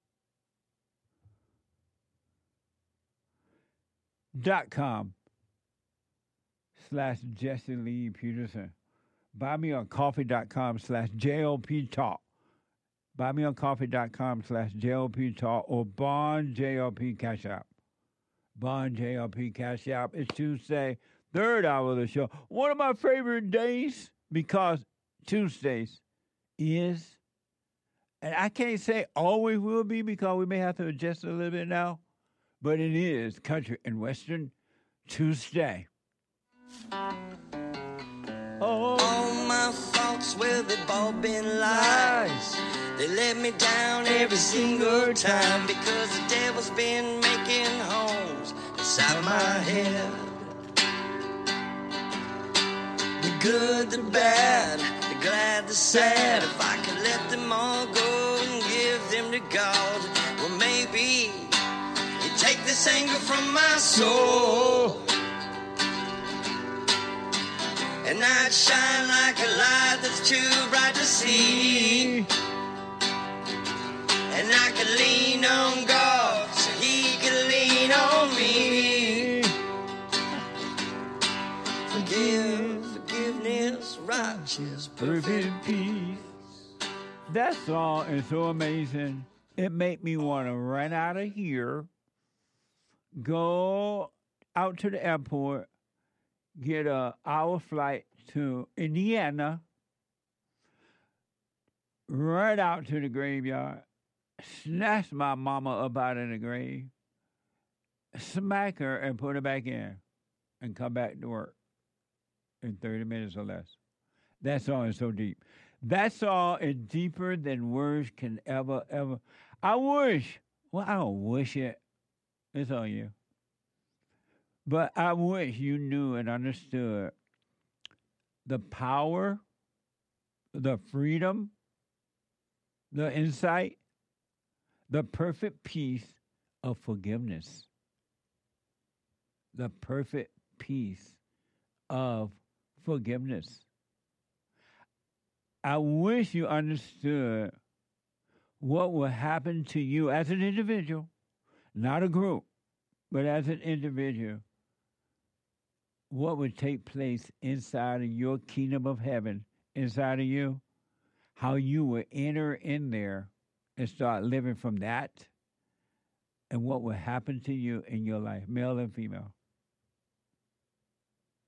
Dot com slash Jesse Lee Peterson. Buy me on coffee.com slash JLP Talk. Buy me on coffee.com slash JLP Talk or Bond J L P Cash App. Bond J L P Cash App. It's Tuesday, third hour of the show. One of my favorite days because Tuesdays is, and I can't say always will be because we may have to adjust a little bit now, but it is Country and Western Tuesday. Oh. All my thoughts, well, they've all been lies. They let me down every single time because the devil's been making homes inside of my head. The good, the bad, the glad, the sad. If I could let them all go and give them to God, well, maybe you'd take this anger from my soul. And I'd shine like a light that's too bright to see. And I could lean on God so He could lean on me. Forgive, forgiveness, righteous, perfect peace. That song is so amazing. It made me want to run out of here, go out to the airport, get a hour flight to Indiana, run out to the graveyard, snatch my mama up out of the grave, smack her and put her back in, and come back to work in thirty minutes or less. That song is so deep. That song is deeper than words can ever, ever. I wish, well, I don't wish it. It's on you. But I wish you knew and understood the power, the freedom, the insight, the perfect peace of forgiveness. The perfect peace of forgiveness. I wish you understood what will happen to you as an individual, not a group, but as an individual. What would take place inside of your kingdom of heaven, inside of you, how you would enter in there and start living from that, and what will happen to you in your life, male and female.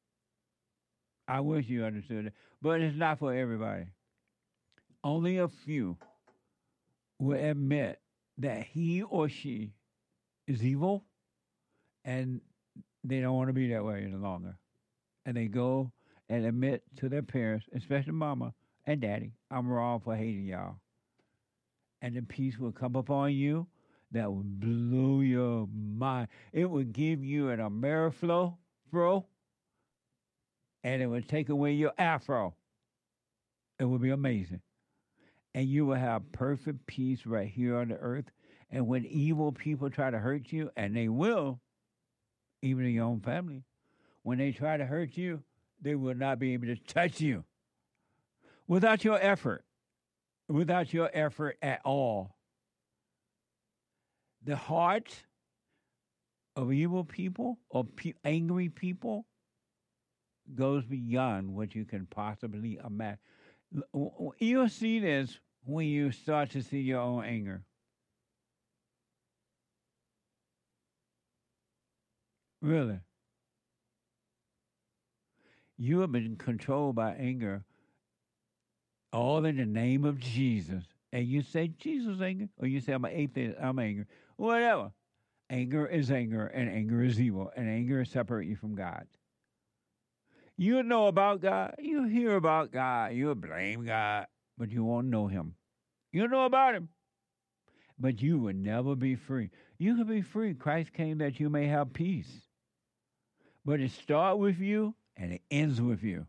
I wish you understood it. But it's not for everybody. Only a few will admit that he or she is evil and they don't want to be that way any longer. And they go and admit to their parents, especially mama and daddy, I'm wrong for hating y'all. And the peace will come upon you that will blow your mind. It will give you an Ameriflow, bro, and it will take away your afro. It will be amazing. And you will have perfect peace right here on the earth. And when evil people try to hurt you, and they will, even in your own family, when they try to hurt you, they will not be able to touch you without your effort, without your effort at all. The heart of evil people or pe- angry people goes beyond what you can possibly imagine. You'll see this when you start to see your own anger. Really. You have been controlled by anger all in the name of Jesus. And you say, Jesus angry, or you say, I'm an atheist, I'm angry. Whatever. Anger is anger, and anger is evil, and anger separates you from God. You know about God, you hear about God, you blame God, but you won't know him. You know about him, but you will never be free. You can be free. Christ came that you may have peace. But it starts with you, and it ends with you.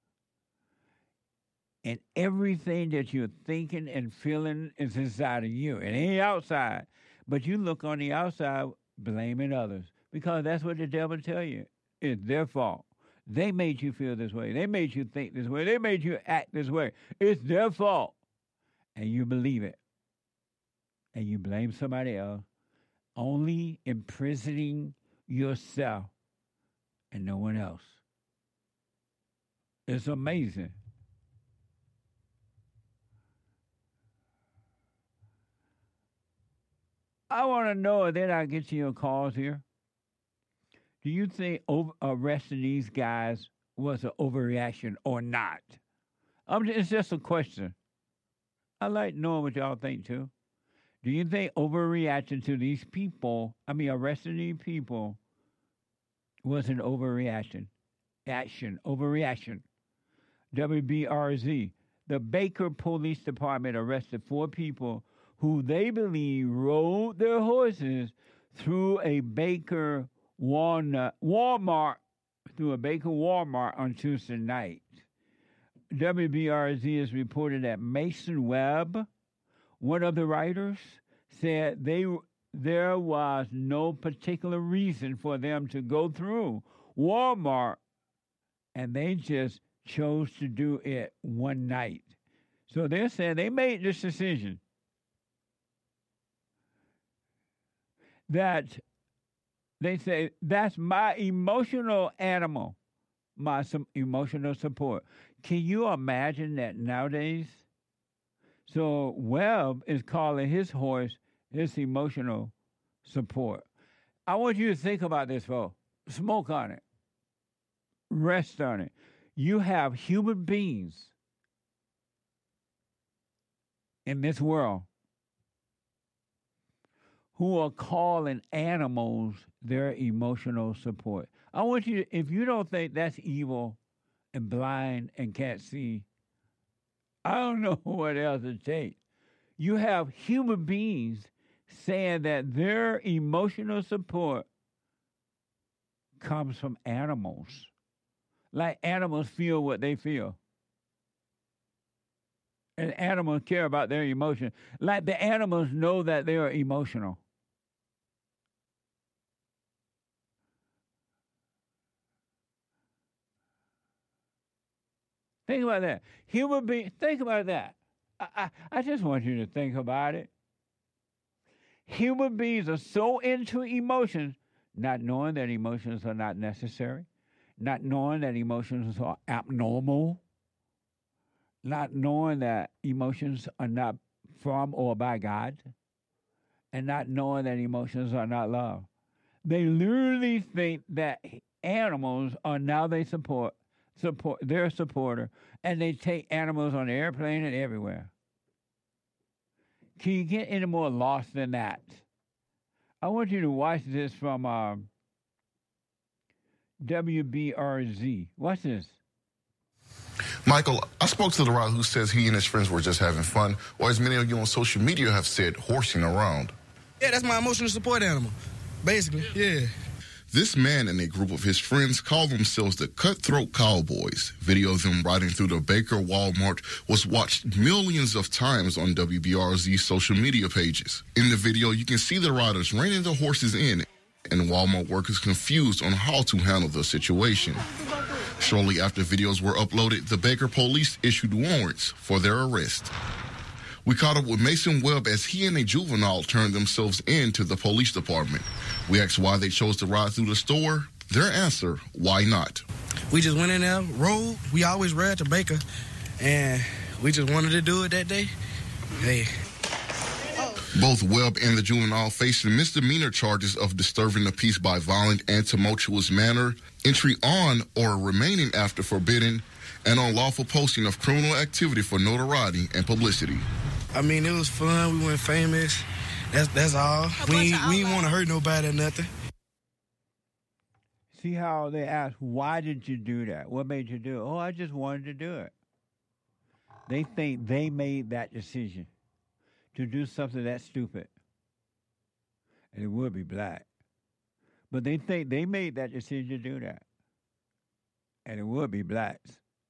And everything that you're thinking and feeling is inside of you. It ain't outside. But you look on the outside blaming others. Because that's what the devil tell you. It's their fault. They made you feel this way. They made you think this way. They made you act this way. It's their fault. And you believe it. And you blame somebody else. Only imprisoning yourself and no one else. It's amazing. I want to know, and then I'll get to your calls here. Do you think over, arresting these guys was an overreaction or not? I'm just, it's just a question. I like knowing what y'all think, too. Do you think overreaction to these people, I mean, arresting these people, was an overreaction? Action, overreaction. W B R Z. The Baker Police Department arrested four people who they believe rode their horses through a Baker Walnut, Walmart, through a Baker Walmart on Tuesday night. W B R Z has reported that Mason Webb, one of the writers, said they there was no particular reason for them to go through Walmart, and they just chose to do it one night. So they're saying they made this decision that they say, that's my emotional animal, my some emotional support. Can you imagine that nowadays? So Webb is calling his horse his emotional support. I want you to think about this, folks. Smoke on it. Rest on it. You have human beings in this world who are calling animals their emotional support. I want you to, if you don't think that's evil and blind and can't see, I don't know what else to take. You have human beings saying that their emotional support comes from animals. Like animals feel what they feel. And animals care about their emotion. Like the animals know that they are emotional. Think about that. Human beings, think about that. I, I, I just want you to think about it. Human beings are so into emotions, not knowing that emotions are not necessary, not knowing that emotions are abnormal, not knowing that emotions are not from or by God, and not knowing that emotions are not love. They literally think that animals are now they support support their supporter, and they take animals on the airplane and everywhere. Can you get any more lost than that? I want you to watch this from um, W B R Z. Watch this. Michael, I spoke to the rider who says he and his friends were just having fun, or as many of you on social media have said, horsing around. Yeah, that's my emotional support animal, basically, yeah. This man and a group of his friends call themselves the Cutthroat Cowboys. Video of them riding through the Baker Walmart was watched millions of times on W B R Z social media pages. In the video, you can see the riders reining the horses in, and Walmart workers confused on how to handle the situation. Shortly after videos were uploaded, the Baker police issued warrants for their arrest. We caught up with Mason Webb as he and a juvenile turned themselves in to the police department. We asked why they chose to ride through the store. Their answer, why not? We just went in there, rode. We always ride to Baker, and we just wanted to do it that day. Hey. Both Webb and the juvenile facing misdemeanor charges of disturbing the peace by violent and tumultuous manner, entry on or remaining after forbidden, and unlawful posting of criminal activity for notoriety and publicity. I mean, it was fun. We went famous. That's that's all. We we didn't want to hurt nobody or nothing. See how they ask, why did you do that? What made you do it? Oh, I just wanted to do it. They think they made that decision to do something that stupid. And it would be black. But they think they made that decision to do that. And it would be blacks.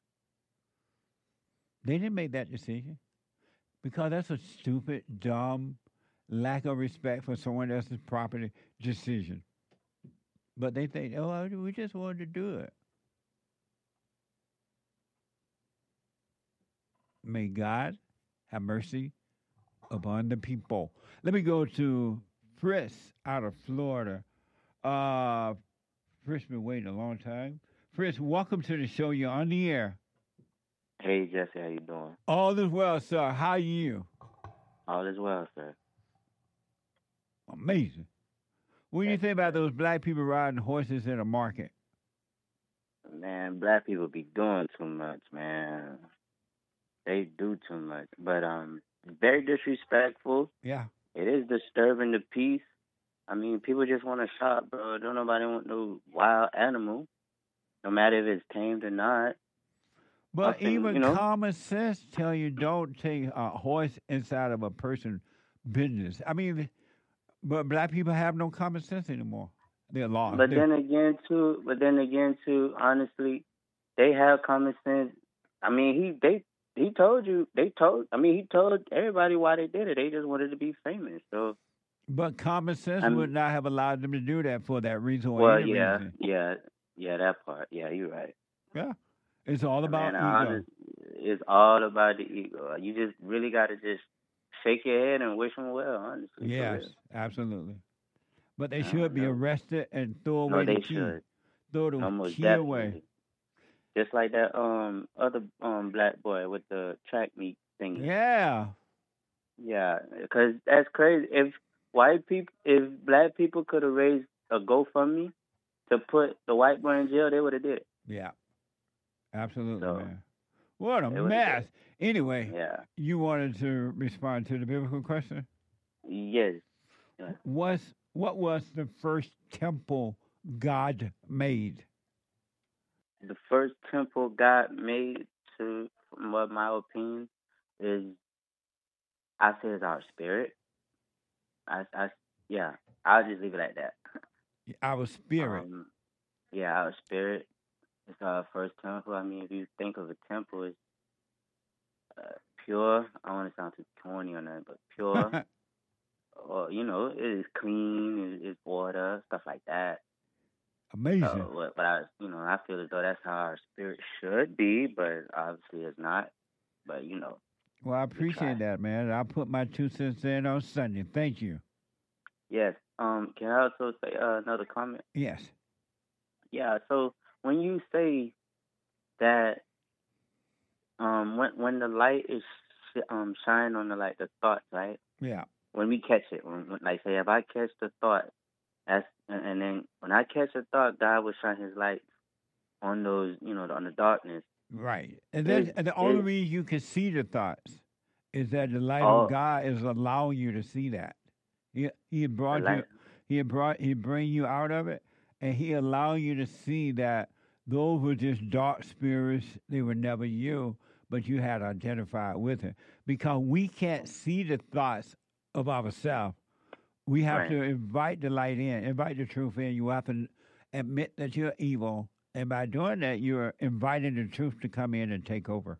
They didn't make that decision. Because that's a stupid, dumb, lack of respect for someone else's property decision. But they think, oh, we just wanted to do it. May God have mercy upon the people. Let me go to Frisk out of Florida. Uh, Frisk been waiting a long time. Frisk, welcome to the show. You're on the air. Hey, Jesse, how you doing? All is well, sir. How are you? All is well, sir. Amazing. What do you think about those black people riding horses in a market? Man, black people be doing too much, man. They do too much. But um, very disrespectful. Yeah. It is disturbing the peace. I mean, people just want to shop, bro. Don't nobody want no wild animal, no matter if it's tamed or not. But Nothing, even you know? common sense tell you don't take a horse inside of a person's business. I mean, but black people have no common sense anymore. They're lost. But They're, then again, too. But then again, too. Honestly, they have common sense. I mean, he they he told you. They told. I mean, he told everybody why they did it. They just wanted to be famous. So. But common sense I mean, would not have allowed them to do that for that reason or well, any yeah, reason. yeah, yeah. That part. Yeah, you're right. Yeah. It's all about Man, ego. honest, it's all about the ego. You just really got to just shake your head and wish them well, honestly. for Yes, real. absolutely. But they I should be know. arrested and throw No, away the they key. should. Throw the No, most key away. definitely. Just like that um other um black boy with the track meet thing. Yeah. Yeah, because that's crazy. If white people, if black people could have raised a GoFundMe to put the white boy in jail, they would have did it. Yeah. Absolutely, So, man. What a it was mess. good. Anyway, Yeah. you wanted to respond to the biblical question? Yes. Yeah. What's, what was the first temple God made? The first temple God made, to, from what my opinion is, I say is our spirit. I, I, yeah, I'll just leave it at that. Our spirit. Um, yeah, our spirit is our first temple. I mean, if you think of a temple, it's uh, pure. I don't want to sound too corny on that, but pure. Or, you know, it is clean, it is water, stuff like that. Amazing. So, but, but I, you know, I feel as though that's how our spirit should be, but obviously it's not. But, you know. Well, I appreciate that, man. I'll put my two cents in on Sunday. Thank you. Yes. Um. Can I also say uh, another comment? Yes. Yeah. So when you say that, um, when when the light is sh- um shining on the like the thoughts, right? Yeah. When we catch it, when, when like say if I catch the thought, that's and, and then when I catch a thought, God will shine His light on those, you know, on the darkness. Right. And then It- and the only it- reason you can see the thoughts is that the light Oh. of God is allowing you to see that. He he had brought you light- he had brought he bring you out of it, and he allowing you to see that those were just dark spirits. They were never you, but you had identified with it. Because we can't see the thoughts of ourselves. We have Right. to invite the light in, invite the truth in. You have to admit that you're evil. And by doing that, you're inviting the truth to come in and take over.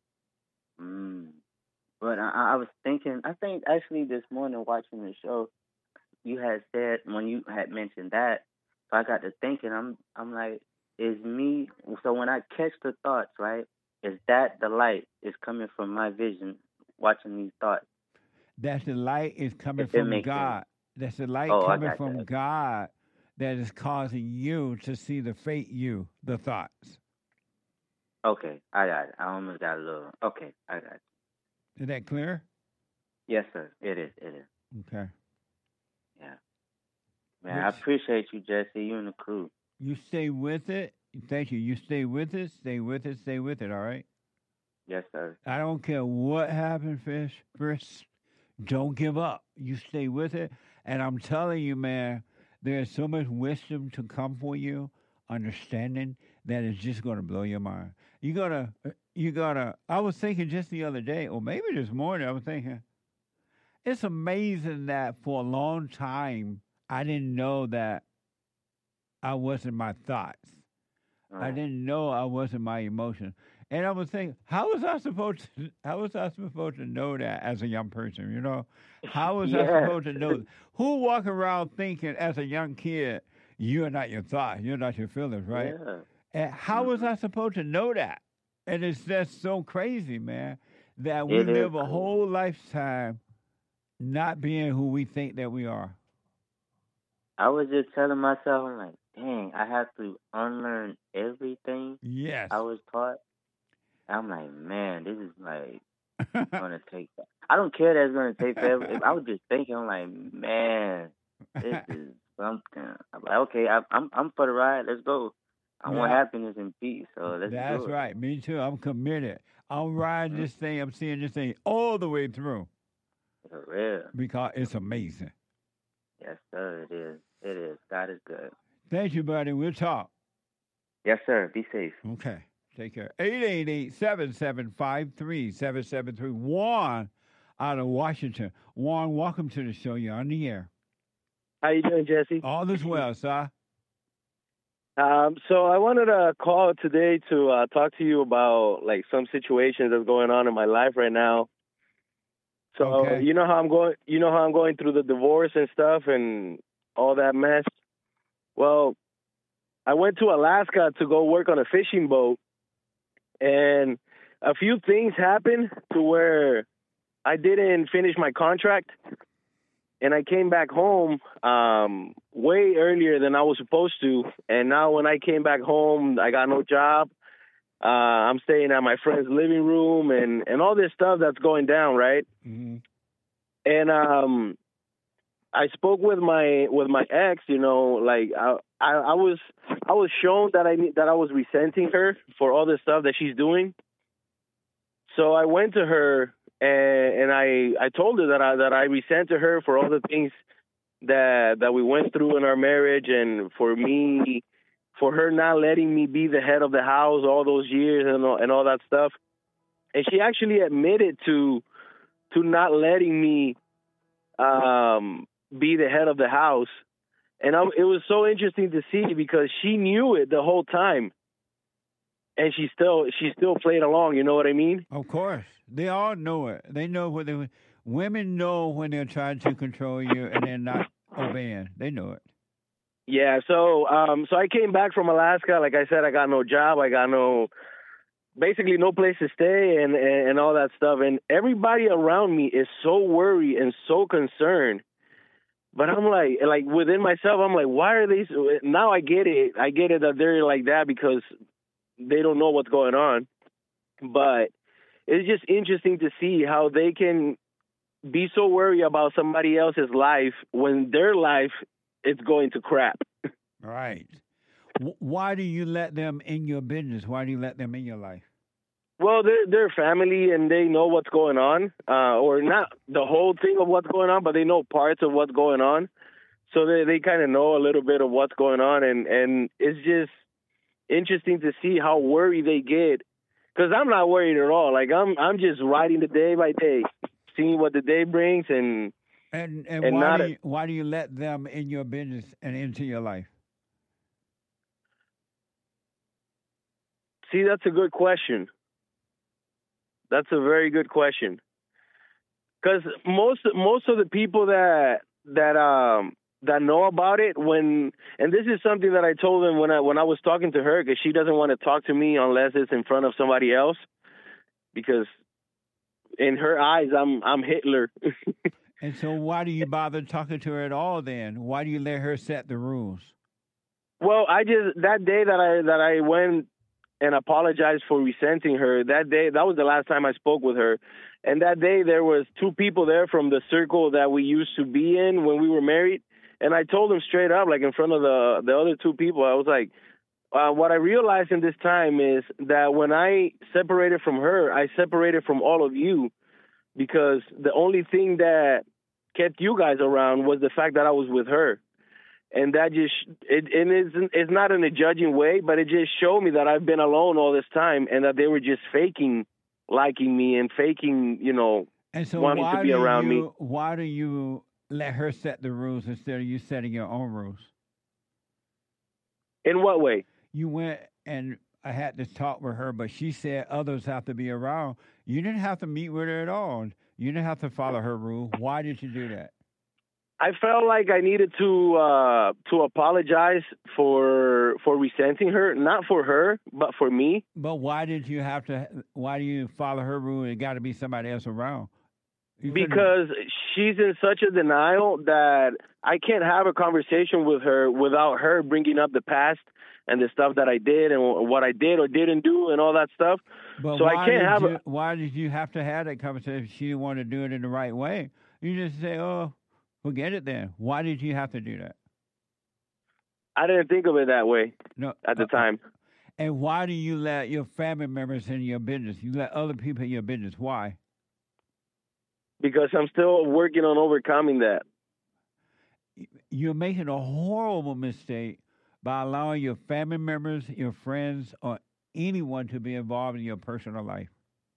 Mm. But I, I was thinking, I think actually this morning watching the show, you had said when you had mentioned that, so I got to thinking. I'm, I'm like, is me? So when I catch the thoughts, right? Is that the light is coming from my vision, watching these thoughts? That the light is coming If it from makes God. That's the light Oh, I coming got from that. God that is causing you to see the fake you, the thoughts. Okay, I got it. I almost got a little. Okay, I got it. Is that clear? Yes, sir. It is. It is. Okay. Yeah. Man, I Which- appreciate you, Jesse. You and the crew. You stay with it. Thank you. You stay with it, stay with it, stay with it, all right? Yes, sir. I don't care what happens, Fish. First, don't give up. You stay with it. And I'm telling you, man, there's so much wisdom to come for you, understanding that is just going to blow your mind. You gotta, you gotta. I was thinking just the other day, or maybe this morning, I was thinking, it's amazing that for a long time I didn't know that I wasn't my thoughts. I didn't know I wasn't my emotion. And I was thinking, how was I supposed to? How was I supposed to know that as a young person? You know, how was I Yeah. supposed to know? Who walk around thinking as a young kid, you're not your thoughts, you're not your feelings, right? Yeah. And how was I supposed to know that? And it's just so crazy, man, that we It is live a cool. whole lifetime not being who we think that we are. I was just telling myself, I'm like, dang, I have to unlearn everything Yes. I was taught. I'm like, man, this is like gonna take. I don't care that it's gonna take forever. If I was just thinking, I'm like, man, this is something. I'm like, okay, I, I'm I'm for the ride. Let's go. I want Yeah. happiness and peace. So let's That's do it. right. Me too. I'm committed. I'm riding this thing. I'm seeing this thing all the way through For real. because it's amazing. Yes, sir. It is. It is. God is good. Thank you, buddy. We'll talk. Yes, sir. Be safe. Okay. Take care. eight eight eight, seven seven five, three seven seven three. Juan out of Washington. Juan, welcome to the show. You're on the air. How you doing, Jesse? All is well, sir. Um, so I wanted to call today to uh, talk to you about like some situations that's going on in my life right now. So Okay. you know how I'm going. You know how I'm going through the divorce and stuff and all that mess. Well, I went to Alaska to go work on a fishing boat, and a few things happened to where I didn't finish my contract. And I came back home um, way earlier than I was supposed to. And now when I came back home, I got no job. Uh, I'm staying at my friend's living room and, and all this stuff that's going down, right? Mm-hmm. And um, I spoke with my with my ex. You know, like I, I I was I was shown that I need- that I was resenting her for all the stuff that she's doing. So I went to her. And, and I, I told her that I that I resented her for all the things that that we went through in our marriage, and for me, for her not letting me be the head of the house all those years and all, and all that stuff. And she actually admitted to to not letting me um, be the head of the house. And I, it was so interesting to see because she knew it the whole time. And she still she still played along, you know what I mean? Of course. They all know it. They know what they women know when they're trying to control you and they're not obeying. They know it. Yeah, so um so I came back from Alaska. Like I said, I got no job, I got no basically no place to stay and, and, and all that stuff. And everybody around me is so worried and so concerned. But I'm like like within myself, I'm like, why are they so, now I get it. I get it that they're like that because they don't know what's going on. But it's just interesting to see how they can be so worried about somebody else's life when their life is going to crap. Right. W- Why do you let them in your business? Why do you let them in your life? Well, they're they're family and they know what's going on, uh, or not the whole thing of what's going on, but they know parts of what's going on. So they they kind of know a little bit of what's going on, and and it's just interesting to see how worried they get. Because I'm not worried at all. Like I'm I'm just riding the day by day, seeing what the day brings, and And and, and why not do a- you, why do you let them in your business and into your life? See, that's a good question. That's a very good question. Because most most of the people that that um that know about it, when and this is something that I told them when I when I was talking to her, because she doesn't want to talk to me unless it's in front of somebody else, because in her eyes I'm I'm Hitler. And so why do you bother talking to her at all then? Why do you let her set the rules? Well, I just that day that I that I went and apologized for resenting her, that day that was the last time I spoke with her. And that day there was two people there from the circle that we used to be in when we were married. And I told them straight up, like in front of the the other two people, I was like, uh, what I realized in this time is that when I separated from her, I separated from all of you, because the only thing that kept you guys around was the fact that I was with her. And that just, it, it isn't, it's not in a judging way, but it just showed me that I've been alone all this time and that they were just faking liking me and faking, you know, And so wanting why to be do around you, me. Why do you let her set the rules instead of you setting your own rules? In what way? You went and I had this talk with her, but she said others have to be around. You didn't have to meet with her at all. You didn't have to follow her rule. Why did you do that? I felt like I needed to uh, to apologize for for resenting her, not for her, but for me. But why did you have to? Why do you follow her rule? It got to be somebody else around. You couldn't- Because she's in such a denial that I can't have a conversation with her without her bringing up the past and the stuff that I did and what I did or didn't do and all that stuff. But so why I can't did have you, a, why did you have to have that conversation if she didn't want to do it in the right way? You just say, "Oh, forget it." Then why did you have to do that? I didn't think of it that way No, at the uh, time. And why do you let your family members in your business? You let other people in your business. Why? Because I'm still working on overcoming that. You're making a horrible mistake by allowing your family members, your friends, or anyone to be involved in your personal life.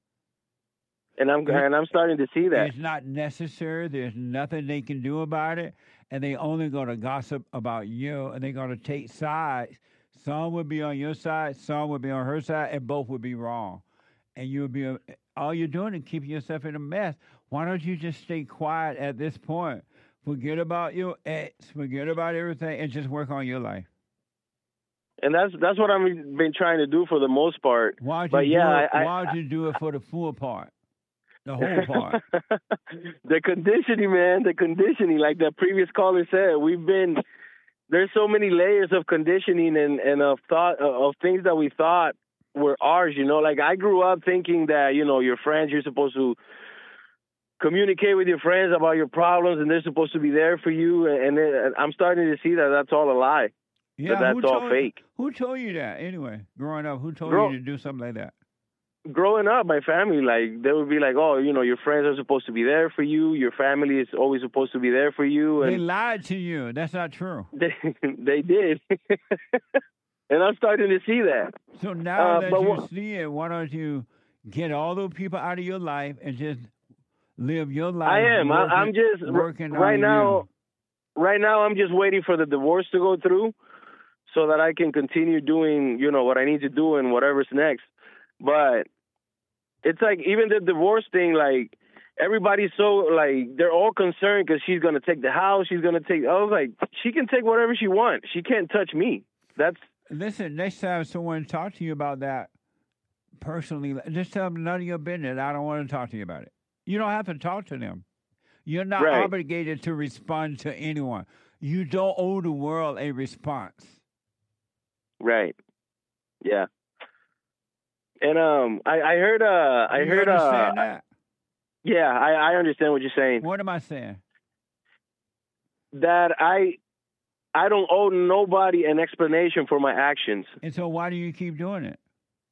And I'm and I'm starting to see that. It's not necessary. There's nothing they can do about it, and they only going to gossip about you, and they're going to take sides. Some will be on your side, some will be on her side, and both will be wrong. And you'll be all you're doing is keeping yourself in a mess. Why don't you just stay quiet at this point? Forget about your ex, forget about everything, and just work on your life. And that's that's what I've been trying to do for the most part. Why'd you but do yeah, it? I, Why'd I, you do it for the full part? The whole part. The conditioning, man, the conditioning. Like the previous caller said, we've been there's so many layers of conditioning and and of thought of things that we thought were ours. You know, like I grew up thinking that you know your friends, you're supposed to communicate with your friends about your problems, and they're supposed to be there for you. And, and I'm starting to see that that's all a lie. Yeah, that who that's all told, fake. Who told you that anyway? Growing up, who told Grow- you to do something like that? Growing up, my family, like, they would be like, oh, you know, your friends are supposed to be there for you. Your family is always supposed to be there for you. They And lied to you. That's not true. they, they did. And I'm starting to see that. So now Uh, that but you what- see it, why don't you get all those people out of your life and just live your life? I am. I, Working, I'm just, working right on now, you. right now, I'm just waiting for the divorce to go through so that I can continue doing, you know, what I need to do and whatever's next. But it's like, even the divorce thing, like, everybody's so, like, they're all concerned because she's going to take the house. She's going to take, I was like, she can take whatever she wants. She can't touch me. That's, Listen, next time someone talks to you about that personally, just tell them none of your business. I don't want to talk to you about it. You don't have to talk to them. You're not Right. obligated to respond to anyone. You don't owe the world a response. right. Yeah. And um, I, I heard, uh, I You heard, uh, understand that? yeah, I, I understand what you're saying. What am I saying? That I, I don't owe nobody an explanation for my actions. And so why do you keep doing it?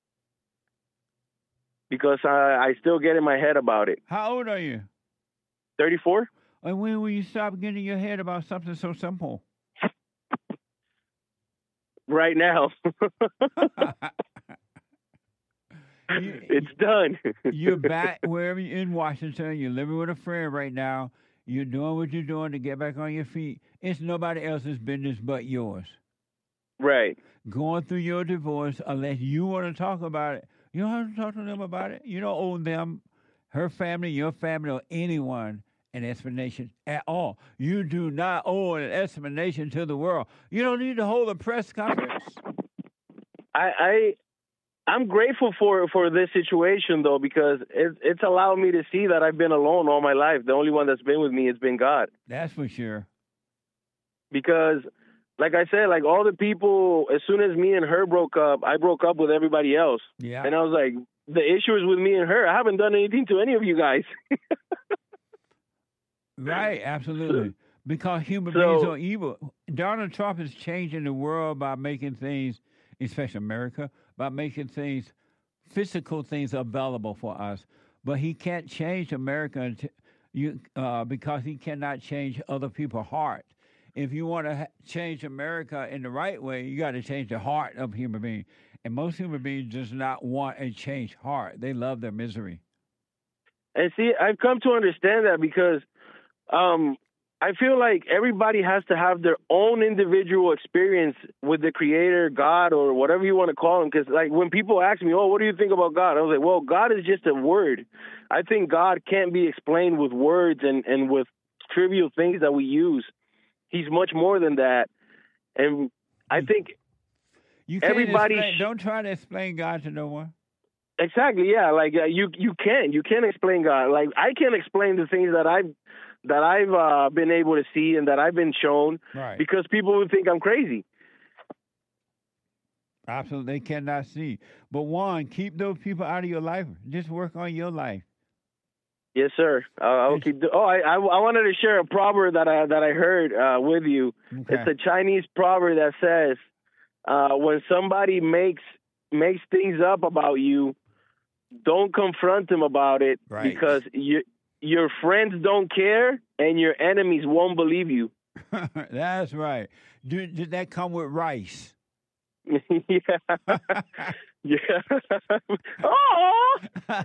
Because I, I still get in my head about it. How old are you? thirty-four. And when will you stop getting in your head about something so simple? Right now. you, it's done. You're back wherever you're in Washington. You're living with a friend right now. You're doing what you're doing to get back on your feet. It's nobody else's business but yours. Right. Going through your divorce, unless you want to talk about it, you don't have to talk to them about it. You don't owe them, her family, your family, or anyone an explanation at all. You do not owe an explanation to the world. You don't need to hold a press conference. I, I I'm grateful for, for this situation though, because it, it's allowed me to see that I've been alone all my life. The only one that's been with me has been God. That's for sure. Because, like I said, like all the people, as soon as me and her broke up, I broke up with everybody else. Yeah. And I was like, the issue is with me and her. I haven't done anything to any of you guys. Right, absolutely. Because human So- beings are evil. Donald Trump is changing the world by making things, especially America, by making things, physical things available for us. But he can't change America until you, uh, because he cannot change other people's heart. If you want to ha- change America in the right way, you got to change the heart of human beings. And most human beings does not want a changed heart. They love their misery. And see, I've come to understand that because um, I feel like everybody has to have their own individual experience with the Creator, God, or whatever you want to call him. Because, like, when people ask me, oh, what do you think about God? I was like, well, God is just a word. I think God can't be explained with words and, and with trivial things that we use. He's much more than that. And I think You can't everybody... explain, sh- don't try to explain God to no one. Exactly, yeah. Like uh, you, you can't, you can't explain God. Like I can't explain the things that I've, that I've uh, been able to see and that I've been shown, Right. because people would think I'm crazy. Absolutely, they cannot see. But one, keep those people out of your life. Just work on your life. Yes, sir. Uh, I will keep. Do- oh, I, I, I wanted to share a proverb that I that I heard uh, with you. Okay. It's a Chinese proverb that says, uh, "When somebody makes makes things up about you, don't confront them about it, Right. because you, your friends don't care and your enemies won't believe you." That's right. Did, did that come with rice? yeah. yeah. Oh.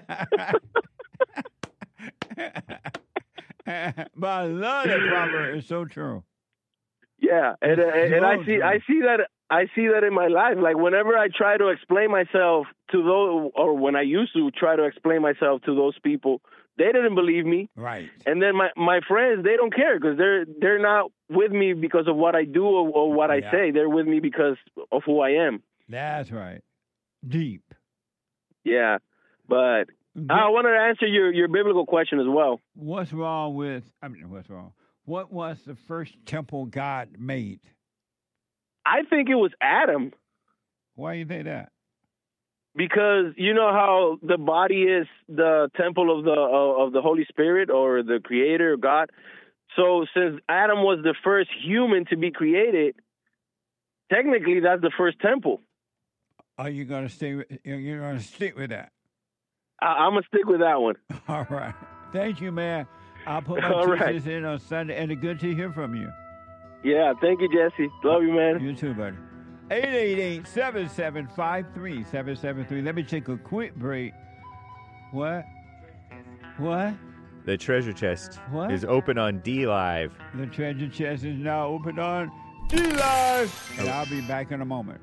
But I love that proverb. It's so true. Yeah, and uh, and, and I see I see that I see that in my life. Like whenever I try to explain myself to those, or when I used to try to explain myself to those people, they didn't believe me. Right. And then my, my friends, they don't care because they're they're not with me because of what I do or, or what I Yeah. say. They're with me because of who I am. That's right. Deep. Yeah, but I wanted to answer your, your biblical question as well. What's wrong with, I mean, what's wrong? What was the first temple God made? I think it was Adam. Why do you think that? Because you know how the body is the temple of the uh, of the Holy Spirit or the Creator, God. So since Adam was the first human to be created, technically that's the first temple. Are you going to stay with, you're going to stick with that? I, I'm going to stick with that one. All right. Thank you, man. I'll put my All two right. cents in on Sunday, and it's good to hear from you. Yeah, thank you, Jesse. Love you, man. You too, buddy. eight eight eight, seven seven five, three seven seven three. Let me take a quick break. What? What? The treasure chest What? is open on D Live. The treasure chest is now open on D Live. And I'll be back in a moment.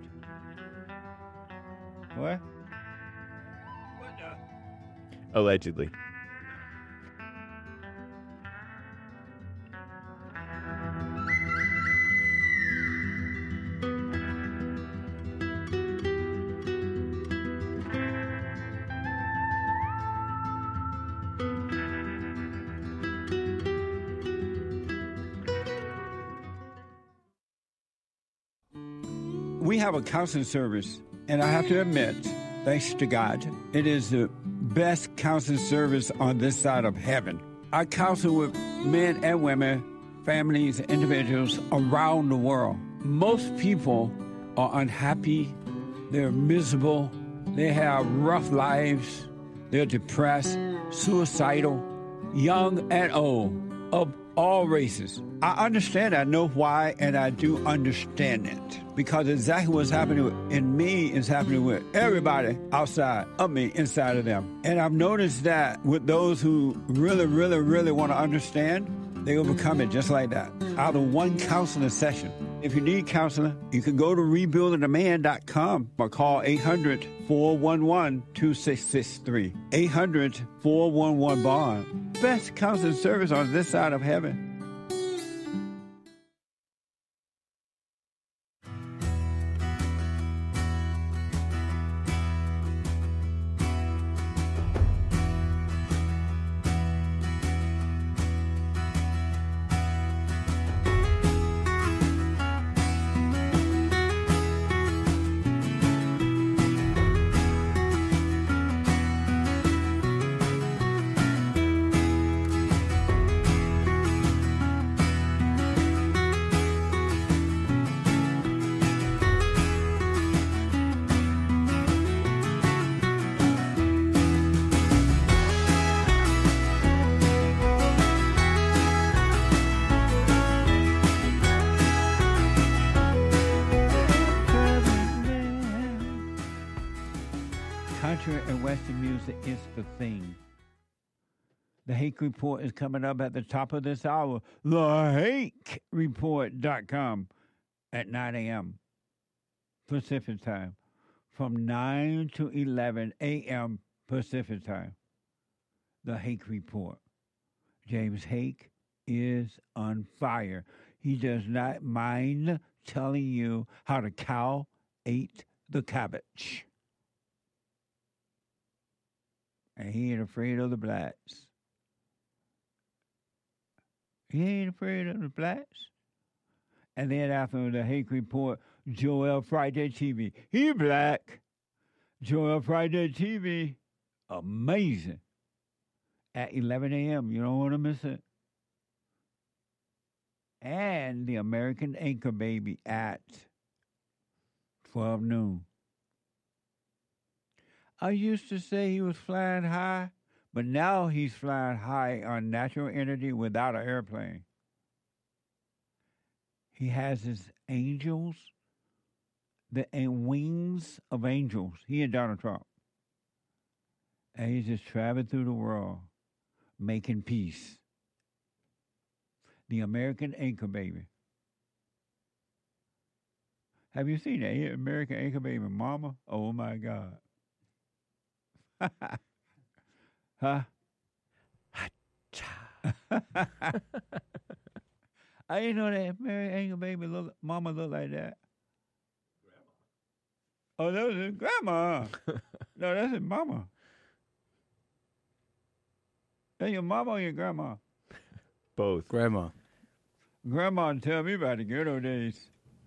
What? Allegedly. We have a counseling service, and I have to admit, thanks to God, it is the best counseling service on this side of heaven. I counsel with men and women, families, individuals around the world. most people are unhappy, they're miserable, they have rough lives, they're depressed, suicidal, young and old, of all races. I understand, I know why, and I do understand it. Because exactly what's happening in me is happening with everybody outside of me, inside of them. And I've noticed that with those who really, really, really want to understand, they overcome it just like that, out of one counseling session. If you need counseling, you can go to rebuilding a man dot com or call eight hundred, four one one, two six six three. eight hundred, four one one, bond. Best counseling service on this side of heaven. Country and Western music is the thing. The Hake Report is coming up at the top of this hour. the hake report dot com at nine a.m. Pacific time. From nine to eleven a.m. Pacific time. The Hake Report. James Hake is on fire. He does not mind telling you how the cow ate the cabbage. And he ain't afraid of the blacks. He ain't afraid of the blacks. And then after the Hake Report, Joel Friday T V. He black. Joel Friday T V. Amazing. At eleven a.m. You don't want to miss it. And the American Anchor Baby at twelve noon. I used to say he was flying high, but now he's flying high on natural energy without an airplane. He has his angels, the and wings of angels. He and Donald Trump. And he's just traveling through the world, making peace. The American Anchor Baby. Have you seen that American Anchor Baby mama? Oh my God. Huh? I didn't know that Mary Anchor Baby look, mama look like that. Grandma. Oh, that was his grandma. No, that's his mama. That your mama or your grandma? Both. Grandma. Grandma tell me about the good old days.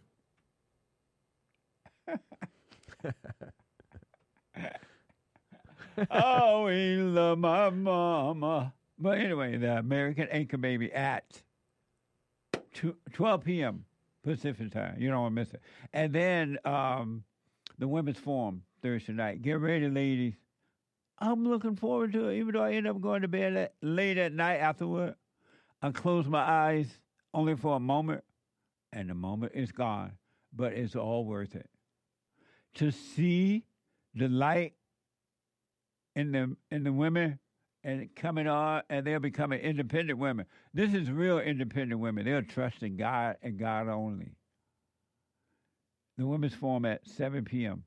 Oh, we love my mama. But anyway, the American Anchor Baby at twelve p.m. Pacific time. You don't want to miss it. And then um, the Women's Forum Thursday night. Get ready, ladies. I'm looking forward to it, even though I end up going to bed at, late at night afterward. I close my eyes only for a moment, and the moment is gone. But it's all worth it. To see the light in the in the women and coming on, and they're becoming independent women. This is real independent women. They're trusting God and God only. The Women's Forum at seven p.m.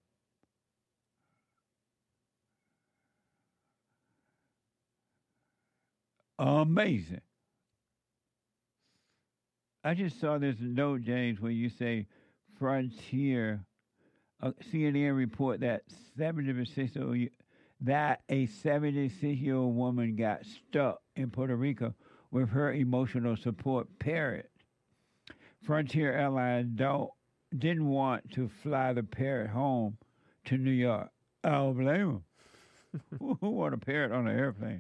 Amazing. I just saw this note, James, where you say Frontier, uh, C N N report that seventy-six that a seventy-six-year-old woman got stuck in Puerto Rico with her emotional support parrot. Frontier Airlines don't didn't want to fly the parrot home to New York. I don't blame them. Who, who want a parrot on an airplane?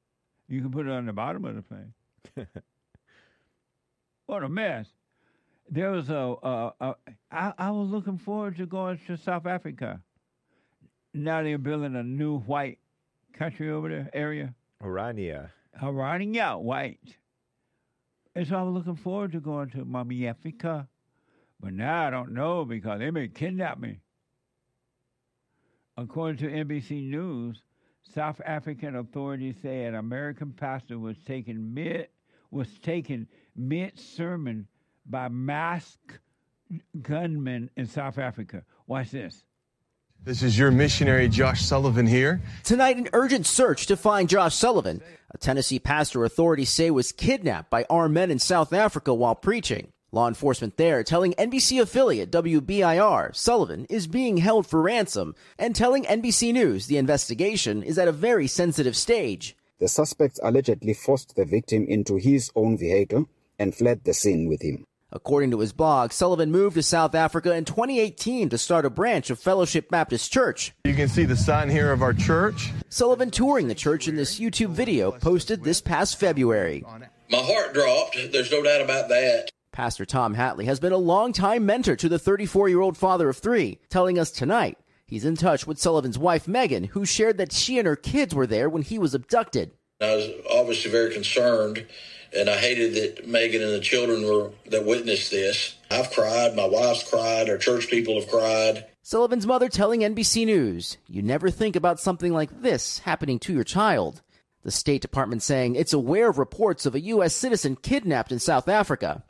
You can put it on the bottom of the plane. What a mess. There was a, a, a I, I was looking forward to going to South Africa. Now they're building a new white country over there, area. Orania. Orania, white. And so I was looking forward to going to Mami Africa. But now I don't know because they may kidnap me. According to N B C News, South African authorities say an American pastor was taken mid was taken mid sermon by masked gunmen in South Africa. Watch this. This is your missionary, Josh Sullivan, here. Tonight, an urgent search to find Josh Sullivan, a Tennessee pastor authorities say was kidnapped by armed men in South Africa while preaching. Law enforcement there telling N B C affiliate W B I R Sullivan is being held for ransom and telling N B C News the investigation is at a very sensitive stage. The suspects allegedly forced the victim into his own vehicle and fled the scene with him. According to his blog, Sullivan moved to South Africa in twenty eighteen to start a branch of Fellowship Baptist Church. You can see the sign here of our church. Sullivan touring the church in this YouTube video posted this past February. My heart dropped. There's no doubt about that. Pastor Tom Hatley has been a longtime mentor to the thirty-four-year-old father of three, telling us tonight he's in touch with Sullivan's wife, Megan, who shared that she and her kids were there when he was abducted. I was obviously very concerned, and I hated that Megan and the children were that witnessed this. I've cried, my wife's cried, our church people have cried. Sullivan's mother telling N B C News, you never think about something like this happening to your child. The State Department saying it's aware of reports of a U S citizen kidnapped in South Africa.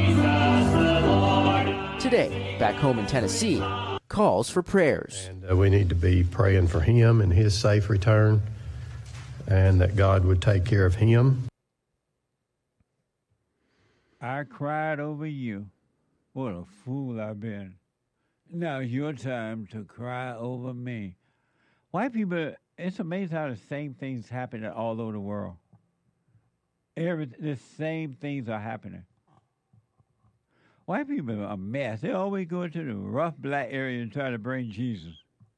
Today, back home in Tennessee, calls for prayers. And uh, we need to be praying for him and his safe return, and that God would take care of him. I cried over you. What a fool I've been. Now it's your time to cry over me. White people, it's amazing how the same things happen all over the world. Every, the same things are happening. White people are a mess. They always go into the rough black area and try to bring Jesus.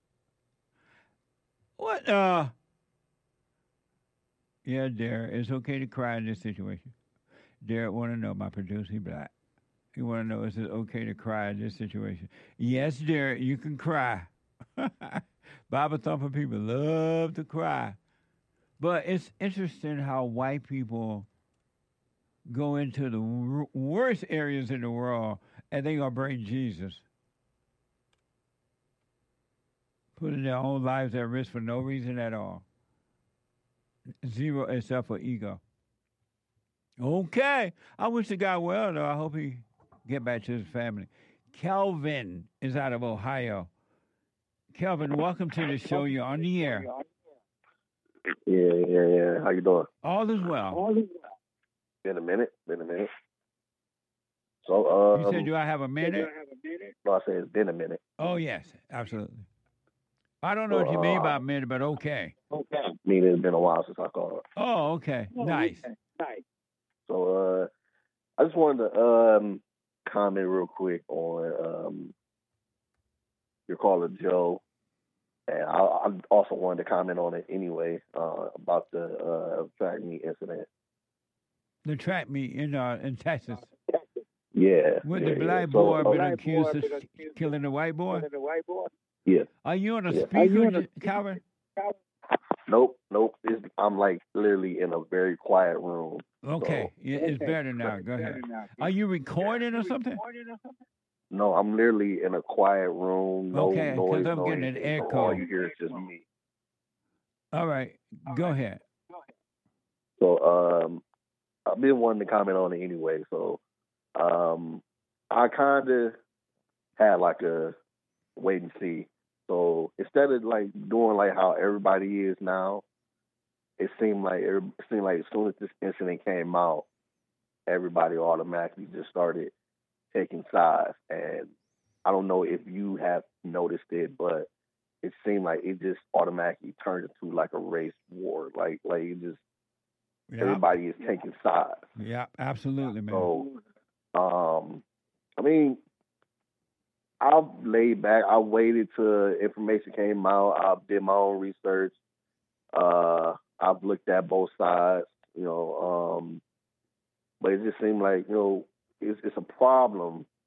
What, uh... Yeah, Derek, it's okay to cry in this situation. Derek want to know, my producer, he black. He want to know, is it okay to cry in this situation? Yes, Derek, you can cry. Bible thumping people love to cry. But it's interesting how white people go into the w- worst areas in the world and they going to bring Jesus. Putting their own lives at risk for no reason at all. Zero except for ego. Okay. I wish the guy well, though. I hope he get back to his family. Kelvin is out of Ohio. Kelvin, welcome to the show. You're on the air. Yeah, yeah, yeah. How you doing? All is well. All is well. Been a minute. Been a minute. So, um, you said, do I have a minute? No, I said it's been a minute. Oh, yes. Absolutely. I don't know so, what you uh, mean by a minute, but okay. Okay. I mean, it's been a while since I called. Oh, okay. Oh, nice. Okay. Nice. So, uh, I just wanted to um, comment real quick on um, your caller, Joe. And I, I also wanted to comment on it anyway uh, about the uh, track meet incident. The track meet in uh, in Texas. Yeah. With yeah, the black yeah. boy so, been uh, accused of killing the white boy? The white boy? Yeah. Are you on a yeah. speaker, Calvin? Nope, nope. It's, I'm like literally in a very quiet room. Okay, so. yeah, it's better now. Go ahead. Are you recording or something? No, I'm literally in a quiet room. No okay, noise. because I'm no getting an anything. echo. All you hear is just me. All right, go ahead. So, um, I've been wanting to comment on it anyway. So, um, I kind of had like a wait and see. So instead of like doing like how everybody is now, it seemed like it seemed like as soon as this incident came out, everybody automatically just started taking sides. And I don't know if you have noticed it, but it seemed like it just automatically turned into like a race war. Like like it just yeah. everybody is taking sides. Yeah, absolutely, man. So, um, I mean. I've laid back. I waited till information came out. I did my own research. Uh, I've looked at both sides, you know. Um, but it just seemed like, you know, it's, it's a problem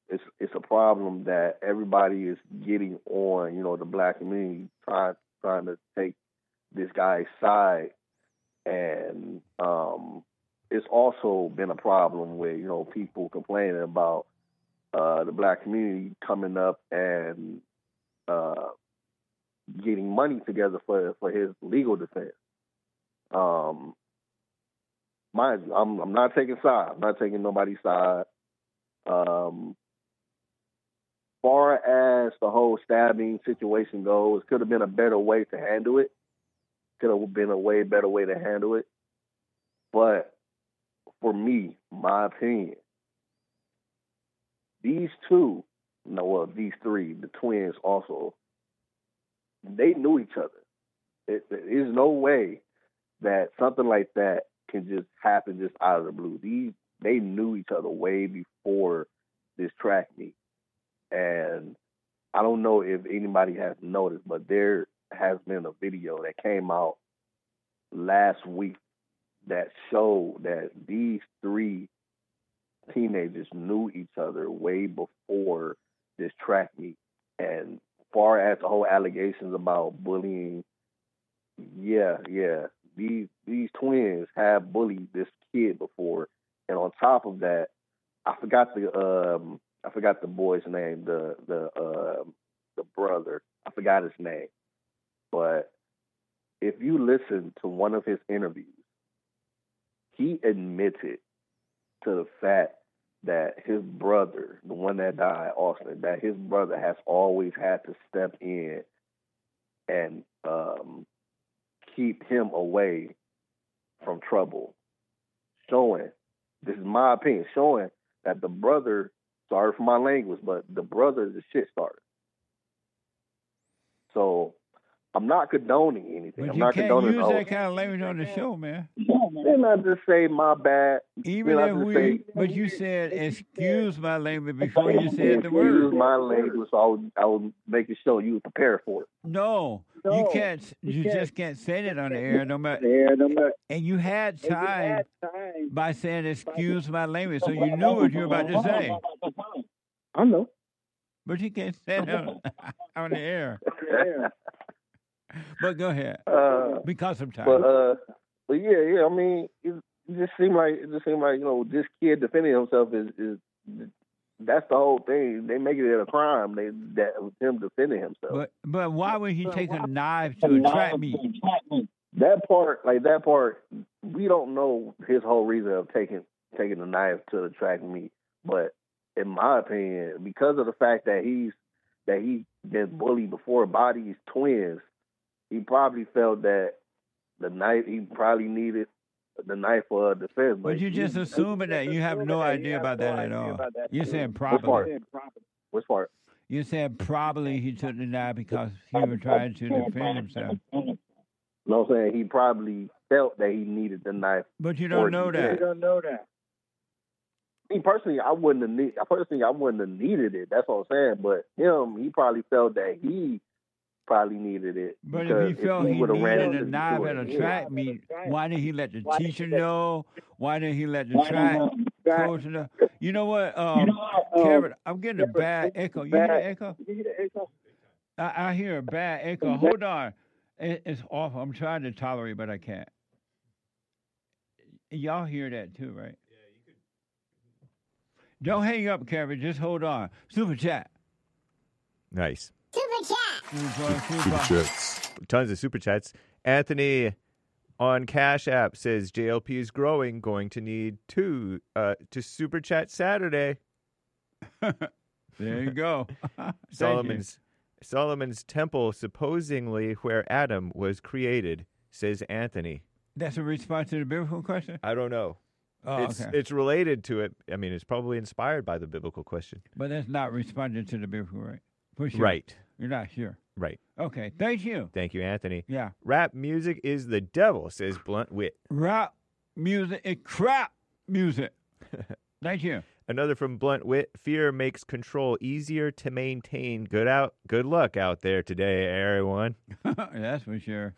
it's it's a problem that everybody is getting on, you know, the black community trying trying to take this guy's side, and um, it's also been a problem with, you know, people complaining about uh, the black community coming up and uh, getting money together for for his legal defense. Um, mind you, I'm I'm not taking side. I'm not taking nobody's side. Um, far as the whole stabbing situation goes, could have been a better way to handle it. Could have been a way better way to handle it. But for me, my opinion, these two, no, well, these three, the twins also, they knew each other. It, there's no way that something like that can just happen just out of the blue. These they knew each other way before this track meet. And I don't know if anybody has noticed, but there has been a video that came out last week that showed that these three teenagers knew each other way before this track meet. And far as the whole allegations about bullying, yeah, yeah, these these twins have bullied this kid before. And on top of that, I forgot the um, I forgot the boy's name, the the uh, the brother. I forgot his name. But if you listen to one of his interviews, he admitted to the fact that his brother, the one that died, Austin, that his brother has always had to step in and um, keep him away from trouble, showing, this is my opinion, showing that the brother, sorry for my language, but the brother is a shit starter. So I'm not condoning anything. But I'm you not can't condoning use the whole- that kind of language on the show, man. Then I just say my bad. Even Then I if just we, say, but you said excuse my language before you said the excuse word. my language, so I would, I would make it show you were prepared for it. No, you No, can't. you You can't. just can't say that on the air, no matter. Air, no matter- And you had And you time had time. by saying excuse my language, so you knew what you were about to say. I know. But you can't say that on, on the air. But go ahead. Uh, because of time. But uh, but yeah, yeah. I mean, it, it just seemed like it just seemed like, you know, this kid defending himself is is that's the whole thing. They make it a crime. They that him defending himself. But but why would he take a knife to a track meet? That part, like that part, we don't know his whole reason of taking taking the knife to the track meet. But in my opinion, because of the fact that he's that he's been bullied before by these twins, he probably felt that the knife, he probably needed the knife for a defense. But you're just assuming that. You have no idea about that at all. You're saying Which part? probably. Which part? You said probably he took the knife because he was trying to defend himself. No, I'm saying he probably felt that he needed the knife. But you for don't know defense. that. You don't know that. Me personally, I wouldn't have need. Personally, I wouldn't have needed it. That's what I'm saying. But him, he probably felt that he probably needed it. But because if he felt he would've ran needed a into knife it, at a yeah. track meet, why didn't he let the teacher know? Why didn't he let the track coach know? You know what, um, Kevin, I'm getting a bad echo. You hear the echo? I, I hear a bad echo. Hold on. It, it's awful. I'm trying to tolerate, but I can't. Y'all hear that too, right? Yeah, you could. Don't hang up, Kevin. Just hold on. Super chat. Nice. Super chat. Super chats. Tons of super chats. Anthony on Cash App says J L P is growing, going to need two uh, to super chat Saturday. There you go. Thank Solomon's Solomon's temple, supposedly where Adam was created, says Anthony. That's a response to the biblical question? I don't know. Oh, it's okay. it's related to it. I mean, it's probably inspired by the biblical question. But that's not responding to the biblical, right? For sure. Right. You're not sure. Right. Okay. Thank you. Thank you, Anthony. Yeah. Rap music is the devil, says Blunt Wit. Rap music is crap music. Thank you. Another from Blunt Wit. Fear makes control easier to maintain. Good out. Good luck out there today, everyone. That's for sure.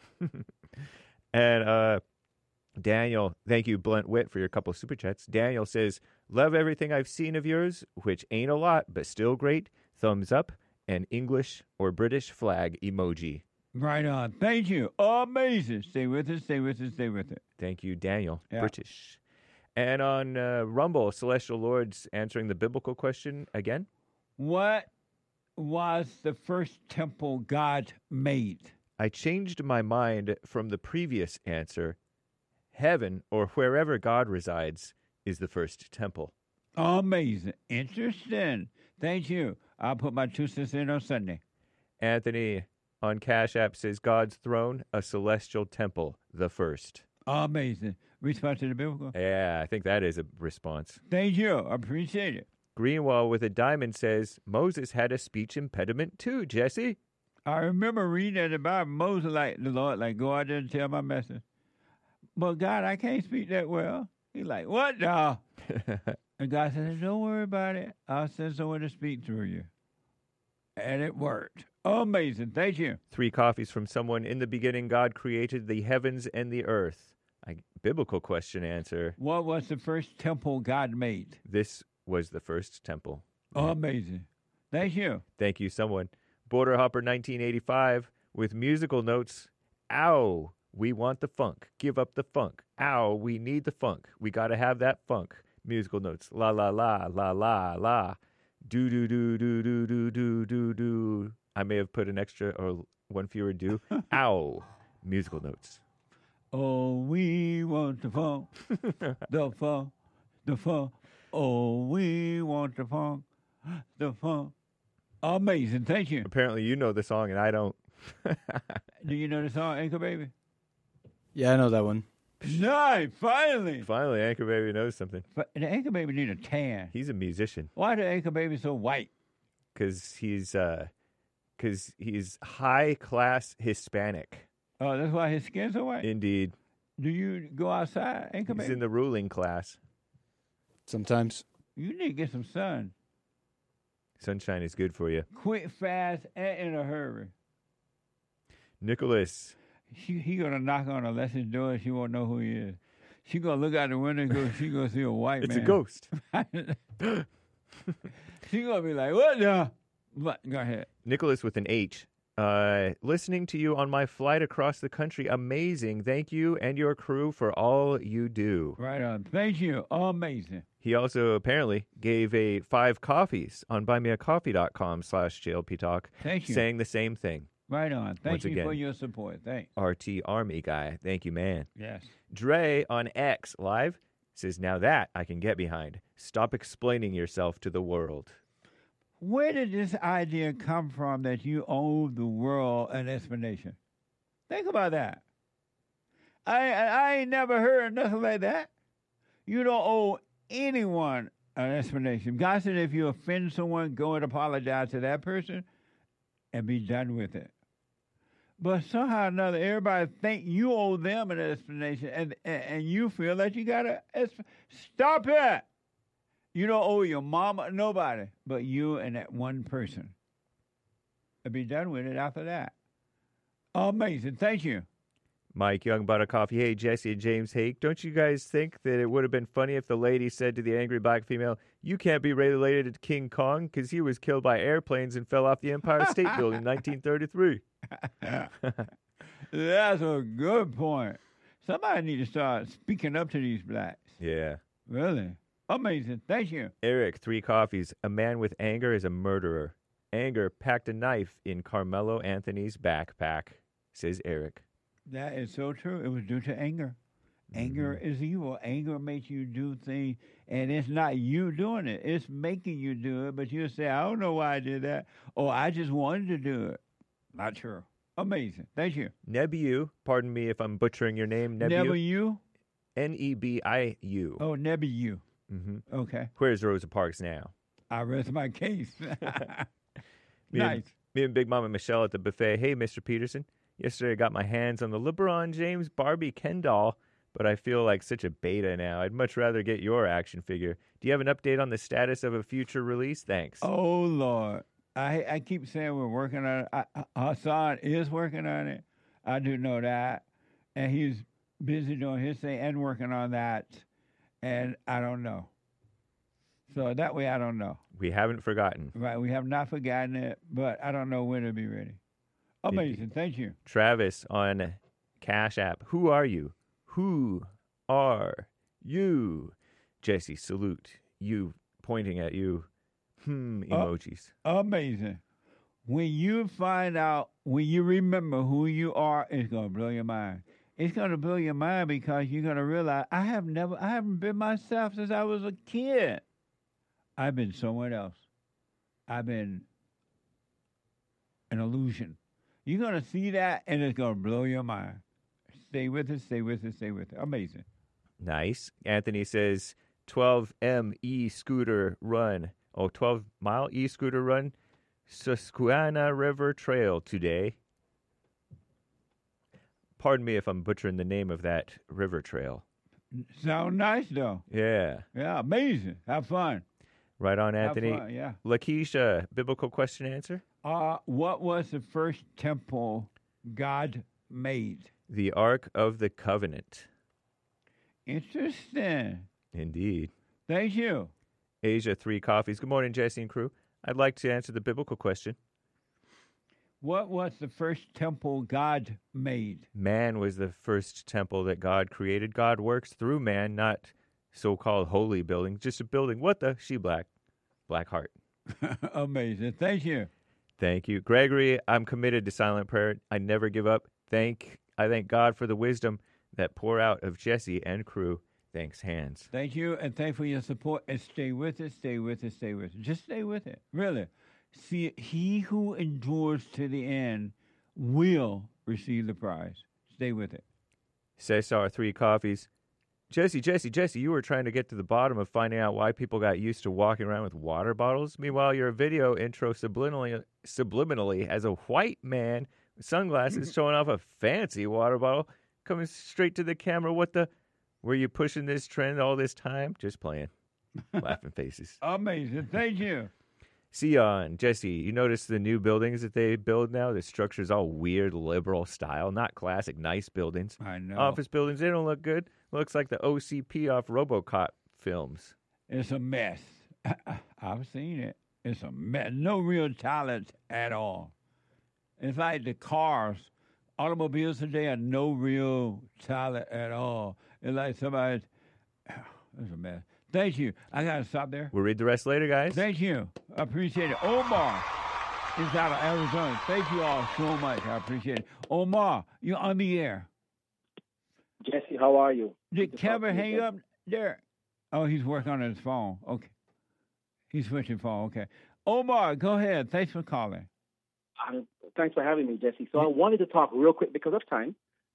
And uh, Daniel, thank you, Blunt Wit, for your couple of super chats. Daniel says, Love everything I've seen of yours, which ain't a lot, but still great. Thumbs up and English or British flag emoji. Right on. Thank you. Amazing. Stay with it, stay with it, stay with it. Thank you, Daniel. Yeah. British. And on uh, Rumble, Celestial Lords answering the biblical question again. What was the first temple God made? I changed my mind from the previous answer. Heaven, or wherever God resides, is the first temple. Amazing. Interesting. Thank you. I'll put my two cents in on Sunday. Anthony on Cash App says, God's throne, a celestial temple, the first. Amazing. Response to the biblical? Yeah, I think that is a response. Thank you. I appreciate it. Greenwall with a diamond says, Moses had a speech impediment too, Jesse. I remember reading in the Bible, Moses like the Lord, like, go out there and tell my message. But God, I can't speak that well. He's like, what now? And God said, don't worry about it. I'll send someone to speak through you. And it worked. Amazing. Thank you. Three coffees from someone. In the beginning, God created the heavens and the earth. I, biblical question answer. What was the first temple God made? This was the first temple. Amazing. Thank you. Thank you, someone. Border Hopper nineteen eighty-five with musical notes. Ow, we want the funk. Give up the funk. Ow, we need the funk. We got to have that funk. Musical notes. La, la, la, la, la, la. Do, do, do, do, do, do, do, do, do. I may have put an extra or one fewer do. Ow. Musical notes. Oh, we want the funk. The funk. The funk. Oh, we want the funk. The funk. Amazing. Thank you. Apparently you know the song and I don't. Do you know the song, Anchor Baby? Yeah, I know that one. Nice. Finally. Finally, Anchor Baby knows something. But the Anchor Baby need a tan. He's a musician. Why the Anchor Baby so white? Because he's, uh, cause he's high-class Hispanic. Oh, that's why his skin's so white? Indeed. Do you go outside, Anchor He's Baby? in the ruling class. Sometimes. You need to get some sun. Sunshine is good for you. Quick, fast, and in a hurry. Nicholas. She, he going to knock on Alessia's door and she won't know who he is. She going to look out the window and go, she going to see a white It's man. a ghost. She going to be like, what the? But, go ahead. Nicholas with an H. Uh, listening to you on my flight across the country. Amazing. Thank you and your crew for all you do. Right on. Thank you. Amazing. He also apparently gave a five coffees on buymeacoffee.com slash JLP Talk. Thank you. Saying the same thing. Right on. Thank Once you again. for your support. Thanks. R T Army guy. Thank you, man. Yes. Dre on X Live says, now that I can get behind. Stop explaining yourself to the world. Where did this idea come from that you owe the world an explanation? Think about that. I I ain't never heard nothing like that. You don't owe anyone an explanation. God said if you offend someone, go and apologize to that person and be done with it. But somehow or another, everybody think you owe them an explanation, and and, and you feel that you gotta exp- stop it. You don't owe your mama, nobody, but you and that one person. And be done with it after that. Amazing. Thank you. Mike Young bought a coffee. Hey, Jesse and James Hake, don't you guys think that it would have been funny if the lady said to the angry black female, you can't be related to King Kong because he was killed by airplanes and fell off the Empire State Building in nineteen thirty-three? That's a good point. Somebody need to start speaking up to these blacks. Yeah. Really? Amazing. Thank you. Eric, three coffees. A man with anger is a murderer. Anger packed a knife in Carmelo Anthony's backpack, says Eric. That is so true. It was due to anger. Anger Mm-hmm. is evil. Anger makes you do things, and it's not you doing it. It's making you do it, but you say, I don't know why I did that, or I just wanted to do it. Not true. Amazing. Thank you. Nebiu, pardon me if I'm butchering your name. Nebiu. Nebiu? N E B I U. Oh, Nebiu. Mm-hmm. Okay. Where's Rosa Parks now? I rest my case. Me Nice. And, me and Big Mama Michelle at the buffet. Hey, Mister Peterson. Yesterday I got my hands on the LeBron James Barbie Ken doll, but I feel like such a beta now. I'd much rather get your action figure. Do you have an update on the status of a future release? Thanks. Oh, Lord. I I keep saying we're working on it. I, Hassan is working on it. I do know that. And he's busy doing his thing and working on that. And I don't know. So that way I don't know. We haven't forgotten. Right, we have not forgotten it, but I don't know when it'll be ready. Amazing, thank you. Travis on Cash App. Who are you? Who are you? Jesse, salute. You pointing at you. Hmm, emojis. Uh, amazing. When you find out, when you remember who you are, it's going to blow your mind. It's going to blow your mind because you're going to realize I have never, I haven't been myself since I was a kid. I've been someone else. I've been an illusion. You're going to see that, and it's going to blow your mind. Stay with it, stay with it, stay with it. Amazing. Nice. Anthony says twelve M e-scooter run. Oh, twelve mile e-scooter run. Susquehanna River Trail today. Pardon me if I'm butchering the name of that river trail. Sound nice, though. Yeah. Yeah, amazing. Have fun. Right on, Have Anthony. fun, yeah. Lakeisha, biblical question answer? Uh, what was the first temple God made? The Ark of the Covenant. Interesting. Indeed. Thank you. Asia, three coffees. Good morning, Jesse and crew. I'd like to answer the biblical question. What was the first temple God made? Man was the first temple that God created. God works through man, not so-called holy building, just a building. What the? She black. Black heart. Amazing. Thank you. Thank you. Gregory, I'm committed to silent prayer. I never give up. Thank I thank God for the wisdom that pour out of Jesse and crew. Thanks, Hands. Thank you, and thank for your support. And stay with it, stay with it, stay with it. Just stay with it. Really. See, he who endures to the end will receive the prize. Stay with it. Cesar, three coffees. Jesse, Jesse, Jesse, you were trying to get to the bottom of finding out why people got used to walking around with water bottles. Meanwhile, your video intro subliminally, subliminally has a white man with sunglasses showing off a fancy water bottle coming straight to the camera. What the? Were you pushing this trend all this time? Just playing. Laughing faces. Amazing. Thank you. Sion, Jesse, you notice the new buildings that they build now? The structure's all weird, liberal style, not classic, nice buildings. I know. Office buildings, they don't look good. Looks like the O C P off RoboCop films. It's a mess. I've seen it. It's a mess. No real talent at all. It's like the cars. Automobiles today are no real talent at all. It's like somebody. It's a mess. Thank you. I got to stop there. We'll read the rest later, guys. Thank you. I appreciate it. Omar is out of Arizona. Thank you all so much. I appreciate it. Omar, you're on the air. Jesse, how are you? Did Kevin hang up there? Oh, he's working on his phone. Okay. He's switching phone. Okay. Omar, go ahead. Thanks for calling. Um, thanks for having me, Jesse. So I wanted to talk real quick because of time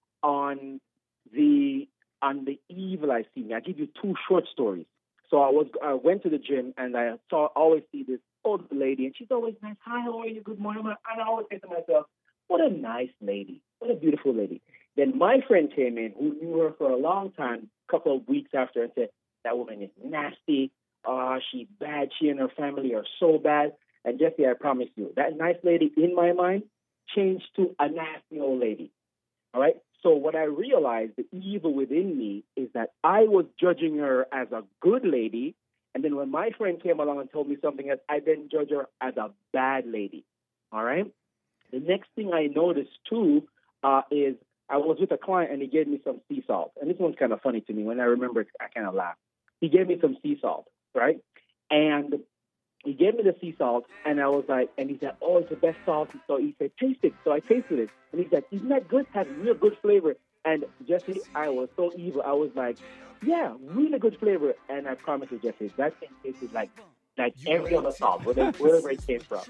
on the on the evil I've seen. I give you two short stories. So I was I went to the gym and I saw always see this old lady and she's always nice. Hi, how are you? Good morning. And I always say to myself, what a nice lady. What a beautiful lady. Then my friend came in who knew her for a long time, a couple of weeks after, and said, that woman is nasty. Uh, she's bad. She and her family are so bad. And Jesse, I promise you, that nice lady in my mind changed to a nasty old lady. All right? So what I realized, the evil within me, is that I was judging her as a good lady, and then when my friend came along and told me something else, I then judge her as a bad lady. All right? The next thing I noticed, too, uh, is I was with a client, and he gave me some sea salt. And this one's kind of funny to me. When I remember it, I kind of laugh. He gave me some sea salt, right? And he gave me the sea salt, and I was like, and he said, oh, it's the best salt. So he said, taste it. So I tasted it. And he said, isn't that good? It has real good flavor. And Jesse, I was so evil. I was like, yeah, really good flavor. And I promise you, Jesse, that thing tasted like like every other salt, wherever, wherever it came from.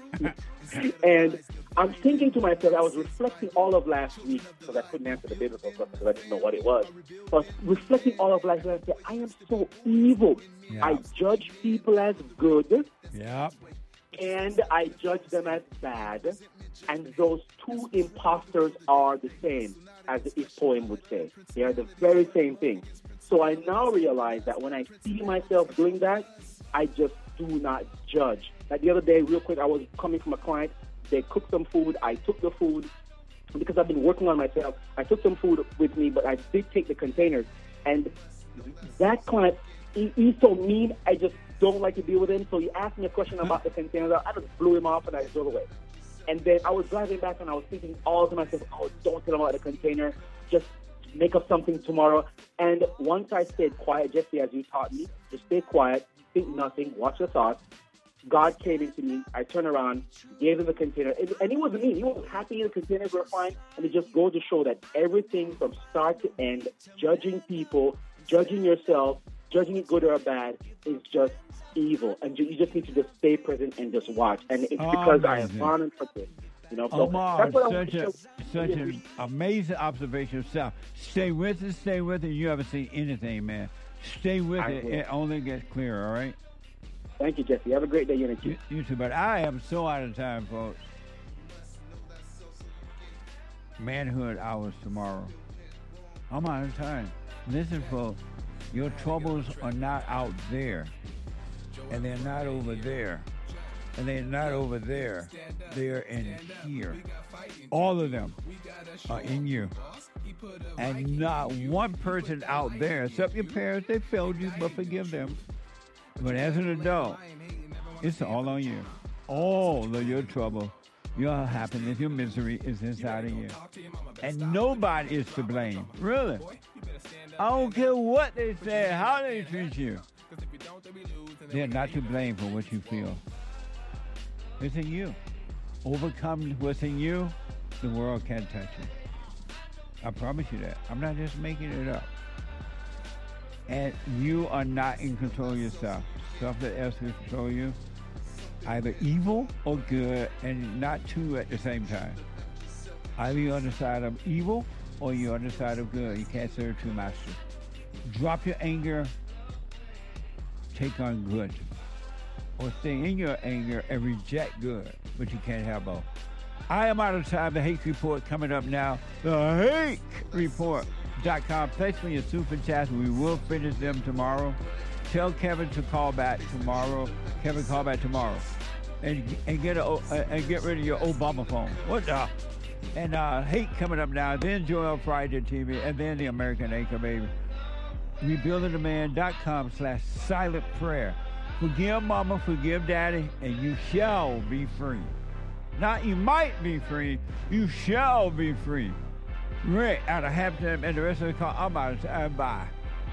And I'm thinking to myself, I was reflecting all of last week, because I couldn't answer the biblical stuff because I didn't know what it was. I was reflecting all of last week, and I said, I am so evil. Yeah. I judge people as good. Yeah. And I judge them as bad. And those two imposters are the same, as the If poem would say. They are the very same thing. So I now realize that when I see myself doing that, I just do not judge. Like the other day, real quick, I was coming from a client. They cooked some food. I took the food. Because I've been working on myself, I took some food with me, but I did take the containers. And that client, he, he's so mean, I just don't like to deal with him. So he asked me a question about the container. I just blew him off and I drove away. And then I was driving back and I was thinking all to myself, oh, don't tell him about the container. Just make up something tomorrow. And once I stayed quiet, Jesse, as you taught me, just stay quiet, think nothing, watch your thoughts. God came into me. I turned around, gave him the container. And, and he wasn't mean. He was happy the containers were fine. And it just goes to show that everything from start to end, judging people, judging yourself, judging it good or bad, is just evil. And you, you just need to just stay present and just watch. And it's oh, because amazing. I have gone and forgiven. You know, so Omar, that's what such, I a, such an amazing observation yourself. Stay with it, stay with it. You haven't seen anything, man. Stay with I it. will. It only gets clearer, all right? Thank you, Jesse. Have a great day, Unity. You, you too, but I am so out of time, folks. Manhood hours tomorrow. I'm out of time. Listen, folks, your troubles are not out there, and they're not over there, and they're not over there. They're in here. All of them are in you. And not one person out there, except your parents, they failed you, but forgive them. But as an adult, it's all on you. All of your trouble, your happiness, your misery is inside of you. And nobody is to blame. Really. I don't care what they say, how they treat you. They're not to blame for what you feel. It's in you. Overcome what's in you, the world can't touch it. I promise you that. I'm not just making it up. And you are not in control of yourself. Something else will control you. Either evil or good, and not two at the same time. Either you're on the side of evil or you're on the side of good. You can't serve two masters. Drop your anger, take on good. Or stay in your anger and reject good, but you can't have both. I am out of time. The Hake Report coming up now. The Hake Report. Dot com. Thanks for your super chats. We will finish them tomorrow. Tell Kevin to call back tomorrow. Kevin, call back tomorrow, and and get a uh, and get rid of your Obama phone. What the? And uh, Hate coming up now. Then Joel Friday T V, and then the American Anchor Baby. Rebuilding the Man dot com slash silent prayer. Forgive Mama, forgive Daddy, and you shall be free. Not you might be free. You shall be free. Rick out of Hampton and the rest of the call. I'm out of time. Bye.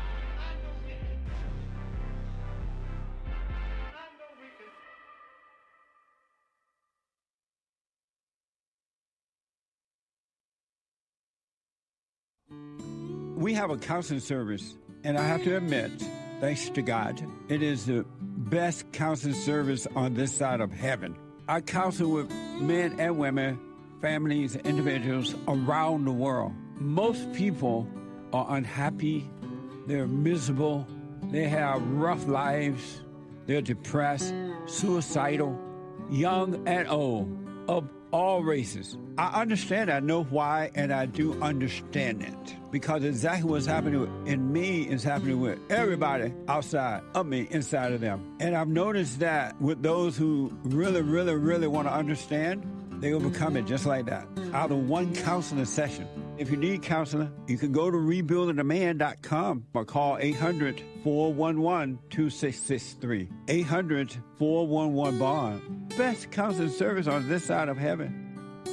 We have a counseling service, and I have to admit, thanks to God, it is the best counseling service on this side of heaven. I counsel with men and women, families, individuals around the world. Most people are unhappy, they're miserable, they have rough lives, they're depressed, suicidal, young and old, of all races. I understand, I know why, and I do understand it. Because exactly what's happening in me is happening with everybody outside of me, inside of them. And I've noticed that with those who really, really, really want to understand, they overcome it just like that, out of one counseling session. If you need counseling, you can go to rebuilding the man dot com or call eight hundred, four one one, two six six three. eight hundred, four one one, bond. Best counseling service on this side of heaven.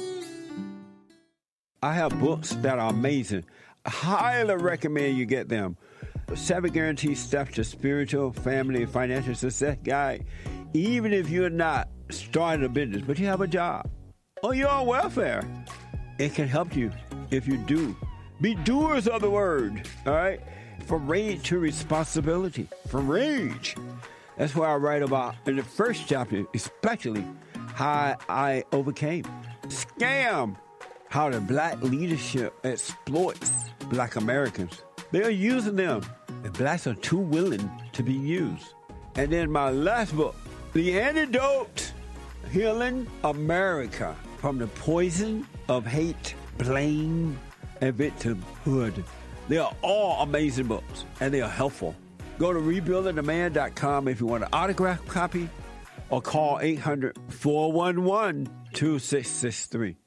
I have books that are amazing. I highly recommend you get them. Seven Guaranteed Steps to Spiritual, Family, and Financial Success Guide. Even if you're not starting a business, but you have a job, or you're on welfare, it can help you if you do. Be doers of the word, all right? From rage to responsibility. From rage. That's what I write about in the first chapter, especially how I overcame. Scam. How the black leadership exploits black Americans. They're using them, and blacks are too willing to be used. And then my last book, The Antidote, Healing America from the Poison of Hate, Blame, and Victimhood. They are all amazing books, and they are helpful. Go to rebuilding the man dot com if you want an autographed copy, or call eight hundred, four one one, two six six three.